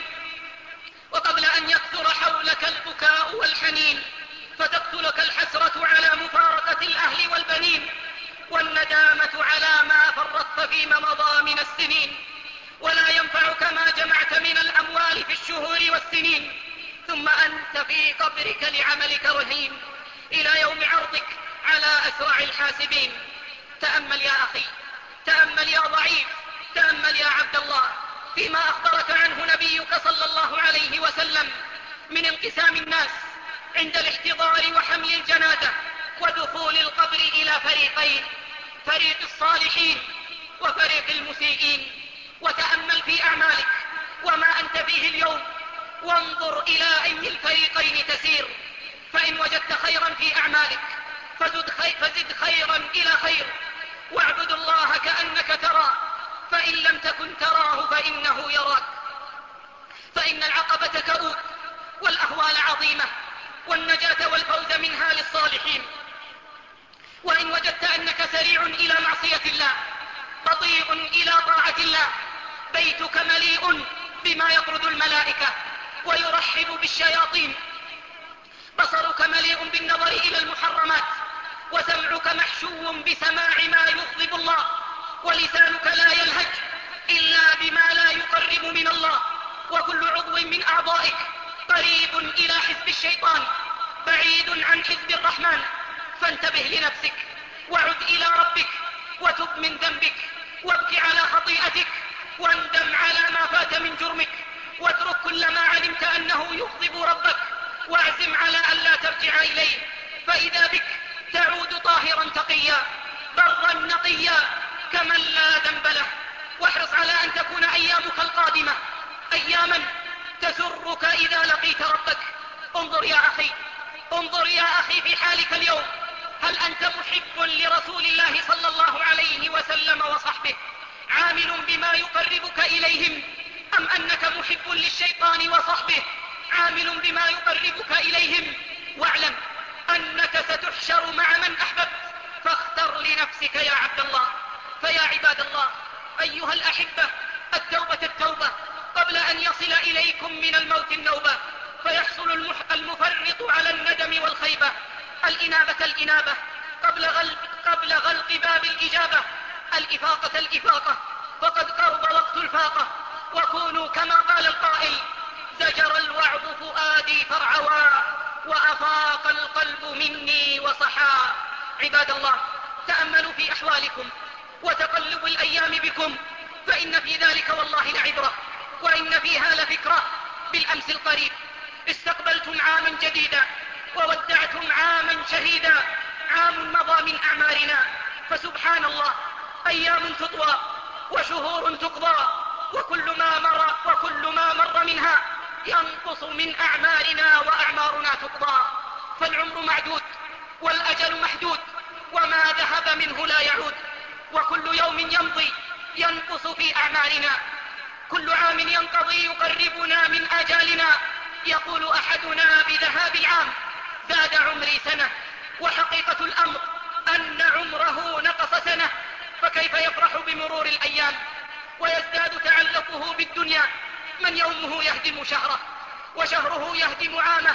وقبل أن يكثر حولك البكاء والحنين، فتقتلك الحسرة على مفارقة الأهل والبنين، والندامة على ما فرطت فيما مضى من السنين، ولا ينفعك ما جمعت من الأموال في الشهور والسنين، ثم أنت في قبرك لعملك رهين إلى يوم عرضك على أسرع الحاسبين. تأمل يا أخي، تأمل يا ضعيف، تأمل يا عبد الله فيما أخبرك عنه نبيك صلى الله عليه وسلم من انقسام الناس عند الاحتضار وحمل الجنازة ودخول القبر إلى فريقين، فريق الصالحين وفريق المسيئين. وتأمل في أعمالك وما أنت فيه اليوم، وانظر إلى أي الفريقين تسير، فإن وجدت خيرا في أعمالك فزد, خي... فزد خيرا إلى خير، واعبد الله كأنك تراه، فإن لم تكن تراه فإنه يراك، فإن العقبة كؤود والأهوال عظيمة، والنجاة والفوز منها للصالحين. وإن وجدت أنك سريع إلى معصية الله بطيء إلى طاعة الله، بيتك مليء بما يطرد الملائكة ويرحب بالشياطين، بصرك مليء بالنظر إلى المحرمات، وسمعك محشو بسماع ما يغضب الله، ولسانك لا يلهج إلا بما لا يقرب من الله، وكل عضو من أعضائك قريب إلى حزب الشيطان بعيد عن حزب الرحمن. فانتبه لنفسك، وعد إلى ربك، وتب من ذنبك، وابكي على خطيئتك، واندم على ما فات من جرمك، واترك كل ما علمت أنه يغضب ربك، واعزم على أن لا ترجع إليه، فإذا بك تعود طاهرا تقيا برا نقيا كمن لا ذنب له. واحرص على أن تكون أيامك القادمة أياما تسرك إذا لقيت ربك. انظر يا أخي انظر يا أخي في حالك اليوم، هل أنت محب لرسول الله صلى الله عليه وسلم وصحبه عامل بما يقربك إليهم، أم أنك محب للشيطان وصحبه عامل بما يقربك إليهم؟ واعلم أنك ستحشر مع من أحببت، فاختر لنفسك يا عبد الله. فيا عباد الله أيها الأحبة، التوبة التوبة قبل أن يصل إليكم من الموت النوبة، فيحصل المفرط على الندم والخيبة. الإنابة الإنابة قبل غلق, قبل غلق باب الإجابة، الإفاقة الإفاقة فقد قرب وقت الفاقة. وكونوا كما قال القائل: زجر الوعظ فؤادي فرعوا وأفاق القلب مني وصحا. عباد الله، تأملوا في أحوالكم وتقلب الأيام بكم، فإن في ذلك والله لعبرة، وإن فيها لفكرة. بالأمس القريب استقبلتم عاما جديدا وودعتم عاما شهيدا، عام مضى من أعمارنا، فسبحان الله أيام تطوى وشهور تقضى، وكل ما مر, وكل ما مر منها ينقص من أعمارنا وأعمارنا تقضى. فالعمر معدود والأجل محدود، وما ذهب منه لا يعود، وكل يوم يمضي ينقص في أعمارنا. كل عام ينقضي يقربنا من آجالنا. يقول أحدنا بذهاب العام: زاد عمري سنة، وحقيقة الأمر أن عمره نقص سنة. فكيف يفرح بمرور الأيام ويزداد تعلقه بالدنيا من يومه يهدم شهره، وشهره يهدم عامه،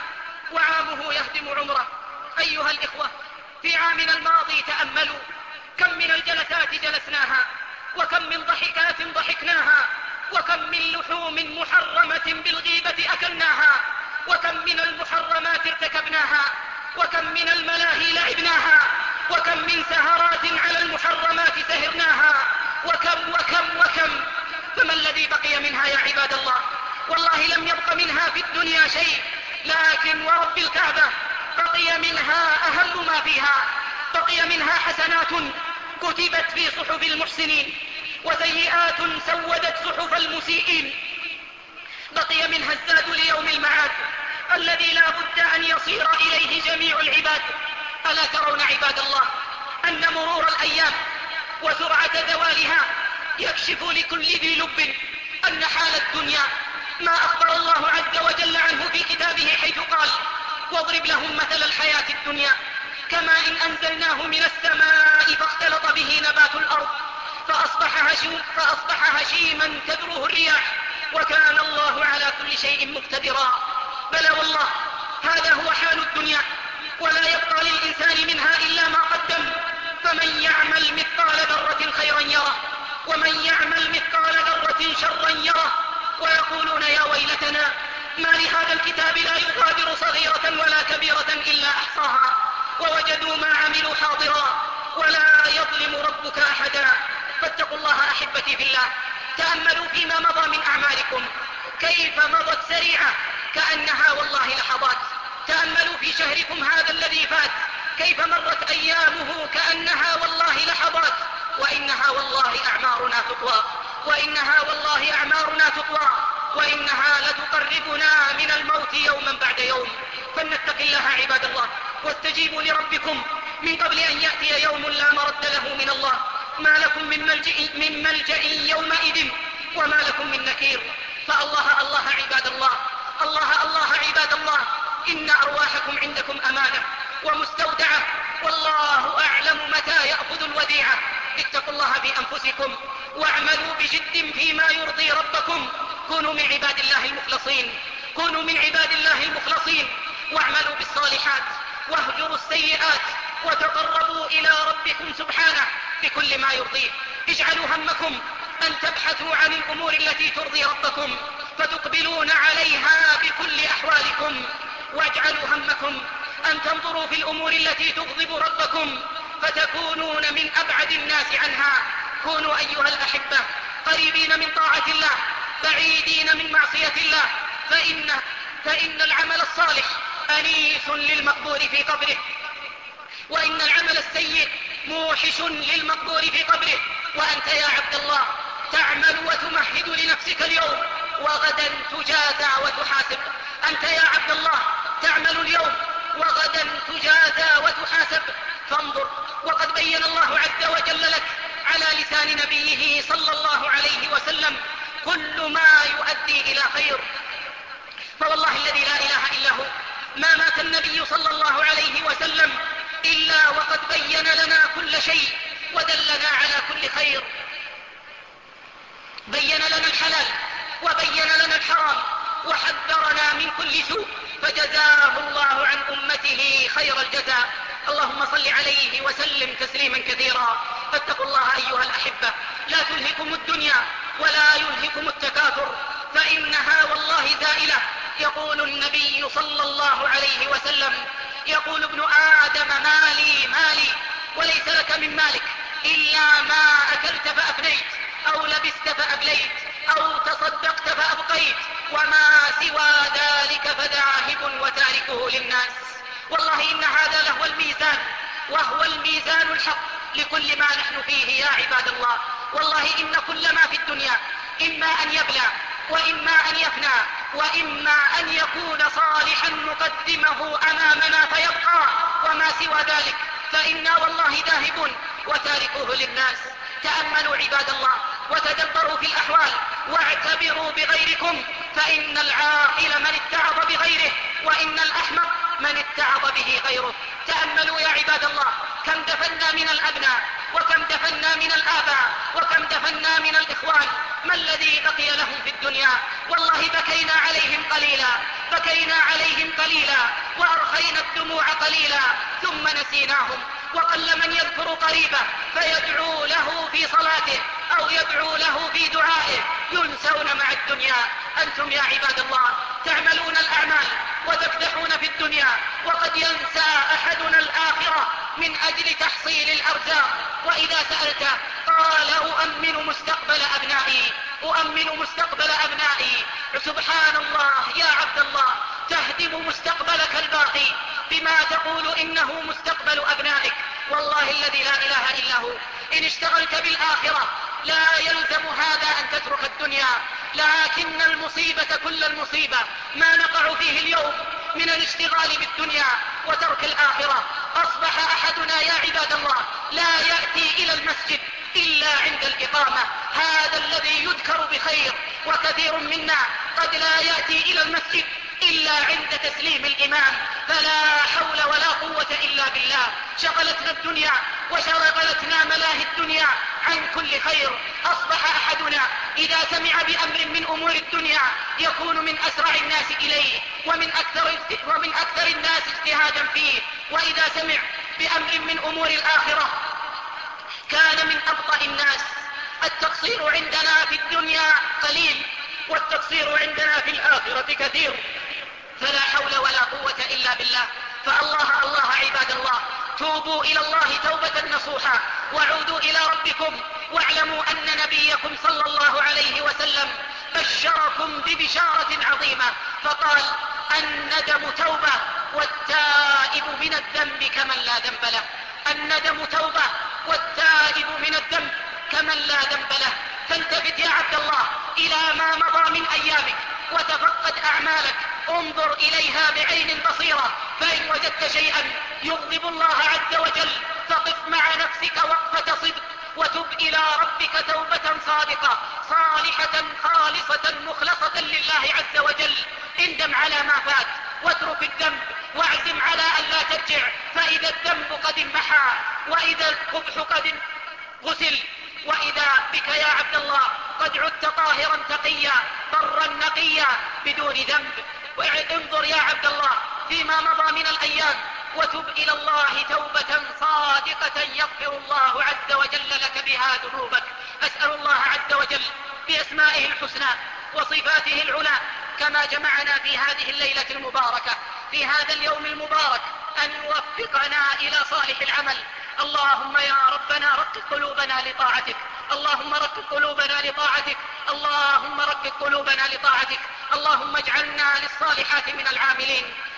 وعامه يهدم عمره. أيها الإخوة، في عامنا الماضي تأملوا كم من الجلسات جلسناها، وكم من ضحكات ضحكناها، وكم من لحوم محرمة بالغيبة أكلناها، وكم من المحرمات ارتكبناها، وكم من الملاهي لعبناها، وكم من سهرات على المحرمات سهرناها، وكم وكم وكم. فما الذي بقي منها يا عباد الله؟ والله لم يبق منها في الدنيا شيء، لكن ورب الكعبة بقي منها أهم ما فيها. بقي منها حسنات كتبت في صحف المحسنين، وسيئات سودت صحف المسيئين. بقي منها الزاد ليوم المعاد الذي لا بد أن يصير إليه جميع العباد. ألا ترون عباد الله أن مرور الأيام وسرعة زوالها يكشف لكل ذي لب أن حال الدنيا ما أخبر الله عز وجل عنه في كتابه، حيث قال: واضرب لهم مثل الحياة الدنيا كماء إن أنزلناه من السماء فاختلط به نبات الأرض فأصبح, هشيم فأصبح هشيما تذروه الرياح وكان الله على كل شيء مقتدرا. بلى والله هذا هو حال الدنيا، ولا يبقى للإنسان منها إلا ما قدم. فمن يعمل مثقال ذرة خيرا يره، ومن يعمل مثقال ذرة شرا يره. ويقولون: يا ويلتنا ما لهذا الكتاب لا يغادر صغيرة ولا كبيرة إلا أحصاها ووجدوا ما عملوا حاضرا ولا يظلم ربك أحدا. فاتقوا الله أحبتي في الله، تأملوا فيما مضى من أعمالكم كيف مضت سريعة كأنها والله لحظات. تأملوا في شهركم هذا الذي فات كيف مرت أيامه كأنها والله لحظات، وإنها والله أعمارنا تطوى، وإنها والله أعمارنا تطوى، وإنها لتقربنا من الموت يوما بعد يوم. فلنتق الله عباد الله، واستجيبوا لربكم من قبل أن يأتي يوم لا مرد له من الله. ما لكم من ملجأ, من ملجأ يومئذ وما لكم من نكير. فالله الله عباد الله، الله الله عباد الله، إن أرواحكم عندكم أمانة ومستودعة، والله أعلم متى يأخذ الوديعة. اتقوا الله في أنفسكم واعملوا بجد فيما يرضي ربكم. كونوا من عباد الله المخلصين، كونوا من عباد الله المخلصين، واعملوا بالصالحات واهجروا السيئات، وتقربوا إلى ربكم سبحانه بكل ما يرضيه. اجعلوا همكم أن تبحثوا عن الأمور التي ترضي ربكم فتقبلون عليها بكل أحوالكم، واجعلوا همكم أن تنظروا في الأمور التي تغضب ربكم فتكونون من أبعد الناس عنها. كونوا أيها الأحبة قريبين من طاعة الله بعيدين من معصية الله، فإن, فإن العمل الصالح أنيس للمقبور في قبره. وإن العمل السيء موحش للمقبور في قبره. وأنت يا عبد الله تعمل وتمهد لنفسك اليوم، وغدا تجازى وتحاسب. أنت يا عبد الله تعمل اليوم، وغدا تجازى وتحاسب. فانظر، وقد بين الله عز وجل لك على لسان نبيه صلى الله عليه وسلم كل ما يؤدي إلى خير. فوالله الذي لا إله إلا هو ما مات النبي صلى الله عليه وسلم إلا وقد بين لنا كل شيء ودلنا على كل خير. بين لنا الحلال وبين لنا الحرام وحذرنا من كل سوء، فجزاه الله عن أمته خير الجزاء. اللهم صل عليه وسلم تسليما كثيرا. فاتقوا الله أيها الأحبة، لا تلهكم الدنيا ولا يلهكم التكاثر، فإنها والله زائلة. يقول النبي صلى الله عليه وسلم: يقول ابن آدم مالي مالي، وليس لك من مالك إلا ما أكلت فأفنيت، أو لبست فأبليت، أو تصدقت فأبقيت، وما سوى ذلك فذاهب وتاركه للناس. والله إن هذا لهو الميزان، وهو الميزان الحق لكل ما نحن فيه يا عباد الله. والله إن كل ما في الدنيا إما أن يبلى وإما أن يفنى وإما أن يكون صالحا نقدمه أمامنا فيبقى، وما سوى ذلك فإنا والله ذاهبون وتاركوه للناس. تأملوا عباد الله وتدبروا في الأحوال واعتبروا بغيركم، فإن العاقل من اتعظ بغيره، وإن الأحمق من اتعظ به غيره. تأملوا يا عباد الله كم دفنا من الأبناء، وكم دفنا من الآباء، وكم دفنا من الإخوان. ما الذي بقي لهم في الدنيا؟ والله بكينا عليهم قليلا، بكينا عليهم قليلا وأرخينا الدموع قليلا ثم نسيناهم. وقل من يذكر قريبه فيدعو له في صلاته أو يدعو له في دعائه، ينسون مع الدنيا. أنتم يا عباد الله تعملون الأعمال وتكدحون في الدنيا، وقد ينسى أحدنا الآخرة من أجل تحصيل الأرزاق. وإذا سألت قال أؤمن مستقبل أبنائي، أؤمن مستقبل أبنائي. سبحان الله يا عبد الله، تهدم مستقبلك الباقي بما تقول إنه مستقبل أبنائك. والله الذي لا إله إلا هو إن اشتغلت بالآخرة لا يلزم هذا أن تترك الدنيا، لكن المصيبة كل المصيبة ما نقع فيه اليوم من الاشتغال بالدنيا وترك الآخرة. أصبح أحدنا يا عباد الله لا يأتي إلى المسجد إلا عند الإقامة، هذا الذي يذكر بخير. وكثير منا قد لا يأتي إلى المسجد إلا عند تسليم الإمام. فلا حول ولا قوة إلا بالله. شغلتنا الدنيا وشغلتنا ملاهي الدنيا عن كل خير. أصبح أحدنا إذا سمع بأمر من أمور الدنيا يكون من أسرع الناس إليه ومن أكثر, ومن أكثر الناس اجتهادا فيه، وإذا سمع بأمر من أمور الآخرة كان من أبطأ الناس. التقصير عندنا في الدنيا قليل، والتقصير عندنا في الآخرة كثير. فلا حول ولا قوة إلا بالله. فالله الله عباد الله، توبوا إلى الله توبة نصوحا وعودوا إلى ربكم، واعلموا أن نبيكم صلى الله عليه وسلم بشركم ببشارة عظيمة فقال: الندم توبة والتائب من الذنب كمن لا ذنب له. الندم توبة والتائب من الذنب كمن لا ذنب له. فالتفت يا عبد الله إلى ما مضى من أيامك وتفقد أعمالك، انظر إليها بعين بصيرة، فإن وجدت شيئا يغضب الله عز وجل فقف مع نفسك وقفة صدق وتب إلى ربك توبة صادقة صالحة خالصة مخلصة لله عز وجل. اندم على ما فات واترك الذنب واعزم على أن لا ترجع، فإذا الذنب قد انمحى وإذا القبح قد غسل، وإذا بك يا عبد الله قد عدت طاهرا تقيا برا نقيا بدون ذنب. وانظر يا عبد الله فيما مضى من الأيام وتب إلى الله توبة صادقة يغفر الله عز وجل لك بها ذنوبك. أسأل الله عز وجل بأسمائه الحسنى وصفاته العلى كما جمعنا في هذه الليلة المباركة في هذا اليوم المبارك أن يوفقنا إلى صالح العمل. اللهم يا ربنا رقق قلوبنا لطاعتك، اللهم رقق قلوبنا لطاعتك، اللهم رقق قلوبنا لطاعتك، اللهم اجعلنا للصالحات من العاملين.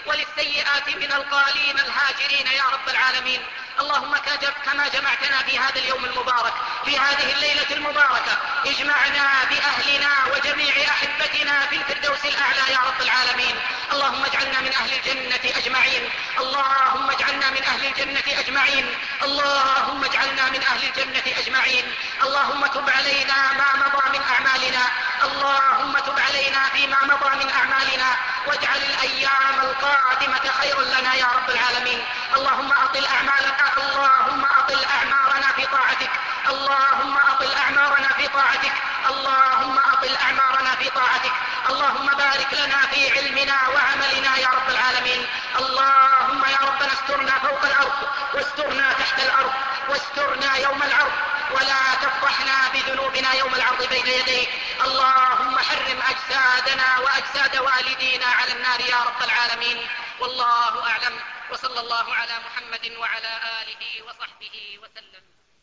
وللسيئات من القالين الهاجرين يا رب العالمين. اللهم كما جمعتنا في هذا اليوم المبارك في هذه الليلة المباركة اجمعنا بأهلنا وجميع أحبتنا في الفردوس الأعلى يا رب العالمين. اللهم اجعلنا من أهل الجنة أجمعين. اللهم اجعلنا من أهل الجنة أجمعين. اللهم اجعلنا من أهل الجنة أجمعين. اللهم تب علينا ما مضى من أعمالنا. اللهم تب علينا فيما مضى من أعمالنا واجعل الأيام القادمة خير لنا يا رب العالمين. اللهم أطل أعمالنا اللهم أطل أعمارنا في طاعتك. اللهم أطل أعمارنا في طاعتك. اللهم أطل أعمارنا في طاعتك. اللهم بارك لنا في علمنا وعملنا يا رب العالمين. اللهم يا ربنا استرنا فوق الأرض واسترنا تحت الأرض واسترنا يوم العرض ولا تفضحنا بذنوبنا يوم العرض بين يديك. اللهم حرم أجسادنا وأجساد والدينا على النار يا رب العالمين. والله أعلم، وصلى الله على محمد وعلى آله وصحبه وسلم.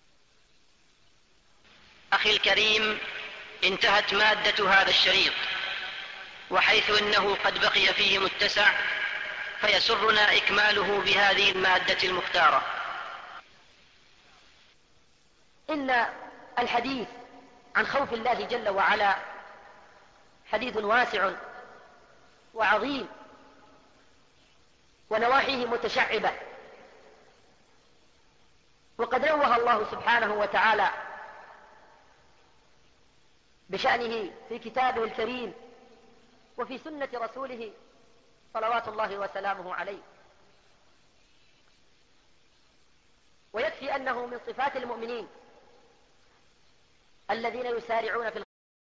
أخي الكريم، انتهت مادة هذا الشريط، وحيث إنه قد بقي فيه متسع فيسرنا إكماله بهذه المادة المختارة. إن الحديث عن خوف الله جل وعلا حديث واسع وعظيم ونواحيه متشعبة، وقد نوه الله سبحانه وتعالى بشأنه في كتابه الكريم وفي سنة رسوله صلوات الله وسلامه عليه. ويكفي أنه من صفات المؤمنين الذين يسارعون في